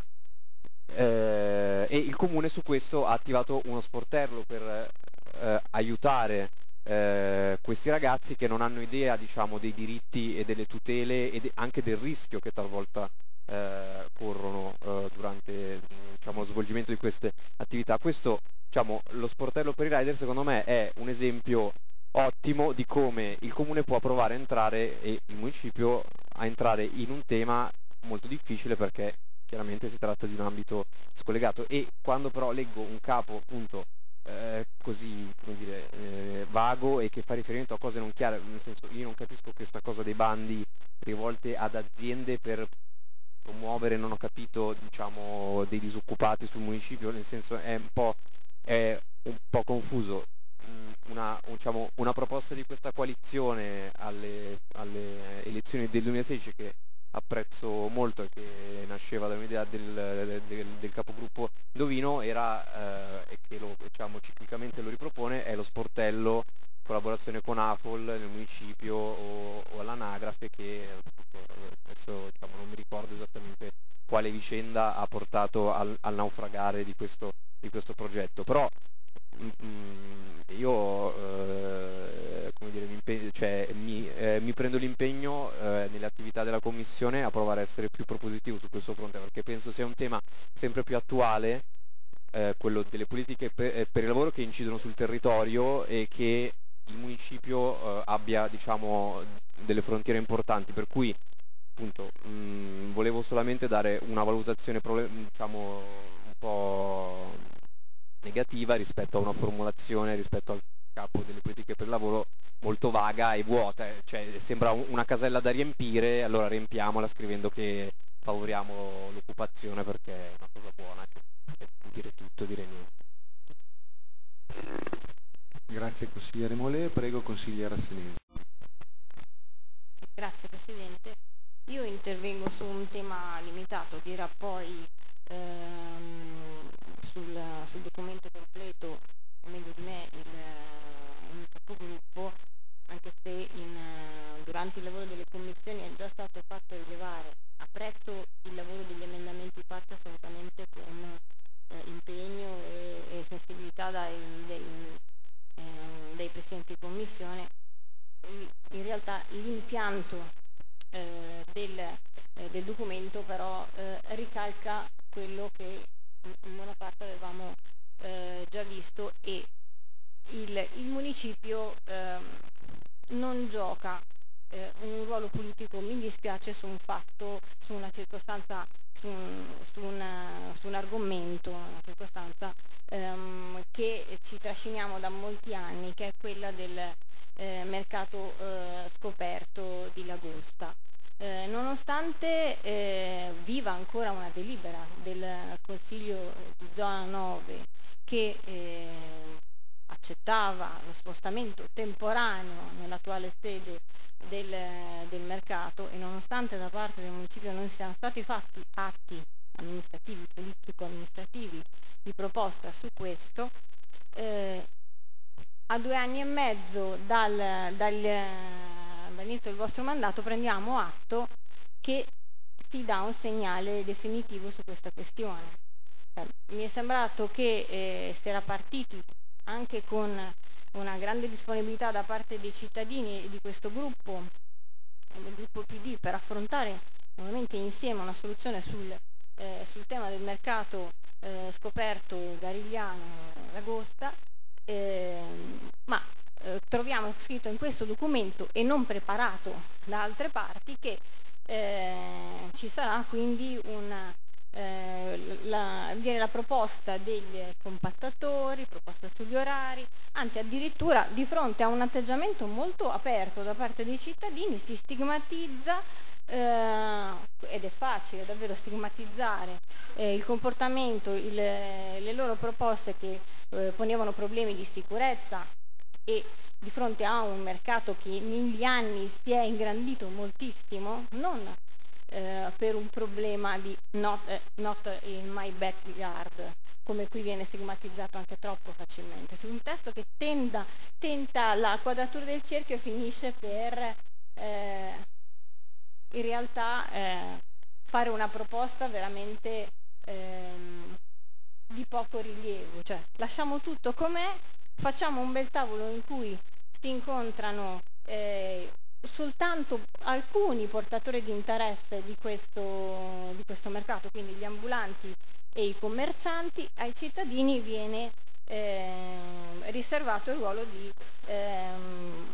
Eh, e il Comune su questo ha attivato uno sportello per eh, aiutare eh, questi ragazzi che non hanno idea diciamo, dei diritti e delle tutele e de- anche del rischio che talvolta eh, corrono eh, durante diciamo, lo svolgimento di queste attività. Questo, diciamo, lo sportello per i rider secondo me è un esempio ottimo di come il Comune può provare a entrare e il municipio a entrare in un tema molto difficile perché chiaramente si tratta di un ambito scollegato. E quando però leggo un capo appunto eh, così come dire, eh, vago e che fa riferimento a cose non chiare, nel senso io non capisco questa cosa dei bandi rivolte ad aziende per promuovere, non ho capito, diciamo, dei disoccupati sul municipio, nel senso è un po', è un po' confuso. Una, diciamo, una proposta di questa coalizione alle, alle elezioni del duemilasedici che apprezzo molto e che nasceva da un'idea del, del, del capogruppo Indovino era, eh, e che lo, diciamo, ciclicamente lo ripropone, è lo sportello collaborazione con AFOL nel municipio o, o all'anagrafe che adesso diciamo, non mi ricordo esattamente quale vicenda ha portato al, al naufragare di questo, di questo progetto, però mh, io eh, come dire, mi, impegno, cioè, mi, eh, mi prendo l'impegno eh, nelle attività della Commissione a provare a essere più propositivo su questo fronte perché penso sia un tema sempre più attuale, eh, quello delle politiche per, per il lavoro che incidono sul territorio e che il municipio eh, abbia diciamo, delle frontiere importanti, per cui appunto mh, volevo solamente dare una valutazione diciamo, un po' negativa rispetto a una formulazione, rispetto al capo delle politiche per il lavoro molto vaga e vuota, cioè sembra una casella da riempire, allora riempiamola scrivendo che favoriamo l'occupazione perché è una cosa buona, cioè, dire tutto, dire niente. Grazie consigliere Molè, prego consigliera Senesi. Grazie Presidente. Io intervengo su un tema limitato che era poi ehm, sul, sul documento completo, o meglio di me, il, il capogruppo, anche se in, durante il lavoro delle commissioni è già stato fatto rilevare. Apprezzo il lavoro degli emendamenti fatti assolutamente con eh, impegno e, e sensibilità dai, dei, eh, dai Presidenti di Commissione. In realtà l'impianto eh, del, eh, del documento però eh, ricalca quello che in buona parte avevamo eh, già visto e il, il municipio eh, non gioca eh, un ruolo politico, mi dispiace, su un fatto, su una circostanza, su un, su una, su un argomento, una circostanza ehm, che ci trasciniamo da molti anni, che è quella del eh, mercato eh, scoperto di Lagosta. Eh, nonostante eh, viva ancora una delibera del Consiglio di Zona nove che eh, accettava lo spostamento temporaneo nell'attuale sede del, del mercato e nonostante da parte del municipio non siano stati fatti atti amministrativi, politico-amministrativi di proposta su questo, eh, a due anni e mezzo dal, dal, dall'inizio del vostro mandato prendiamo atto che si dà un segnale definitivo su questa questione. Eh, mi è sembrato che eh, si era partiti anche con una grande disponibilità da parte dei cittadini di questo gruppo, del gruppo P D, per affrontare nuovamente insieme una soluzione sul, eh, sul tema del mercato eh, scoperto Garigliano-Lagosta, eh, ma eh, troviamo scritto in questo documento e non preparato da altre parti che eh, ci sarà quindi una Eh, la, viene la proposta degli compattatori, proposta sugli orari, anzi addirittura di fronte a un atteggiamento molto aperto da parte dei cittadini si stigmatizza, eh, ed è facile davvero stigmatizzare eh, il comportamento, il, le loro proposte che eh, ponevano problemi di sicurezza, e di fronte a un mercato che negli anni si è ingrandito moltissimo, non Eh, per un problema di not, eh, not in my backyard, come qui viene stigmatizzato anche troppo facilmente. Su un testo che tenda, tenta la quadratura del cerchio e finisce per eh, in realtà eh, fare una proposta veramente eh, di poco rilievo. Cioè, lasciamo tutto com'è, facciamo un bel tavolo in cui si incontrano eh, soltanto alcuni portatori di interesse di questo, di questo mercato, quindi gli ambulanti e i commercianti. Ai cittadini viene eh, riservato il ruolo di ehm,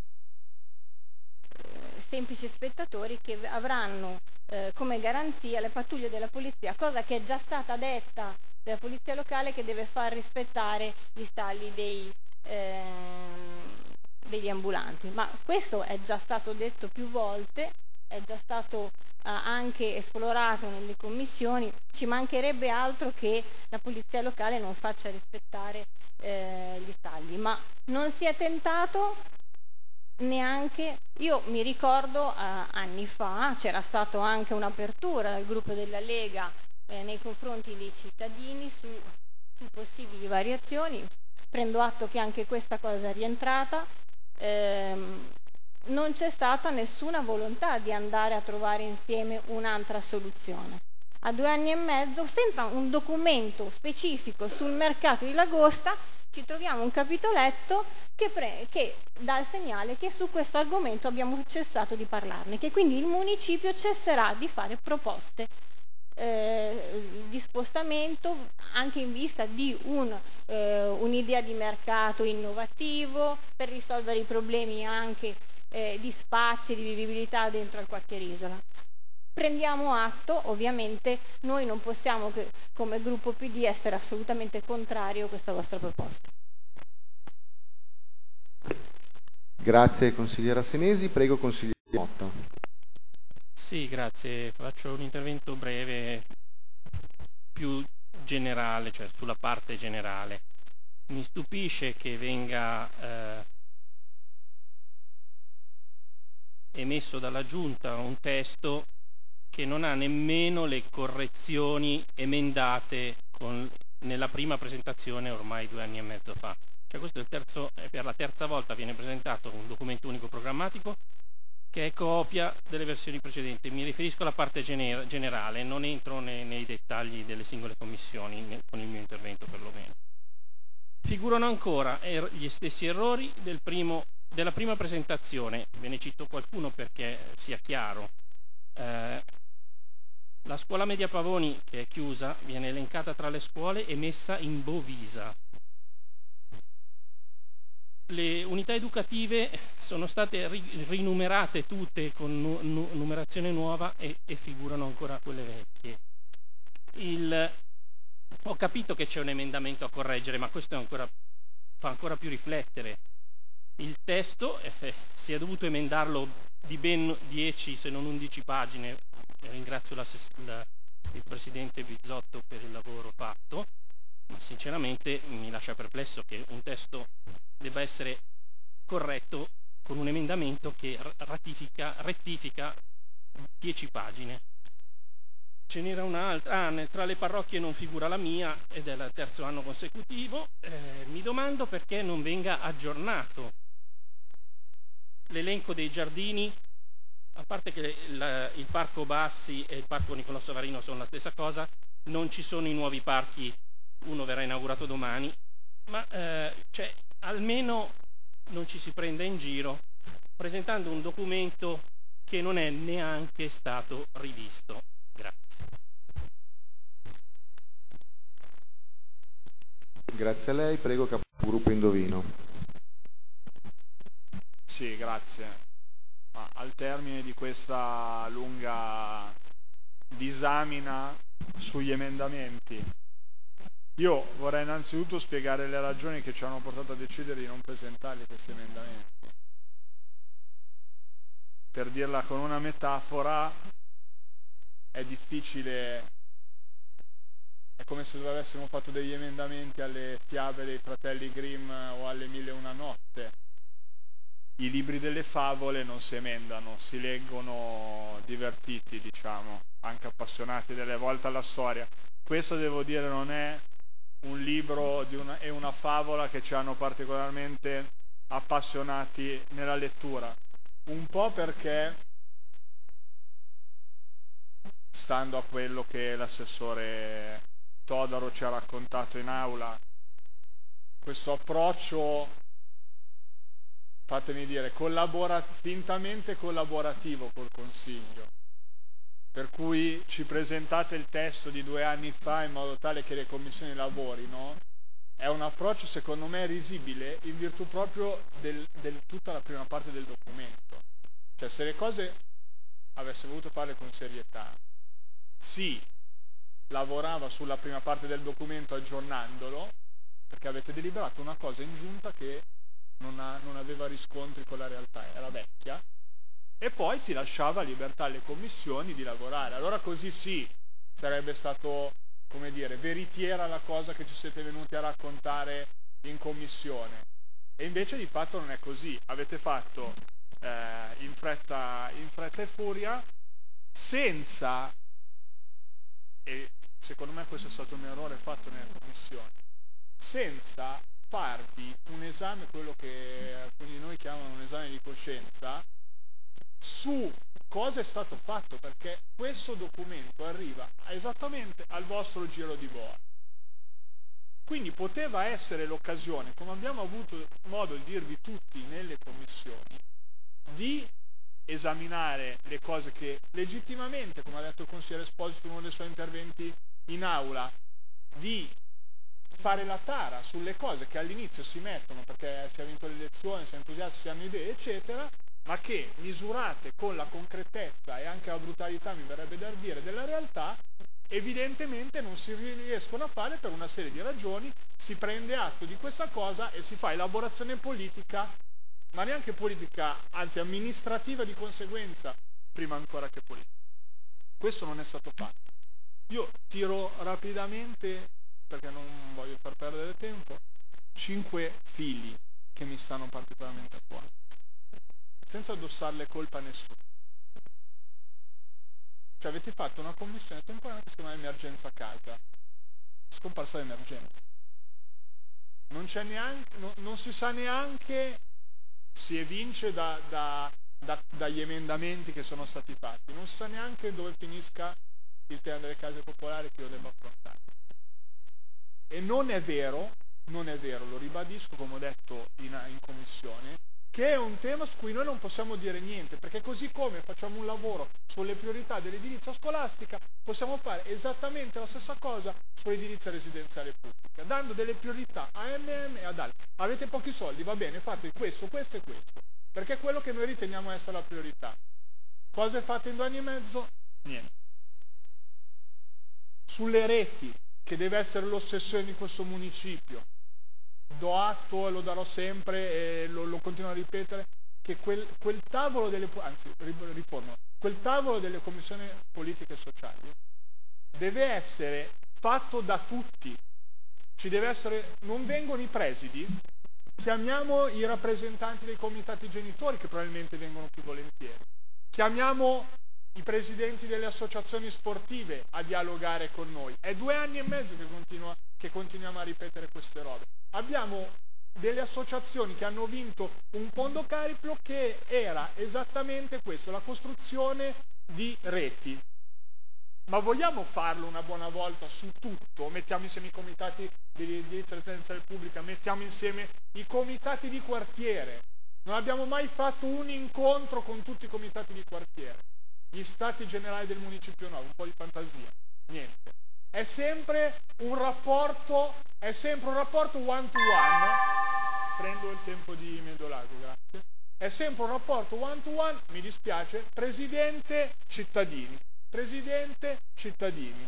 semplici spettatori che avranno eh, come garanzia le pattuglie della polizia, cosa che è già stata detta della polizia locale, che deve far rispettare gli stalli dei ehm, degli ambulanti, ma questo è già stato detto più volte, è già stato eh, anche esplorato nelle commissioni. Ci mancherebbe altro che la polizia locale non faccia rispettare eh, gli stalli, ma non si è tentato neanche. Io mi ricordo eh, anni fa c'era stata anche un'apertura dal gruppo della Lega eh, nei confronti dei cittadini su, su possibili variazioni. Prendo atto che anche questa cosa è rientrata. Ehm, non c'è stata nessuna volontà di andare a trovare insieme un'altra soluzione. A due anni e mezzo, senza un documento specifico sul mercato di Lagosta, ci troviamo un capitoletto che, pre- che dà il segnale che su questo argomento abbiamo cessato di parlarne, che quindi il municipio cesserà di fare proposte Eh, di spostamento anche in vista di un, eh, un'idea di mercato innovativo per risolvere i problemi anche eh, di spazi, di vivibilità dentro al quartiere Isola. Prendiamo atto, ovviamente noi non possiamo che, come gruppo P D essere assolutamente contrario a questa vostra proposta. Grazie consigliera Senesi, prego consigliere Motta. Sì, grazie. Faccio un intervento breve, più generale, cioè sulla parte generale. Mi stupisce che venga eh, emesso dalla Giunta un testo che non ha nemmeno le correzioni emendate con, nella prima presentazione ormai due anni e mezzo fa. Cioè questo è il terzo, per la terza volta viene presentato un documento unico programmatico che è copia delle versioni precedenti. Mi riferisco alla parte gener- generale, non entro nei, nei dettagli delle singole commissioni nel, con il mio intervento perlomeno. Figurano ancora er- gli stessi errori del primo, della prima presentazione, ve ne cito qualcuno perché sia chiaro. Eh, la scuola media Pavoni, che è chiusa, viene elencata tra le scuole e messa in Bovisa. Le unità educative sono state ri- rinumerate tutte con nu- nu- numerazione nuova e-, e figurano ancora quelle vecchie. Il... Ho capito che c'è un emendamento a correggere, ma questo è ancora... fa ancora più riflettere. Il testo eh, si è dovuto emendarlo di ben dieci se non undici pagine. Ringrazio la, la, il Presidente Bizzotto per il lavoro fatto, ma sinceramente mi lascia perplesso che un testo debba essere corretto con un emendamento che ratifica, rettifica dieci pagine. ce n'era un'altra, ah, tra le parrocchie non figura la mia ed è il terzo anno consecutivo. Eh, mi domando perché non venga aggiornato l'elenco dei giardini, a parte che la, il Parco Bassi e il Parco Niccolò Savarino sono la stessa cosa, non ci sono i nuovi parchi, uno verrà inaugurato domani, ma eh, cioè, almeno non ci si prenda in giro presentando un documento che non è neanche stato rivisto. Grazie. Grazie a lei, prego capogruppo Indovino. Sì, grazie. Ma al termine di questa lunga disamina sugli emendamenti, io vorrei innanzitutto spiegare le ragioni che ci hanno portato a decidere di non presentarli questi emendamenti. Per dirla con una metafora, è difficile, è come se avessimo fatto degli emendamenti alle fiabe dei fratelli Grimm o alle Mille e una notte. I libri delle favole non si emendano, si leggono divertiti, diciamo, anche appassionati delle volte alla storia. Questo, devo dire, non è un libro di una, è una favola che ci hanno particolarmente appassionati nella lettura. Un po' perché, stando a quello che l'assessore Todaro ci ha raccontato in aula, questo approccio, fatemi dire, collabora- fintamente collaborativo col Consiglio, per cui ci presentate il testo di due anni fa in modo tale che le commissioni lavorino, è un approccio secondo me risibile in virtù proprio del, del tutta la prima parte del documento. Cioè, se le cose avesse voluto farle con serietà, si lavorava sulla prima parte del documento aggiornandolo, perché avete deliberato una cosa in giunta che non, ha, non aveva riscontri con la realtà, era vecchia, e poi si lasciava libertà alle commissioni di lavorare. Allora così sì, sarebbe stato, come dire, veritiera la cosa che ci siete venuti a raccontare in commissione. E invece di fatto non è così. Avete fatto eh, in, fretta, in fretta e furia, senza, e secondo me questo è stato un errore fatto nelle commissioni, senza farvi un esame, quello che alcuni di noi chiamano un esame di coscienza, su cosa è stato fatto, perché questo documento arriva esattamente al vostro giro di boa. Quindi poteva essere l'occasione, come abbiamo avuto modo di dirvi tutti nelle commissioni, di esaminare le cose che legittimamente, come ha detto il consigliere Esposito in uno dei suoi interventi in aula, di fare la tara sulle cose che all'inizio si mettono perché si ha vinto le elezioni, si è entusiasti, si hanno idee, eccetera, ma che misurate con la concretezza e anche la brutalità, mi verrebbe da dire, della realtà, evidentemente non si riescono a fare per una serie di ragioni. Si prende atto di questa cosa e si fa elaborazione politica, ma neanche politica, anzi amministrativa di conseguenza, prima ancora che politica. Questo non è stato fatto. Io tiro rapidamente, perché non voglio far perdere tempo, cinque fili che mi stanno particolarmente a cuore, senza addossarle colpa a nessuno. Cioè, avete fatto una commissione temporanea che si chiama emergenza casa, scomparsa l'emergenza. Non c'è neanche, no, non si sa neanche, si evince da, da, da, dagli emendamenti che sono stati fatti, non si sa neanche dove finisca il tema delle case popolari che io devo affrontare. E non è vero, non è vero, lo ribadisco come ho detto in, in commissione, che è un tema su cui noi non possiamo dire niente, perché così come facciamo un lavoro sulle priorità dell'edilizia scolastica, possiamo fare esattamente la stessa cosa sull'edilizia residenziale pubblica, dando delle priorità a M M e ad altri. Avete pochi soldi, va bene, fate questo, questo e questo, perché è quello che noi riteniamo essere la priorità. Cose fatte in due anni e mezzo? Niente. Sulle reti, che deve essere l'ossessione di questo municipio, do atto e lo darò sempre e lo, lo continuo a ripetere, che quel, quel tavolo delle, anzi riformo, quel tavolo delle commissioni politiche e sociali deve essere fatto da tutti. Ci deve essere, non vengono i presidi, chiamiamo i rappresentanti dei comitati genitori, che probabilmente vengono più volentieri, chiamiamo i presidenti delle associazioni sportive a dialogare con noi. È due anni e mezzo che, continua, che continuiamo a ripetere queste robe. Abbiamo delle associazioni che hanno vinto un fondo Cariplo che era esattamente questo, la costruzione di reti. Ma vogliamo farlo una buona volta su tutto? Mettiamo insieme i comitati di diritto residenziale pubblica, mettiamo insieme i comitati di quartiere. Non abbiamo mai fatto un incontro con tutti i comitati di quartiere. Gli stati generali del municipio nuovo, un po' di fantasia, niente. È sempre un rapporto, è sempre un rapporto one to one. Prendo il tempo di Medolago, grazie. È sempre un rapporto one to one, mi dispiace, presidente cittadini. Presidente, cittadini.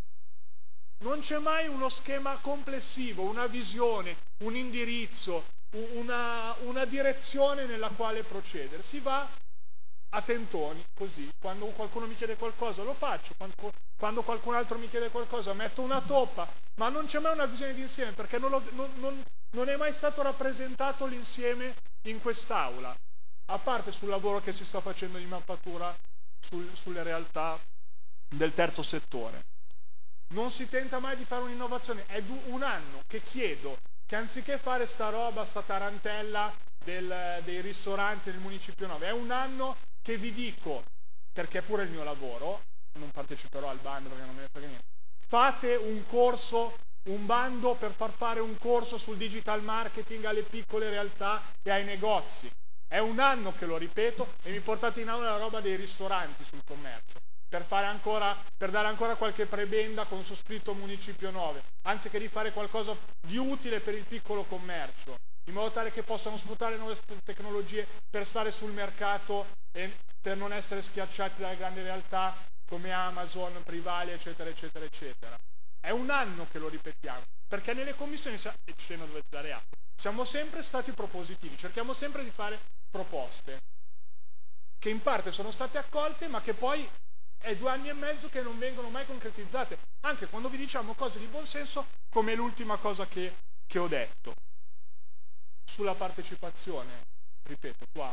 Non c'è mai uno schema complessivo, una visione, un indirizzo, una, una direzione nella quale procedere. Si va a tentoni, così. Quando qualcuno mi chiede qualcosa lo faccio, quando, quando qualcun altro mi chiede qualcosa metto una toppa, ma non c'è mai una visione d'insieme, perché non, lo, non, non, non è mai stato rappresentato l'insieme in quest'Aula, a parte sul lavoro che si sta facendo di mappatura sul, sulle realtà del terzo settore. Non si tenta mai di fare un'innovazione. È un anno che chiedo che anziché fare sta roba, sta tarantella del, dei ristoranti del Municipio nove, è un anno che vi dico, perché è pure il mio lavoro, non parteciperò al bando perché non me ne frega niente, fate un corso, un bando per far fare un corso sul digital marketing alle piccole realtà e ai negozi. È un anno che lo ripeto e mi portate in aula la roba dei ristoranti sul commercio, per, fare ancora, per dare ancora qualche prebenda con sottoscritto Municipio nove, anziché di fare qualcosa di utile per il piccolo commercio, in modo tale che possano sfruttare le nuove tecnologie per stare sul mercato e per non essere schiacciati dalle grandi realtà come Amazon, Privali, eccetera, eccetera, eccetera. È un anno che lo ripetiamo, perché nelle commissioni, e ce ne dovete dare atto, siamo sempre stati propositivi, cerchiamo sempre di fare proposte che in parte sono state accolte, ma che poi è due anni e mezzo che non vengono mai concretizzate, anche quando vi diciamo cose di buonsenso, come l'ultima cosa che, che ho detto. Sulla partecipazione, ripeto, qua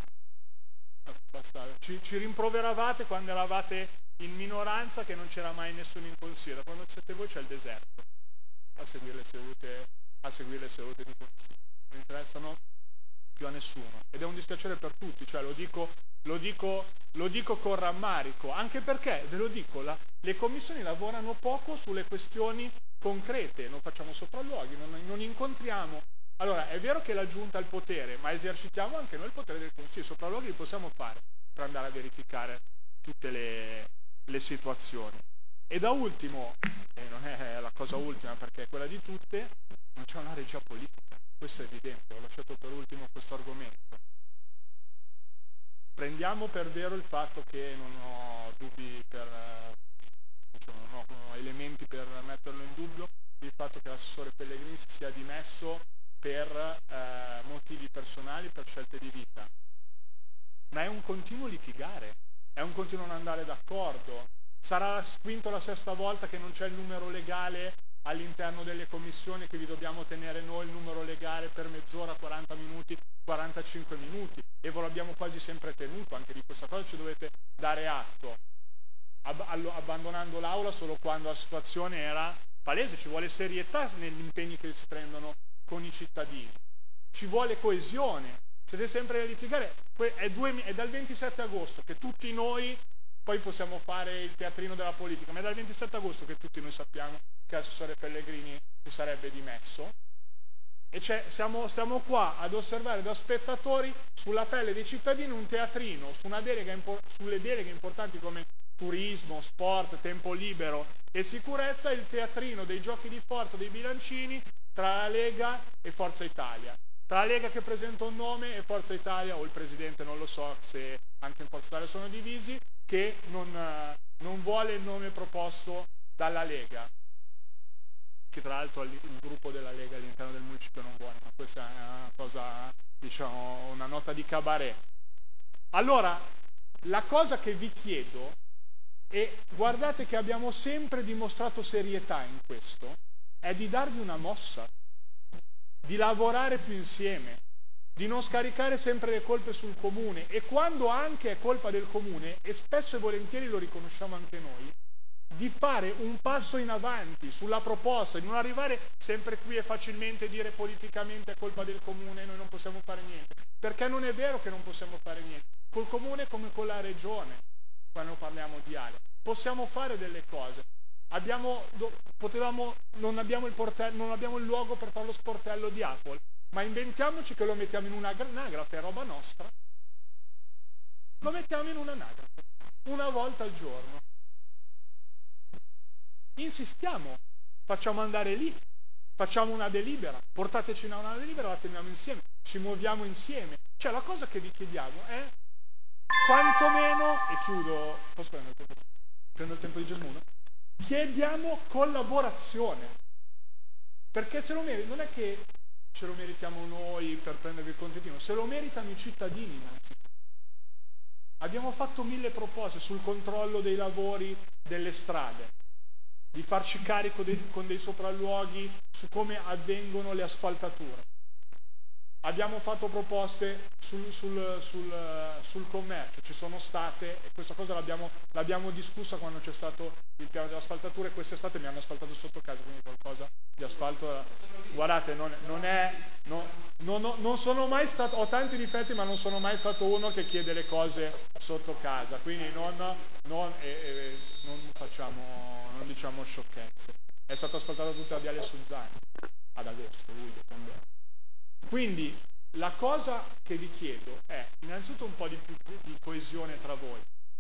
ci, ci rimproveravate quando eravate in minoranza che non c'era mai nessuno in consiglio, da quando siete voi c'è il deserto a seguire le sedute, a seguire le sedute di consiglio, non interessano più a nessuno, ed è un dispiacere per tutti, cioè lo dico, lo dico, lo dico con rammarico, anche perché, ve lo dico, la, le commissioni lavorano poco sulle questioni concrete, non facciamo sopralluoghi, non, non incontriamo. Allora, è vero che la Giunta ha il potere, ma esercitiamo anche noi il potere del Consiglio, i sopralluoghi li possiamo fare per andare a verificare tutte le, le situazioni. E da ultimo, e non è la cosa ultima perché è quella di tutte, non c'è una regia politica, questo è evidente, ho lasciato per ultimo questo argomento. Prendiamo per vero il fatto che non ho dubbi per, diciamo, non ho, non ho elementi per metterlo in dubbio, il fatto che l'assessore Pellegrini si sia dimesso per eh, motivi personali, per scelte di vita. Ma è un continuo litigare, è un continuo non andare d'accordo. Sarà quinto la sesta volta che non c'è il numero legale all'interno delle commissioni, che vi dobbiamo tenere noi il numero legale per mezz'ora, quaranta minuti, quarantacinque minuti, e ve lo abbiamo quasi sempre tenuto, anche di questa cosa ci dovete dare atto, Ab- abbandonando l'aula solo quando la situazione era palese. Ci vuole serietà negli impegni che si prendono con i cittadini, ci vuole coesione. Siete sempre a litigare, è, due, è dal ventisette agosto che tutti noi, poi possiamo fare il teatrino della politica, ma è dal ventisette agosto che tutti noi sappiamo che l'assessore Pellegrini si sarebbe dimesso, e siamo, stiamo qua ad osservare da spettatori sulla pelle dei cittadini un teatrino su una delega, sulle deleghe importanti come turismo, sport, tempo libero e sicurezza, il teatrino dei giochi di forza, dei bilancini tra la Lega e Forza Italia, tra la Lega che presenta un nome e Forza Italia, o il Presidente, non lo so se anche in Forza Italia sono divisi, che non, non vuole il nome proposto dalla Lega, che tra l'altro il gruppo della Lega all'interno del municipio non vuole, ma questa è una cosa, diciamo, una nota di cabaret. Allora, la cosa che vi chiedo, e guardate che abbiamo sempre dimostrato serietà in questo, è di darvi una mossa, di lavorare più insieme, di non scaricare sempre le colpe sul comune, e quando anche è colpa del comune, e spesso e volentieri lo riconosciamo anche noi, di fare un passo in avanti sulla proposta, di non arrivare sempre qui e facilmente dire politicamente è colpa del comune, noi non possiamo fare niente, perché non è vero che non possiamo fare niente. Col comune come con la regione, quando parliamo di Ale, possiamo fare delle cose. Abbiamo, do, potevamo, non, abbiamo il portello, non abbiamo il luogo per fare lo sportello di Apple, ma inventiamoci che lo mettiamo in una anagrafe, è roba nostra, lo mettiamo in un'anagrafe, una volta al giorno. Insistiamo, facciamo andare lì, facciamo una delibera, portateci a una delibera, la teniamo insieme, ci muoviamo insieme. Cioè la cosa che vi chiediamo è quantomeno, e chiudo, posso prendere il tempo, prendo il tempo di Germuno, chiediamo collaborazione, perché se lo merita, non è che ce lo meritiamo noi per prendervi il contentino, se lo meritano i cittadini innanzitutto. Abbiamo fatto mille proposte sul controllo dei lavori delle strade, di farci carico dei, con dei sopralluoghi su come avvengono le asfaltature. Abbiamo fatto proposte sul, sul, sul, sul commercio, ci sono state, e questa cosa l'abbiamo, l'abbiamo discussa quando c'è stato il piano delle asfaltature, quest'estate mi hanno asfaltato sotto casa, quindi qualcosa di asfalto, guardate, non, non è, non, non, non sono mai stato, ho tanti difetti ma non sono mai stato uno che chiede le cose sotto casa, quindi non, non, eh, eh, non facciamo, non diciamo sciocchezze. È stato asfaltato tutta la Viale Suzzani, ad agosto, luglio, quando è. Quindi la cosa che vi chiedo è innanzitutto un po' di, più, di coesione tra voi.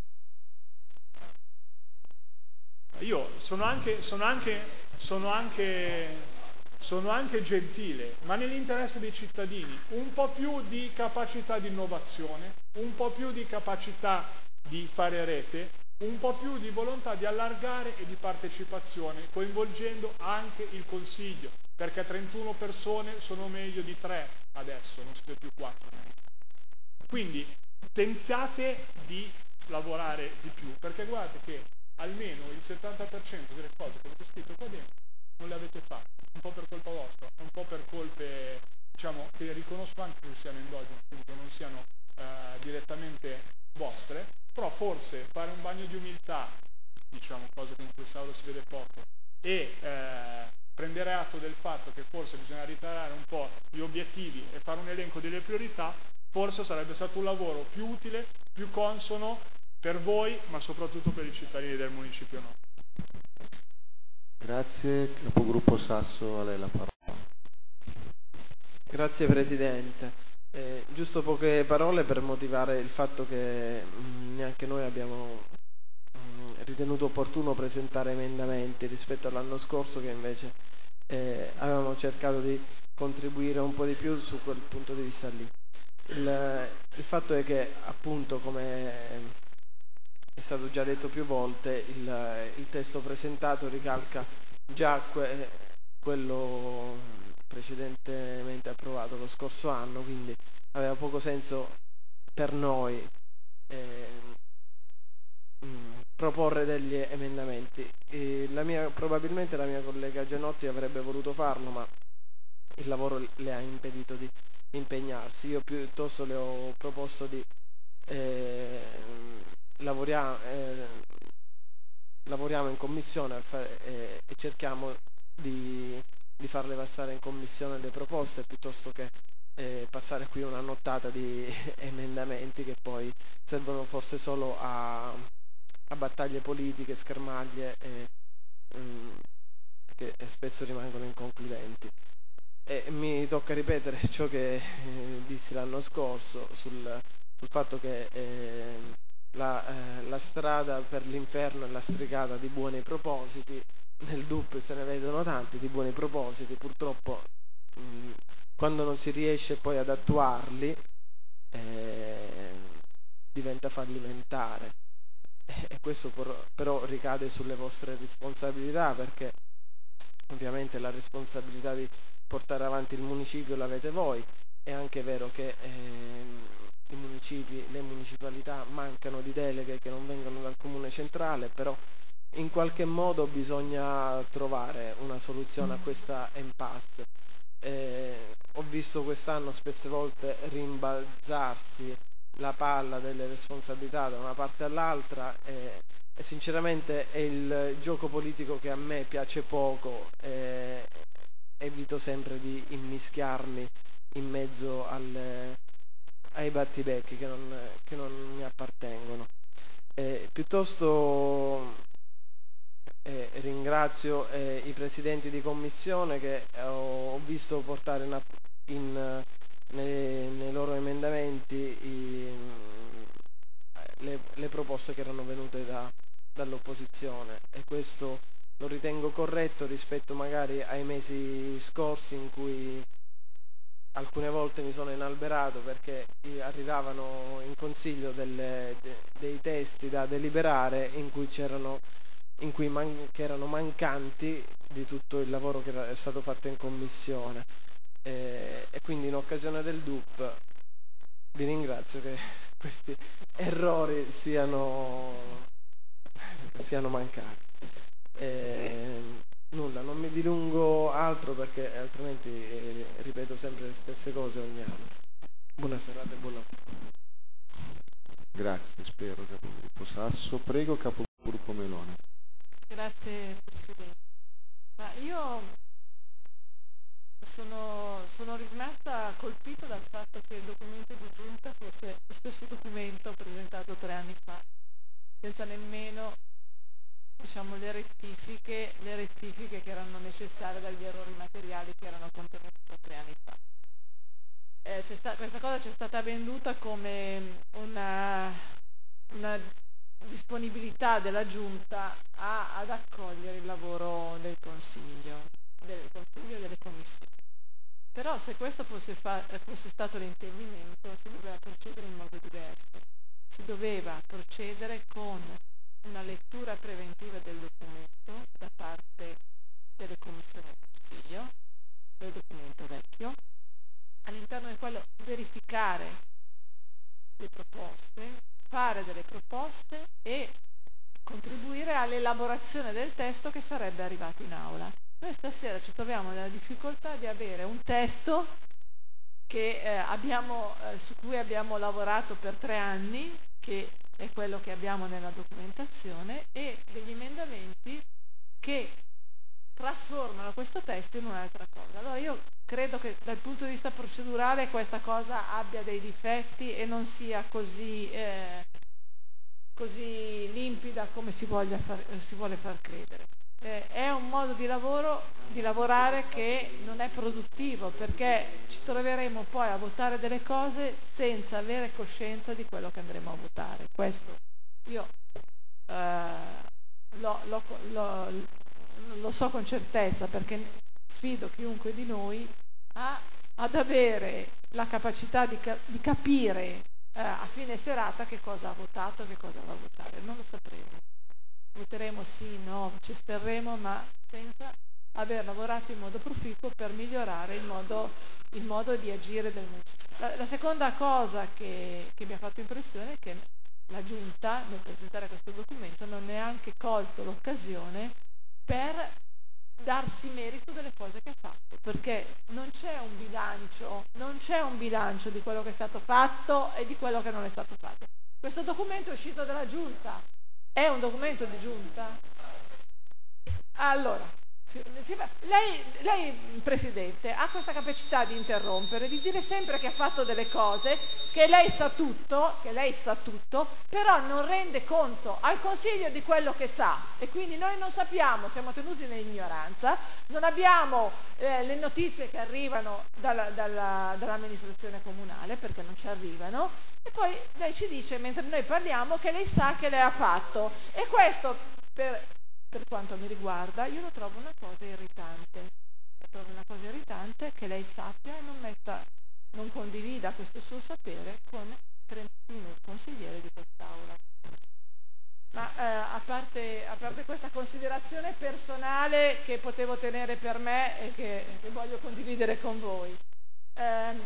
Io sono anche, sono anche, sono anche, sono anche gentile, ma nell'interesse dei cittadini, un po' più di capacità di innovazione, un po' più di capacità di fare rete, un po' più di volontà di allargare e di partecipazione, coinvolgendo anche il Consiglio, perché trentuno persone sono meglio di tre adesso, non siete più quattro. Quindi tentate di lavorare di più, perché guardate che almeno il settanta per cento delle cose che avete scritto qua dentro non le avete fatte, un po' per colpa vostra, un po' per colpe, diciamo, che riconosco anche che siano endogene, quindi che non siano eh, direttamente vostre, però forse fare un bagno di umiltà, diciamo, cosa che in quest'aula si vede poco, e eh, prendere atto del fatto che forse bisogna ritarare un po' gli obiettivi e fare un elenco delle priorità, forse sarebbe stato un lavoro più utile, più consono per voi, ma soprattutto per i cittadini del municipio nostro. Grazie, capogruppo Sasso, a lei la parola. Grazie Presidente. Eh, giusto poche parole per motivare il fatto che mh, neanche noi abbiamo mh, ritenuto opportuno presentare emendamenti rispetto all'anno scorso, che invece eh, avevamo cercato di contribuire un po' di più su quel punto di vista lì. Il, il fatto è che, appunto, come è stato già detto più volte, il, il testo presentato ricalca già que, quello precedentemente approvato lo scorso anno, quindi aveva poco senso per noi eh, mh, proporre degli emendamenti. E la mia, probabilmente la mia collega Gianotti avrebbe voluto farlo, ma il lavoro le ha impedito di impegnarsi. Io piuttosto le ho proposto di eh, lavoriamo, eh, lavoriamo in commissione eh, e cerchiamo di di farle passare in commissione le proposte piuttosto che eh, passare qui una nottata di emendamenti che poi servono forse solo a, a battaglie politiche, schermaglie e, um, che spesso rimangono inconcludenti. E mi tocca ripetere ciò che eh, dissi l'anno scorso sul, sul fatto che eh, la, eh, la strada per l'inferno è lastricata di buoni propositi. Nel D U P se ne vedono tanti di buoni propositi, purtroppo mh, quando non si riesce poi ad attuarli eh, diventa fallimentare e, e questo por, però ricade sulle vostre responsabilità, perché ovviamente la responsabilità di portare avanti il municipio l'avete voi. È anche vero che eh, i municipi, le municipalità mancano di deleghe che non vengono dal comune centrale, però in qualche modo bisogna trovare una soluzione a questa impasse. Eh, ho visto quest'anno spesse volte rimbalzarsi la palla delle responsabilità da una parte all'altra e, e sinceramente è il gioco politico che a me piace poco. Eh, evito sempre di immischiarmi in mezzo alle, ai battibecchi che non, che non mi appartengono. Eh, piuttosto eh, ringrazio eh, i presidenti di commissione che ho visto portare in, in, nei, nei loro emendamenti i, le, le proposte che erano venute da, dall'opposizione, e questo lo ritengo corretto rispetto magari ai mesi scorsi in cui alcune volte mi sono inalberato perché arrivavano in consiglio delle, de, dei testi da deliberare in cui c'erano in cui man, che erano mancanti di tutto il lavoro che era, è stato fatto in commissione, e, e quindi in occasione del D U P vi ringrazio che questi errori siano siano mancati. E, nulla, non mi dilungo altro perché altrimenti eh, ripeto sempre le stesse cose ogni anno. Buona serata e buon lavoro. Grazie, spero, capogruppo Sasso. Prego, capogruppo Melone. Grazie Presidente. Ma io sono, sono rimasta colpita dal fatto che il documento di giunta fosse lo stesso documento presentato tre anni fa, senza nemmeno diciamo le rettifiche, le rettifiche che erano necessarie dagli errori materiali che erano contenuti tre anni fa. Eh, c'è sta, questa cosa ci è stata venduta come una, una disponibilità della Giunta a, ad accogliere il lavoro del Consiglio, del Consiglio e delle Commissioni. Però se questo fosse, fa, fosse stato l'intendimento si doveva procedere in modo diverso, si doveva procedere con una lettura preventiva del documento da parte delle commissioni del Consiglio, del documento vecchio, all'interno del quale verificare le proposte, fare delle proposte e contribuire all'elaborazione del testo che sarebbe arrivato in aula. Noi stasera ci troviamo nella difficoltà di avere un testo che, eh, abbiamo, eh, su cui abbiamo lavorato per tre anni, che è quello che abbiamo nella documentazione, e degli emendamenti che trasformano questo testo in un'altra cosa. Allora io credo che dal punto di vista procedurale questa cosa abbia dei difetti e non sia così, eh, così limpida come si, voglia far, si vuole far credere. Eh, è un modo di lavoro, di lavorare che non è produttivo, perché ci troveremo poi a votare delle cose senza avere coscienza di quello che andremo a votare. Questo io eh, lo, lo, lo, lo so con certezza, perché sfido chiunque di noi a, ad avere la capacità di, di capire eh, a fine serata che cosa ha votato e che cosa va a votare. Non lo sapremo. Voteremo sì, no, ci sterremo, ma senza aver lavorato in modo proficuo per migliorare il modo, il modo di agire del municipio. La, la seconda cosa che, che mi ha fatto impressione è che la Giunta, nel presentare questo documento, non ha neanche colto l'occasione per darsi merito delle cose che ha fatto, perché non c'è un bilancio, non c'è un bilancio di quello che è stato fatto e di quello che non è stato fatto. Questo documento è uscito dalla Giunta. È un documento di giunta? Allora, lei, lei, Presidente, ha questa capacità di interrompere, di dire sempre che ha fatto delle cose, che lei sa tutto, che lei sa tutto, però non rende conto al Consiglio di quello che sa, e quindi noi non sappiamo, siamo tenuti nell'ignoranza, non abbiamo eh, le notizie che arrivano dalla, dalla, dall'amministrazione comunale, perché non ci arrivano, e poi lei ci dice, mentre noi parliamo, che lei sa che lei ha fatto. E questo, per, per quanto mi riguarda, io lo trovo una cosa irritante. Lo trovo una cosa irritante che lei sappia e non metta, non condivida questo suo sapere con trentuno consiglieri di quest'Aula. Ma eh, a, parte, a parte questa considerazione personale che potevo tenere per me e che, che voglio condividere con voi, ehm,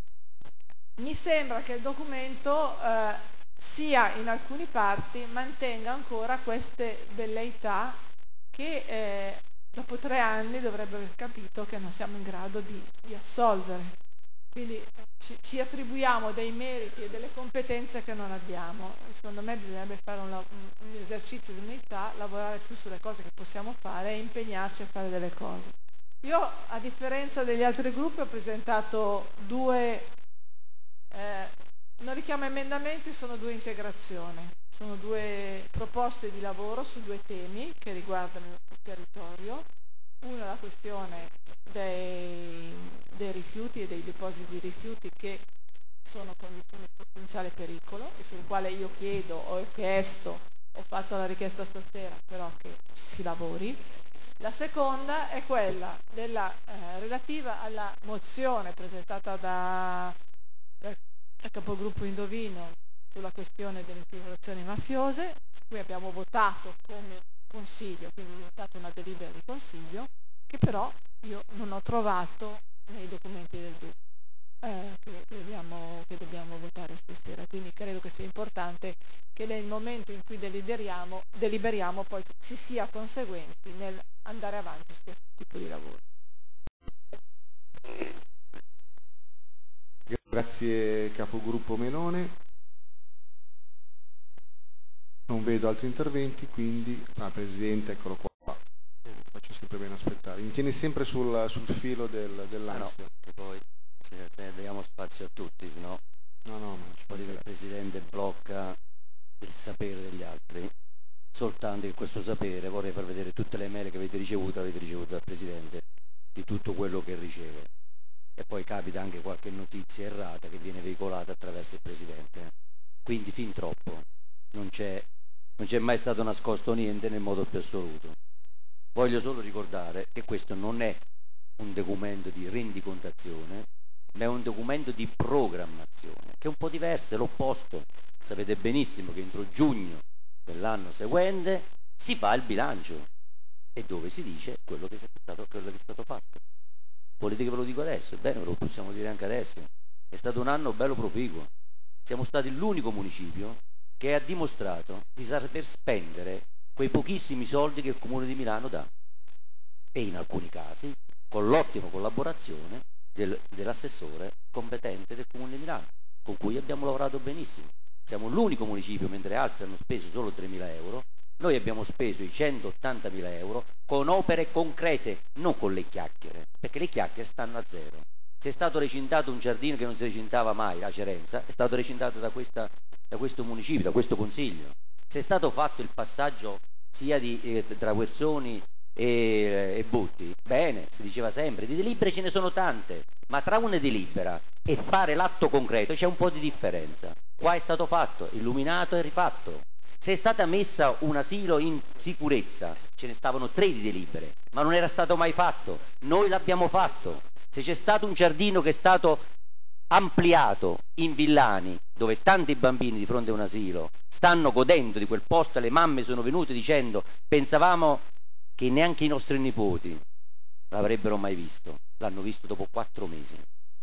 mi sembra che il documento eh, sia in alcuni parti mantenga ancora queste velleità che eh, dopo tre anni dovrebbe aver capito che non siamo in grado di, di assolvere. Quindi ci, ci attribuiamo dei meriti e delle competenze che non abbiamo. Secondo me bisognerebbe fare un, un, un esercizio di umiltà, lavorare più sulle cose che possiamo fare e impegnarci a fare delle cose. Io, a differenza degli altri gruppi, ho presentato due, eh, non li chiamo emendamenti, sono due integrazioni, sono due proposte di lavoro su due temi che riguardano il territorio. Una è la questione dei, dei rifiuti e dei depositi di rifiuti che sono condizioni di potenziale pericolo e sul quale io chiedo, ho chiesto, ho fatto la richiesta stasera, però che si lavori. La seconda è quella della, eh, relativa alla mozione presentata da, dal capogruppo Indovino sulla questione delle infiltrazioni mafiose, su cui abbiamo votato come Consiglio, quindi è stata una delibera di Consiglio, che però io non ho trovato nei documenti del gruppo eh, che, dobbiamo, che dobbiamo votare stasera. Quindi credo che sia importante che nel momento in cui deliberiamo, deliberiamo poi si sia conseguenti nel andare avanti su questo tipo di lavoro. Grazie capogruppo Melone. Non vedo altri interventi, quindi ah, Presidente, eccolo qua. Faccio sempre bene aspettare. Mi tieni sempre sul, sul filo del, dell'ansia. Ah, no, che poi se, se diamo spazio a tutti, sennò no, no, ma poi il Presidente blocca il sapere degli altri. Soltanto che questo sapere vorrei far vedere tutte le mail che avete ricevuto, avete ricevuto dal Presidente, di tutto quello che riceve. E poi capita anche qualche notizia errata che viene veicolata attraverso il Presidente. Quindi fin troppo. Non c'è, non c'è mai stato nascosto niente nel modo più assoluto. Voglio solo ricordare che questo non è un documento di rendicontazione, ma è un documento di programmazione, che è un po' diverso, è l'opposto. Sapete benissimo che entro giugno dell'anno seguente si fa il bilancio e dove si dice quello che è stato, quello che è stato fatto. Volete che ve lo dico adesso? Bene, lo possiamo dire anche adesso. È stato un anno bello proficuo. Siamo stati l'unico municipio che ha dimostrato di saper spendere quei pochissimi soldi che il Comune di Milano dà. E in alcuni casi con l'ottima collaborazione del, dell'assessore competente del Comune di Milano, con cui abbiamo lavorato benissimo. Siamo l'unico municipio, mentre altri hanno speso solo tremila euro, noi abbiamo speso i centottantamila euro con opere concrete, non con le chiacchiere, perché le chiacchiere stanno a zero. Se è stato recintato un giardino che non si recintava mai a Cerenza, è stato recintato da, questa, da questo municipio, da questo consiglio. Se è stato fatto il passaggio sia di eh, Traversoni e, e Botti, bene, si diceva sempre, di delibere ce ne sono tante, ma tra una delibera e fare l'atto concreto c'è un po' di differenza. Qua è stato fatto, illuminato e rifatto. Se è stata messa un asilo in sicurezza, ce ne stavano tre di delibere, ma non era stato mai fatto. Noi l'abbiamo fatto. Se c'è stato un giardino che è stato ampliato in Villani, dove tanti bambini di fronte a un asilo stanno godendo di quel posto, e le mamme sono venute dicendo pensavamo che neanche i nostri nipoti l'avrebbero mai visto, l'hanno visto dopo quattro mesi.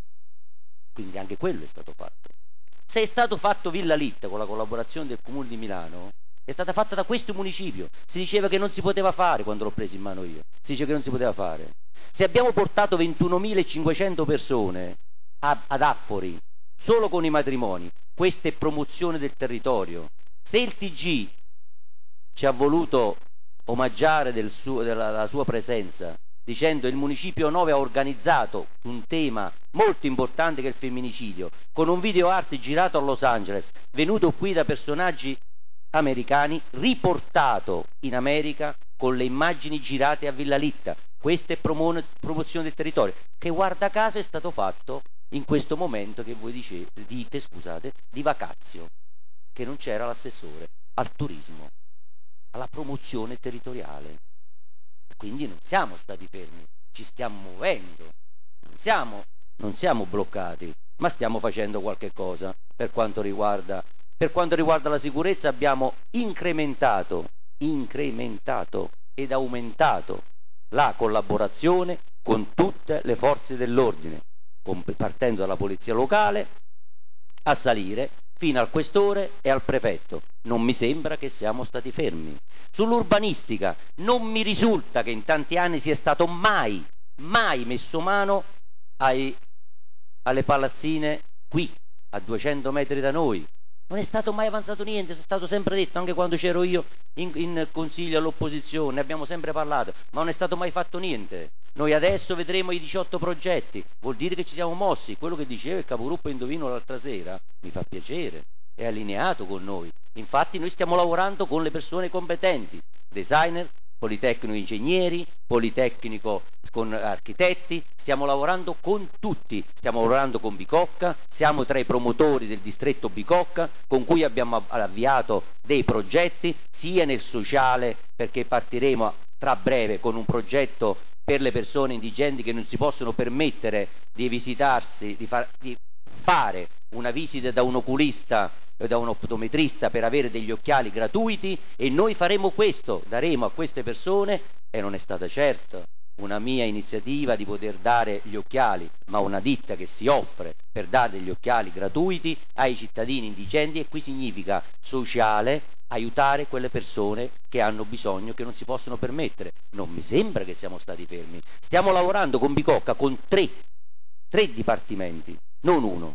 Quindi anche quello è stato fatto. Se è stato fatto Villa Litta con la collaborazione del Comune di Milano, è stata fatta da questo municipio. Si diceva che non si poteva fare quando l'ho preso in mano io, si diceva che non si poteva fare. Se abbiamo portato ventunomilacinquecento persone a, ad Appori solo con i matrimoni, questa è promozione del territorio. Se il T G ci ha voluto omaggiare del suo, della, della sua presenza dicendo il municipio nove ha organizzato un tema molto importante che è il femminicidio, con un video art girato a Los Angeles, venuto qui da personaggi americani, riportato in America con le immagini girate a Villa Litta. Questa è promo- promozione del territorio, che guarda caso è stato fatto in questo momento che voi dice, dite scusate, di vacazio, che non c'era l'assessore al turismo, alla promozione territoriale. Quindi non siamo stati fermi, ci stiamo muovendo, non siamo, non siamo bloccati, ma stiamo facendo qualche cosa. Per quanto riguarda, per quanto riguarda la sicurezza abbiamo incrementato, incrementato ed aumentato la collaborazione con tutte le forze dell'ordine, partendo dalla polizia locale a salire fino al questore e al prefetto. Non mi sembra che siamo stati fermi. Sull'urbanistica non mi risulta che in tanti anni sia stato mai, mai messo mano ai, alle palazzine qui, a duecento metri da noi. Non è stato mai avanzato niente, è stato sempre detto, anche quando c'ero io in, in consiglio all'opposizione, ne abbiamo sempre parlato, ma non è stato mai fatto niente. Noi adesso vedremo i diciotto progetti, vuol dire che ci siamo mossi. Quello che diceva il capogruppo Indovino l'altra sera mi fa piacere, è allineato con noi. Infatti noi stiamo lavorando con le persone competenti, designer, politecnico ingegneri, politecnico con architetti, stiamo lavorando con tutti, stiamo lavorando con Bicocca, siamo tra i promotori del distretto Bicocca, con cui abbiamo avviato dei progetti, sia nel sociale, perché partiremo tra breve con un progetto per le persone indigenti che non si possono permettere di visitarsi, di, far, di fare una visita da un oculista, da un optometrista per avere degli occhiali gratuiti, e noi faremo questo, daremo a queste persone, e non è stata certo una mia iniziativa di poter dare gli occhiali, ma una ditta che si offre per dare degli occhiali gratuiti ai cittadini indigenti, e qui significa sociale, aiutare quelle persone che hanno bisogno, che non si possono permettere. Non mi sembra che siamo stati fermi. Stiamo lavorando con Bicocca con tre, tre dipartimenti, non uno,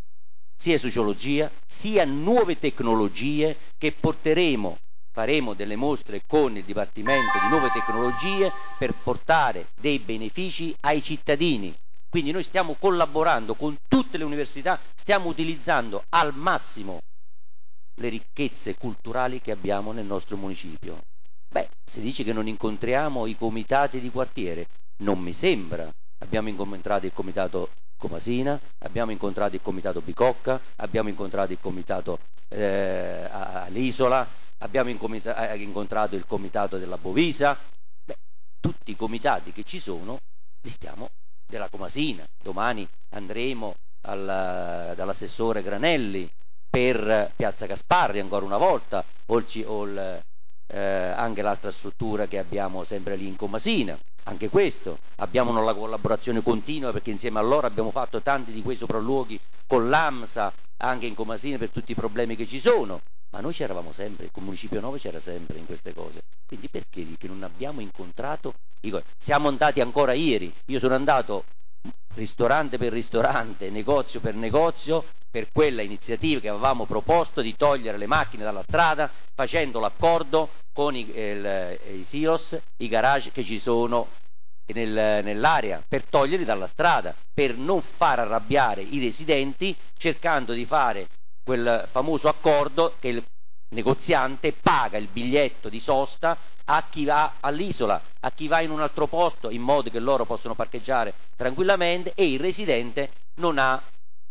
sia sociologia, sia nuove tecnologie che porteremo, faremo delle mostre con il Dipartimento di Nuove Tecnologie per portare dei benefici ai cittadini. Quindi noi stiamo collaborando con tutte le università, stiamo utilizzando al massimo le ricchezze culturali che abbiamo nel nostro municipio. Beh, si dice che non incontriamo i comitati di quartiere, non mi sembra. Abbiamo incontrato il comitato Comasina, abbiamo incontrato il comitato Bicocca, abbiamo incontrato il comitato eh, all'Isola, abbiamo incontrato il comitato della Bovisa. Beh, tutti i comitati che ci sono li stiamo, della Comasina. Domani andremo al, dall'assessore Granelli per Piazza Gasparri ancora una volta, o, il, o il, eh, anche l'altra struttura che abbiamo sempre lì in Comasina. Anche questo, abbiamo una collaborazione continua, perché insieme a loro abbiamo fatto tanti di quei sopralluoghi con l'AMSA anche in Comasina per tutti i problemi che ci sono, ma noi c'eravamo sempre, il Municipio nove c'era sempre in queste cose. Quindi perché che non abbiamo incontrato? Dico, siamo andati ancora ieri, io sono andato ristorante per ristorante, negozio per negozio, per quella iniziativa che avevamo proposto di togliere le macchine dalla strada, facendo l'accordo con i, il, i silos, i garage che ci sono nel, nell'area, per toglierli dalla strada, per non far arrabbiare i residenti, cercando di fare quel famoso accordo che il negoziante paga il biglietto di sosta a chi va all'isola, a chi va in un altro posto, in modo che loro possono parcheggiare tranquillamente, e il residente non ha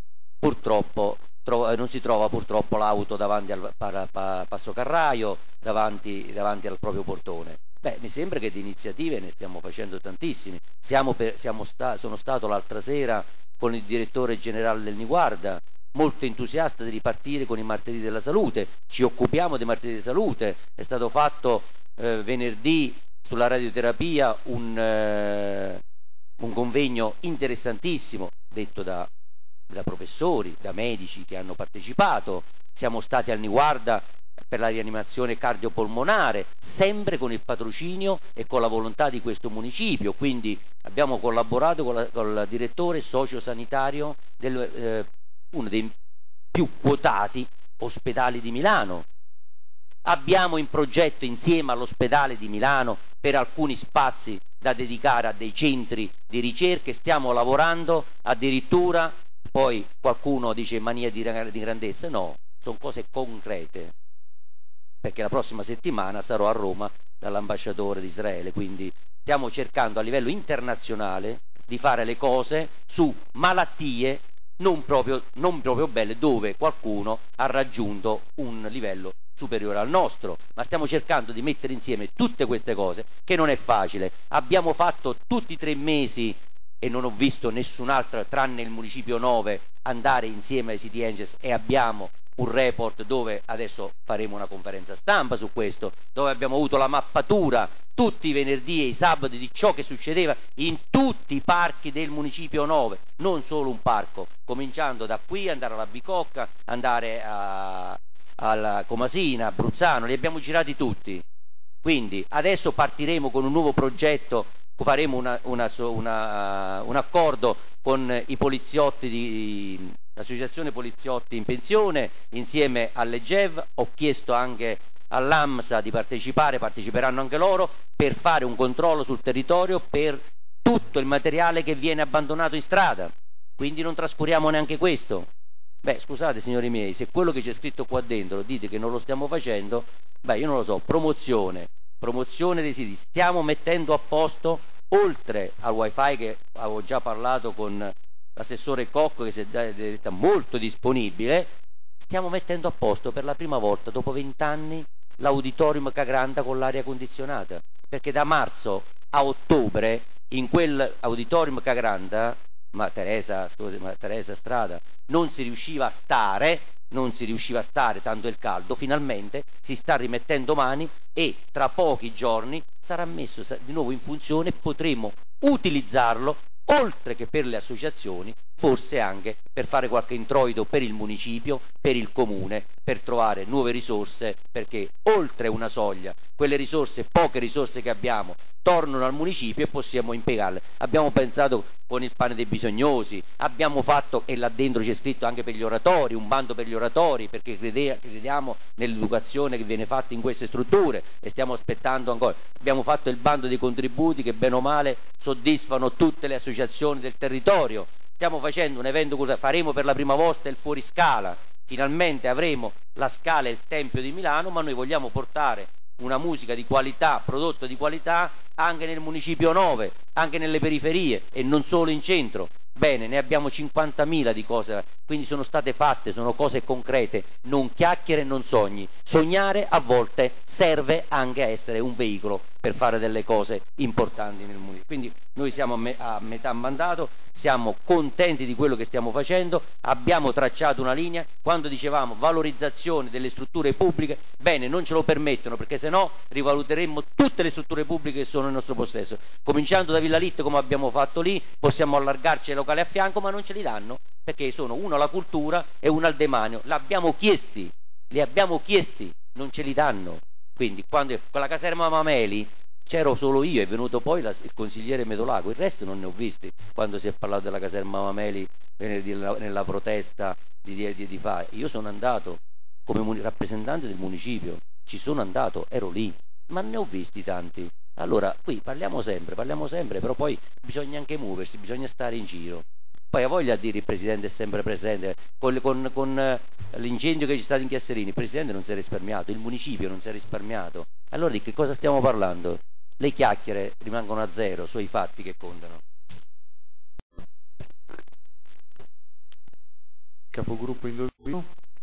purtroppo tro- non si trova purtroppo l'auto davanti al pa- pa- passo carraio, davanti, davanti al proprio portone. Beh, mi sembra che di iniziative ne stiamo facendo tantissime. Siamo per, siamo sta- sono stato l'altra sera con il direttore generale del Niguarda, molto entusiasta di ripartire con i martedì della salute. Ci occupiamo dei martedì della salute, è stato fatto eh, venerdì sulla radioterapia un, eh, un convegno interessantissimo, detto da, da professori, da medici che hanno partecipato. Siamo stati al Niguarda per la rianimazione cardiopolmonare, sempre con il patrocinio e con la volontà di questo municipio, quindi abbiamo collaborato con, la, con il direttore sociosanitario del eh, uno dei più quotati ospedali di Milano. Abbiamo in progetto insieme all'ospedale di Milano per alcuni spazi da dedicare a dei centri di ricerca, stiamo lavorando addirittura, poi qualcuno dice mania di, di grandezza, no, sono cose concrete, perché la prossima settimana sarò a Roma dall'ambasciatore di Israele, quindi stiamo cercando a livello internazionale di fare le cose su malattie non proprio, non proprio belle, dove qualcuno ha raggiunto un livello superiore al nostro, ma stiamo cercando di mettere insieme tutte queste cose, che non è facile. Abbiamo fatto tutti i tre mesi e non ho visto nessun altro tranne il municipio nove andare insieme ai City Angels, e abbiamo un report dove adesso faremo una conferenza stampa su questo, dove abbiamo avuto la mappatura tutti i venerdì e i sabati di ciò che succedeva in tutti i parchi del municipio nove, non solo un parco, cominciando da qui, andare alla Bicocca, andare a, alla Comasina, Bruzzano, li abbiamo girati tutti. Quindi adesso partiremo con un nuovo progetto, faremo una, una, una, uh, un accordo con i poliziotti di l'associazione poliziotti in pensione insieme alle G E V, ho chiesto anche all'AMSA di partecipare, parteciperanno anche loro, per fare un controllo sul territorio per tutto il materiale che viene abbandonato in strada, quindi non trascuriamo neanche questo. Beh, scusate signori miei, se quello che c'è scritto qua dentro dite che non lo stiamo facendo, beh, io non lo so, promozione, promozione dei siti, stiamo mettendo a posto, oltre al wifi che avevo già parlato con l'assessore Cocco che si è detta molto disponibile, stiamo mettendo a posto per la prima volta dopo vent'anni l'auditorium Cagranda con l'aria condizionata, perché da marzo a ottobre in quell'auditorium Cagranda, ma Teresa, scusi, ma Teresa Strada, non si riusciva a stare, non si riusciva a stare tanto il caldo, finalmente si sta rimettendo mani e tra pochi giorni sarà messo di nuovo in funzione e potremo utilizzarlo oltre che per le associazioni, forse anche per fare qualche introito per il municipio, per il comune, per trovare nuove risorse, perché oltre una soglia, quelle risorse, poche risorse che abbiamo, tornano al municipio e possiamo impiegarle. Abbiamo pensato con il pane dei bisognosi, abbiamo fatto, e là dentro c'è scritto anche per gli oratori, un bando per gli oratori, perché crede, crediamo nell'educazione che viene fatta in queste strutture e stiamo aspettando ancora. Abbiamo fatto il bando dei contributi che bene o male soddisfano tutte le associazioni del territorio. Stiamo facendo un evento, faremo per la prima volta il fuoriscala, finalmente avremo la Scala e il Tempio di Milano, ma noi vogliamo portare una musica di qualità, prodotto di qualità anche nel municipio nove, anche nelle periferie e non solo in centro. Bene, ne abbiamo cinquantamila di cose, quindi sono state fatte, sono cose concrete, non chiacchiere, non sogni. Sognare a volte serve anche a essere un veicolo per fare delle cose importanti nel municipio. Quindi noi siamo a, me- a metà mandato, siamo contenti di quello che stiamo facendo, abbiamo tracciato una linea, quando dicevamo valorizzazione delle strutture pubbliche, bene, non ce lo permettono perché se no rivaluteremmo tutte le strutture pubbliche che sono nel nostro possesso. Cominciando da Villa Litte come abbiamo fatto lì, possiamo allargarci ai locali a fianco, ma non ce li danno perché sono uno alla cultura e uno al demanio. L'abbiamo chiesti, li abbiamo chiesti, non ce li danno. Quindi quando con la caserma Mameli c'ero solo io, è venuto poi la, il consigliere Medolago, il resto non ne ho visti quando si è parlato della caserma Mameli venerdì nella protesta di di, di fa. Io sono andato come rappresentante del municipio, ci sono andato, ero lì, ma ne ho visti tanti. Allora qui parliamo sempre, parliamo sempre, però poi bisogna anche muoversi, bisogna stare in giro. Poi ha voglia a dire il Presidente è sempre presente, con, con, con l'incendio che c'è stato in Chiasterini, il Presidente non si è risparmiato, il municipio non si è risparmiato. Allora di che cosa stiamo parlando? Le chiacchiere rimangono a zero, sono i fatti che contano. Capogruppo Indovino.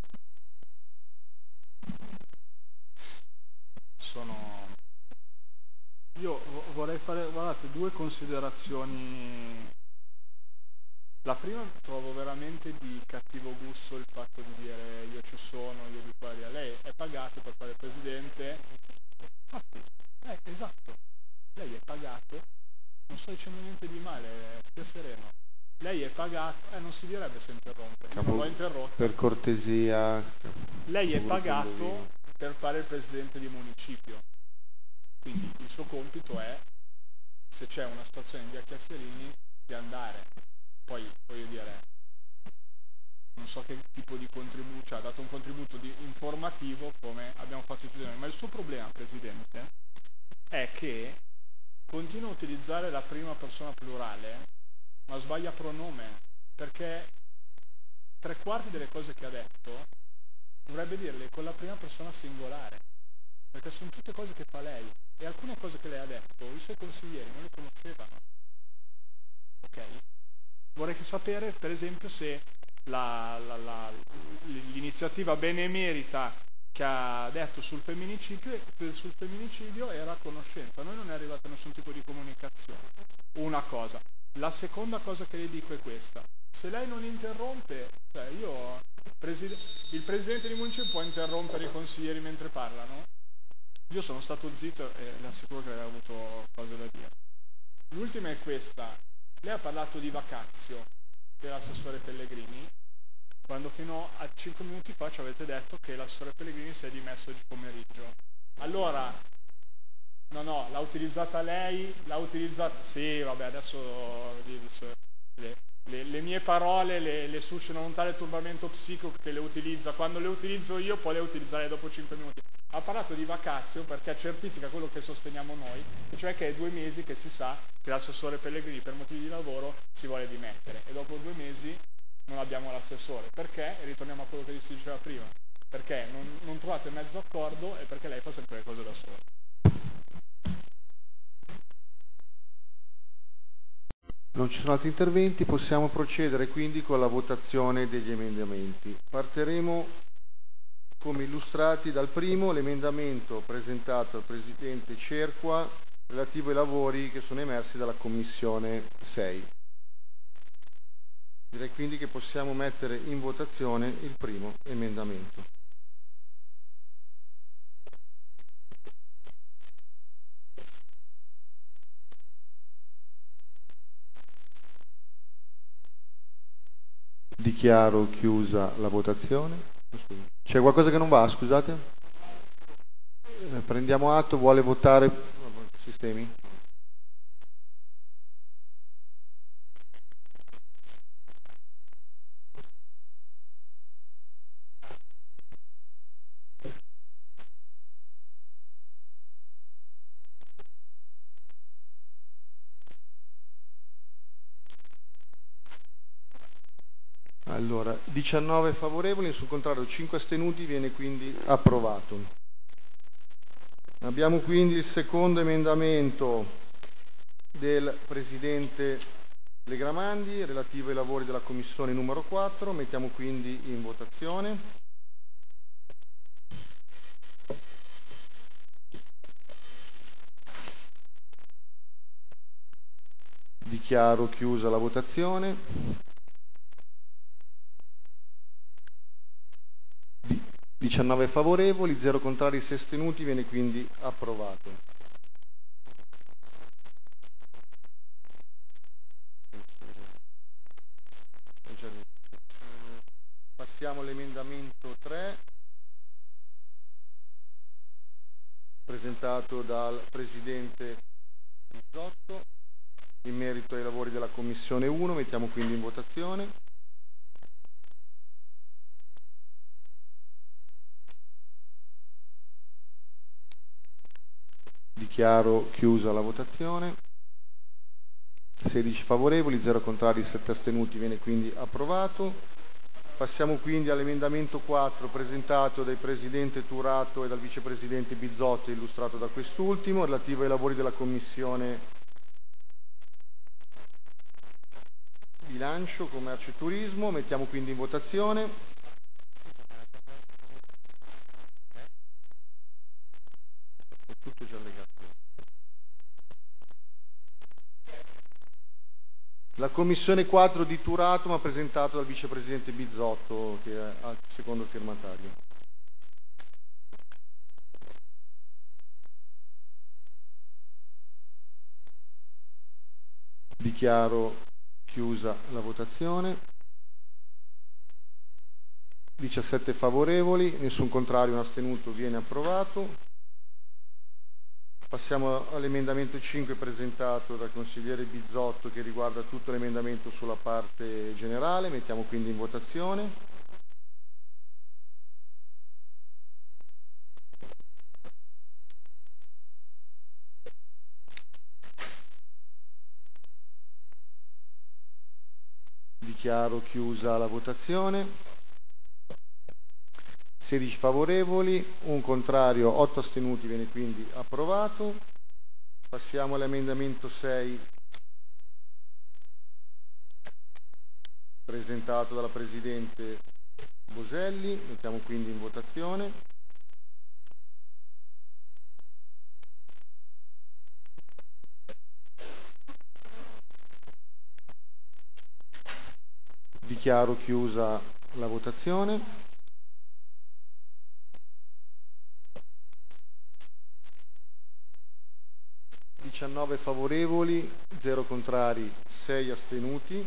Sono... Io vorrei fare, guardate, due considerazioni. La prima, trovo veramente di cattivo gusto il fatto di dire io ci sono, io vi pari a lei, è pagato per fare presidente. Infatti, eh, esatto, lei è pagato, non sto dicendo niente di male, stia sereno. Lei è pagato, eh non si direbbe se interrompe, Capo, non l'ho interrotto. Per cortesia. Lei è pagato per fare il presidente di municipio, quindi il suo compito è, se c'è una situazione in via Chiasterini, di andare. Poi voglio dire, non so che tipo di contributo, cioè ha dato un contributo di informativo come abbiamo fatto tutti noi, ma il suo problema, Presidente, è che continua a utilizzare la prima persona plurale, ma sbaglia pronome, perché tre quarti delle cose che ha detto dovrebbe dirle con la prima persona singolare, perché sono tutte cose che fa lei, e alcune cose che lei ha detto i suoi consiglieri non le conoscevano. Ok? Vorrei sapere, per esempio, se la, la, la, l'iniziativa benemerita che ha detto sul femminicidio, sul femminicidio era a conoscenza. A noi non è arrivata nessun tipo di comunicazione. Una cosa. La seconda cosa che le dico è questa: se lei non interrompe, cioè io, preside- il presidente di municipio può interrompere i consiglieri mentre parlano? Io sono stato zitto e le assicuro che aveva avuto cose da dire. L'ultima è questa: lei ha parlato di vacazio dell'assessore Pellegrini, quando fino a cinque minuti fa ci avete detto che l'assessore Pellegrini si è dimesso oggi pomeriggio. Allora, no, no, l'ha utilizzata lei, l'ha utilizzata... Sì, vabbè, adesso le, le, le mie parole le, le suscitano un tale turbamento psichico che le utilizza. Quando le utilizzo io, poi le utilizzerei dopo cinque minuti. Ha parlato di vacazio perché certifica quello che sosteniamo noi, cioè che è due mesi che si sa che l'assessore Pellegrini per motivi di lavoro si vuole dimettere, e dopo due mesi non abbiamo l'assessore. Perché? E ritorniamo a quello che si diceva prima. Perché non, non trovate mezzo accordo e perché lei fa sempre le cose da sola. Non ci sono altri interventi, possiamo procedere quindi con la votazione degli emendamenti. Partiremo come illustrati dal primo, l'emendamento presentato dal Presidente Cerqua relativo ai lavori che sono emersi dalla Commissione sei. Direi quindi che possiamo mettere in votazione il primo emendamento. Dichiaro chiusa la votazione. C'è qualcosa che non va, scusate? Eh, prendiamo atto, vuole votare sistemi? Allora, diciannove favorevoli, sul contrario cinque astenuti, viene quindi approvato. Abbiamo quindi il secondo emendamento del Presidente Legramandi relativo ai lavori della Commissione numero quattro, mettiamo quindi in votazione. Dichiaro chiusa la votazione. diciannove favorevoli, zero contrari, sei astenuti, viene quindi approvato. Passiamo all'emendamento tre, presentato dal Presidente Bizzotto, in merito ai lavori della Commissione uno, mettiamo quindi in votazione. Dichiaro chiusa la votazione. sedici favorevoli, zero contrari, sette astenuti, viene quindi approvato. Passiamo quindi all'emendamento quattro presentato dal Presidente Turato e dal Vicepresidente Bizzotto, illustrato da quest'ultimo, relativo ai lavori della Commissione Bilancio, Commercio e Turismo. Mettiamo quindi in votazione. Tutto già legato. La Commissione quattro di Turato, ma presentato dal Vicepresidente Bizzotto, che è al secondo firmatario. Dichiaro chiusa la votazione. diciassette favorevoli, nessun contrario, un astenuto, viene approvato. Passiamo all'emendamento cinque presentato dal consigliere Bizzotto, che riguarda tutto l'emendamento sulla parte generale. Mettiamo quindi in votazione. Dichiaro chiusa la votazione. sedici favorevoli, un contrario, otto astenuti, viene quindi approvato. Passiamo all'emendamento sei presentato dalla Presidente Boselli, mettiamo quindi in votazione. Dichiaro chiusa la votazione. diciannove favorevoli, zero contrari, sei astenuti.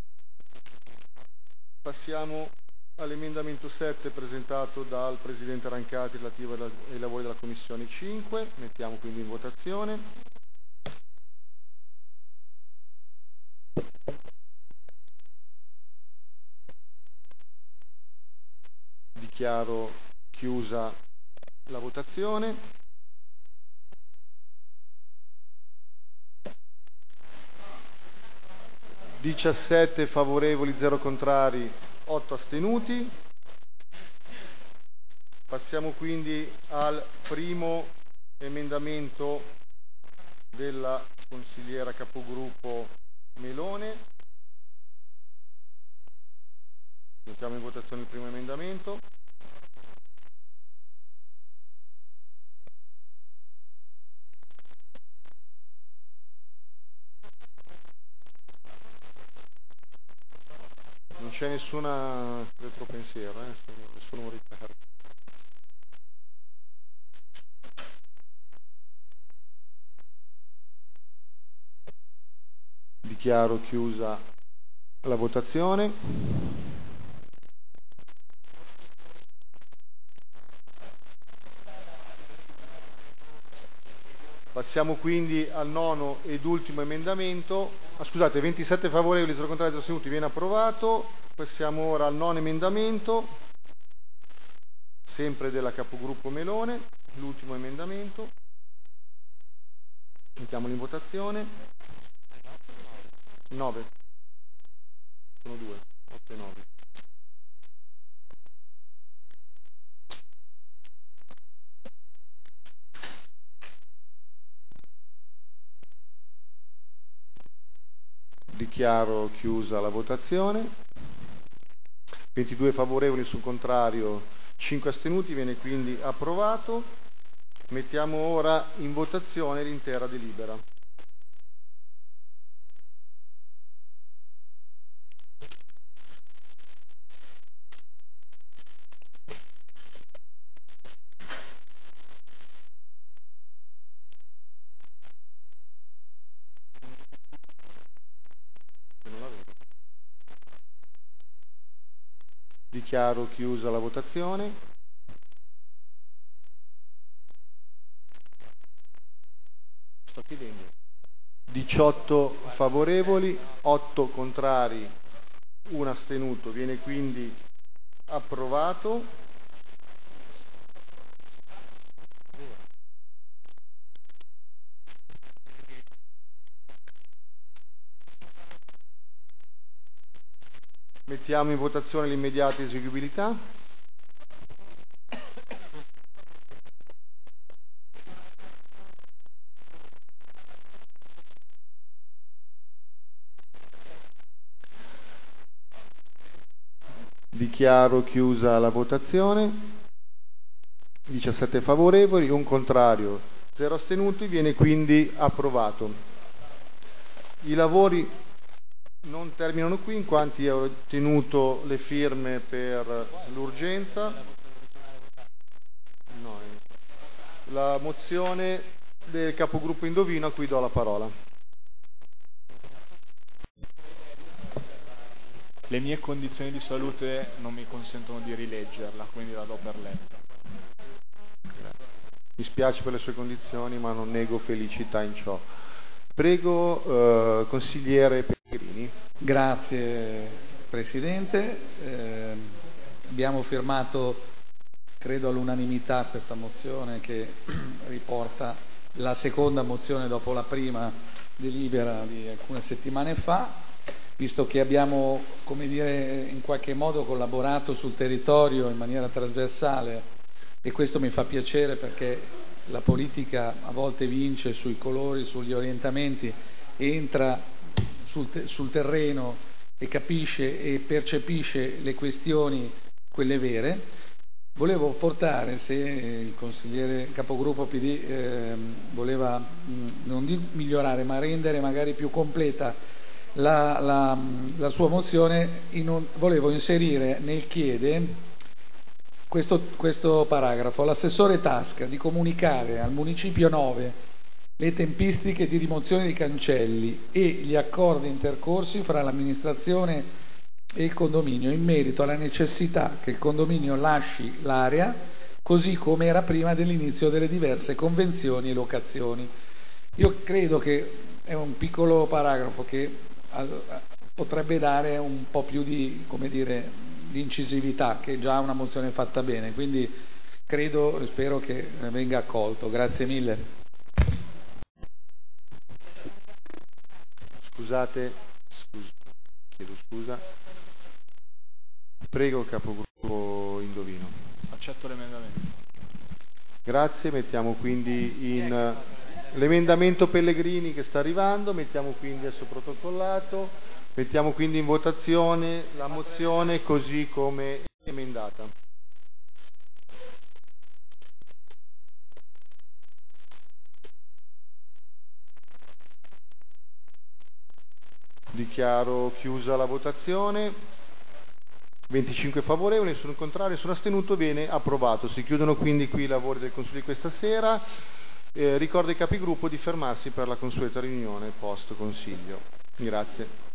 Passiamo all'emendamento sette presentato dal Presidente Rancati relativo ai lavori della Commissione cinque. Mettiamo quindi in votazione. Dichiaro chiusa la votazione. diciassette favorevoli, zero contrari, otto astenuti. Passiamo quindi al primo emendamento della consigliera capogruppo Melone. Mettiamo in votazione il primo emendamento. Non c'è nessuna retropensiero, eh? Nessuno ritardo. Dichiaro chiusa la votazione. Passiamo quindi al nono ed ultimo emendamento. Ah, scusate, ventisette favorevoli, zero contrari, zero astenuti, viene approvato. Passiamo ora al nono emendamento, sempre della capogruppo Melone, l'ultimo emendamento. Mettiamolo in votazione. nove. Sono due, otto e nove. Dichiaro chiusa la votazione. ventidue favorevoli, sul contrario cinque astenuti, viene quindi approvato. Mettiamo ora in votazione l'intera delibera. Dichiaro chiusa la votazione. Sto chiedendo. diciotto favorevoli, otto contrari, uno astenuto. Viene quindi approvato. Mettiamo in votazione l'immediata eseguibilità. Dichiaro chiusa la votazione. diciassette favorevoli, un contrario, zero astenuti, viene quindi approvato. I lavori non terminano qui in quanto ho ottenuto le firme per l'urgenza. No, la mozione del capogruppo Indovino a cui do la parola. Le mie condizioni di salute non mi consentono di rileggerla, quindi la do per letta. Mi spiace per le sue condizioni, ma non nego felicità in ciò. Prego, eh, consigliere Pellegrini. Grazie Presidente. Eh, abbiamo firmato, credo all'unanimità, questa mozione che riporta la seconda mozione dopo la prima delibera di alcune settimane fa, visto che abbiamo, come dire, in qualche modo collaborato sul territorio in maniera trasversale, e questo mi fa piacere perché la politica a volte vince sui colori, sugli orientamenti, entra sul, te- sul terreno e capisce e percepisce le questioni, quelle vere. Volevo portare, se il consigliere capogruppo P D eh, voleva mh, non di migliorare ma rendere magari più completa la, la, la sua mozione, in un, volevo inserire nel chiede questo, questo paragrafo: l'assessore Tasca di comunicare al Municipio nove le tempistiche di rimozione dei cancelli e gli accordi intercorsi fra l'amministrazione e il condominio in merito alla necessità che il condominio lasci l'area così come era prima dell'inizio delle diverse convenzioni e locazioni. Io credo che è un piccolo paragrafo che potrebbe dare un po' più di, come dire, di incisività, che è già una mozione fatta bene, quindi credo e spero che venga accolto. Grazie mille. Scusate, scus- chiedo scusa. Prego il capogruppo Indovino. Accetto l'emendamento. Grazie, mettiamo quindi in l'emendamento Pellegrini che sta arrivando, mettiamo quindi adesso protocollato, mettiamo quindi in votazione la mozione così come emendata. Dichiaro chiusa la votazione. venticinque favorevoli, nessuno contrario, nessuno astenuto, viene approvato. Si chiudono quindi qui i lavori del Consiglio di questa sera. Eh, ricordo ai capigruppo di fermarsi per la consueta riunione post Consiglio. Grazie.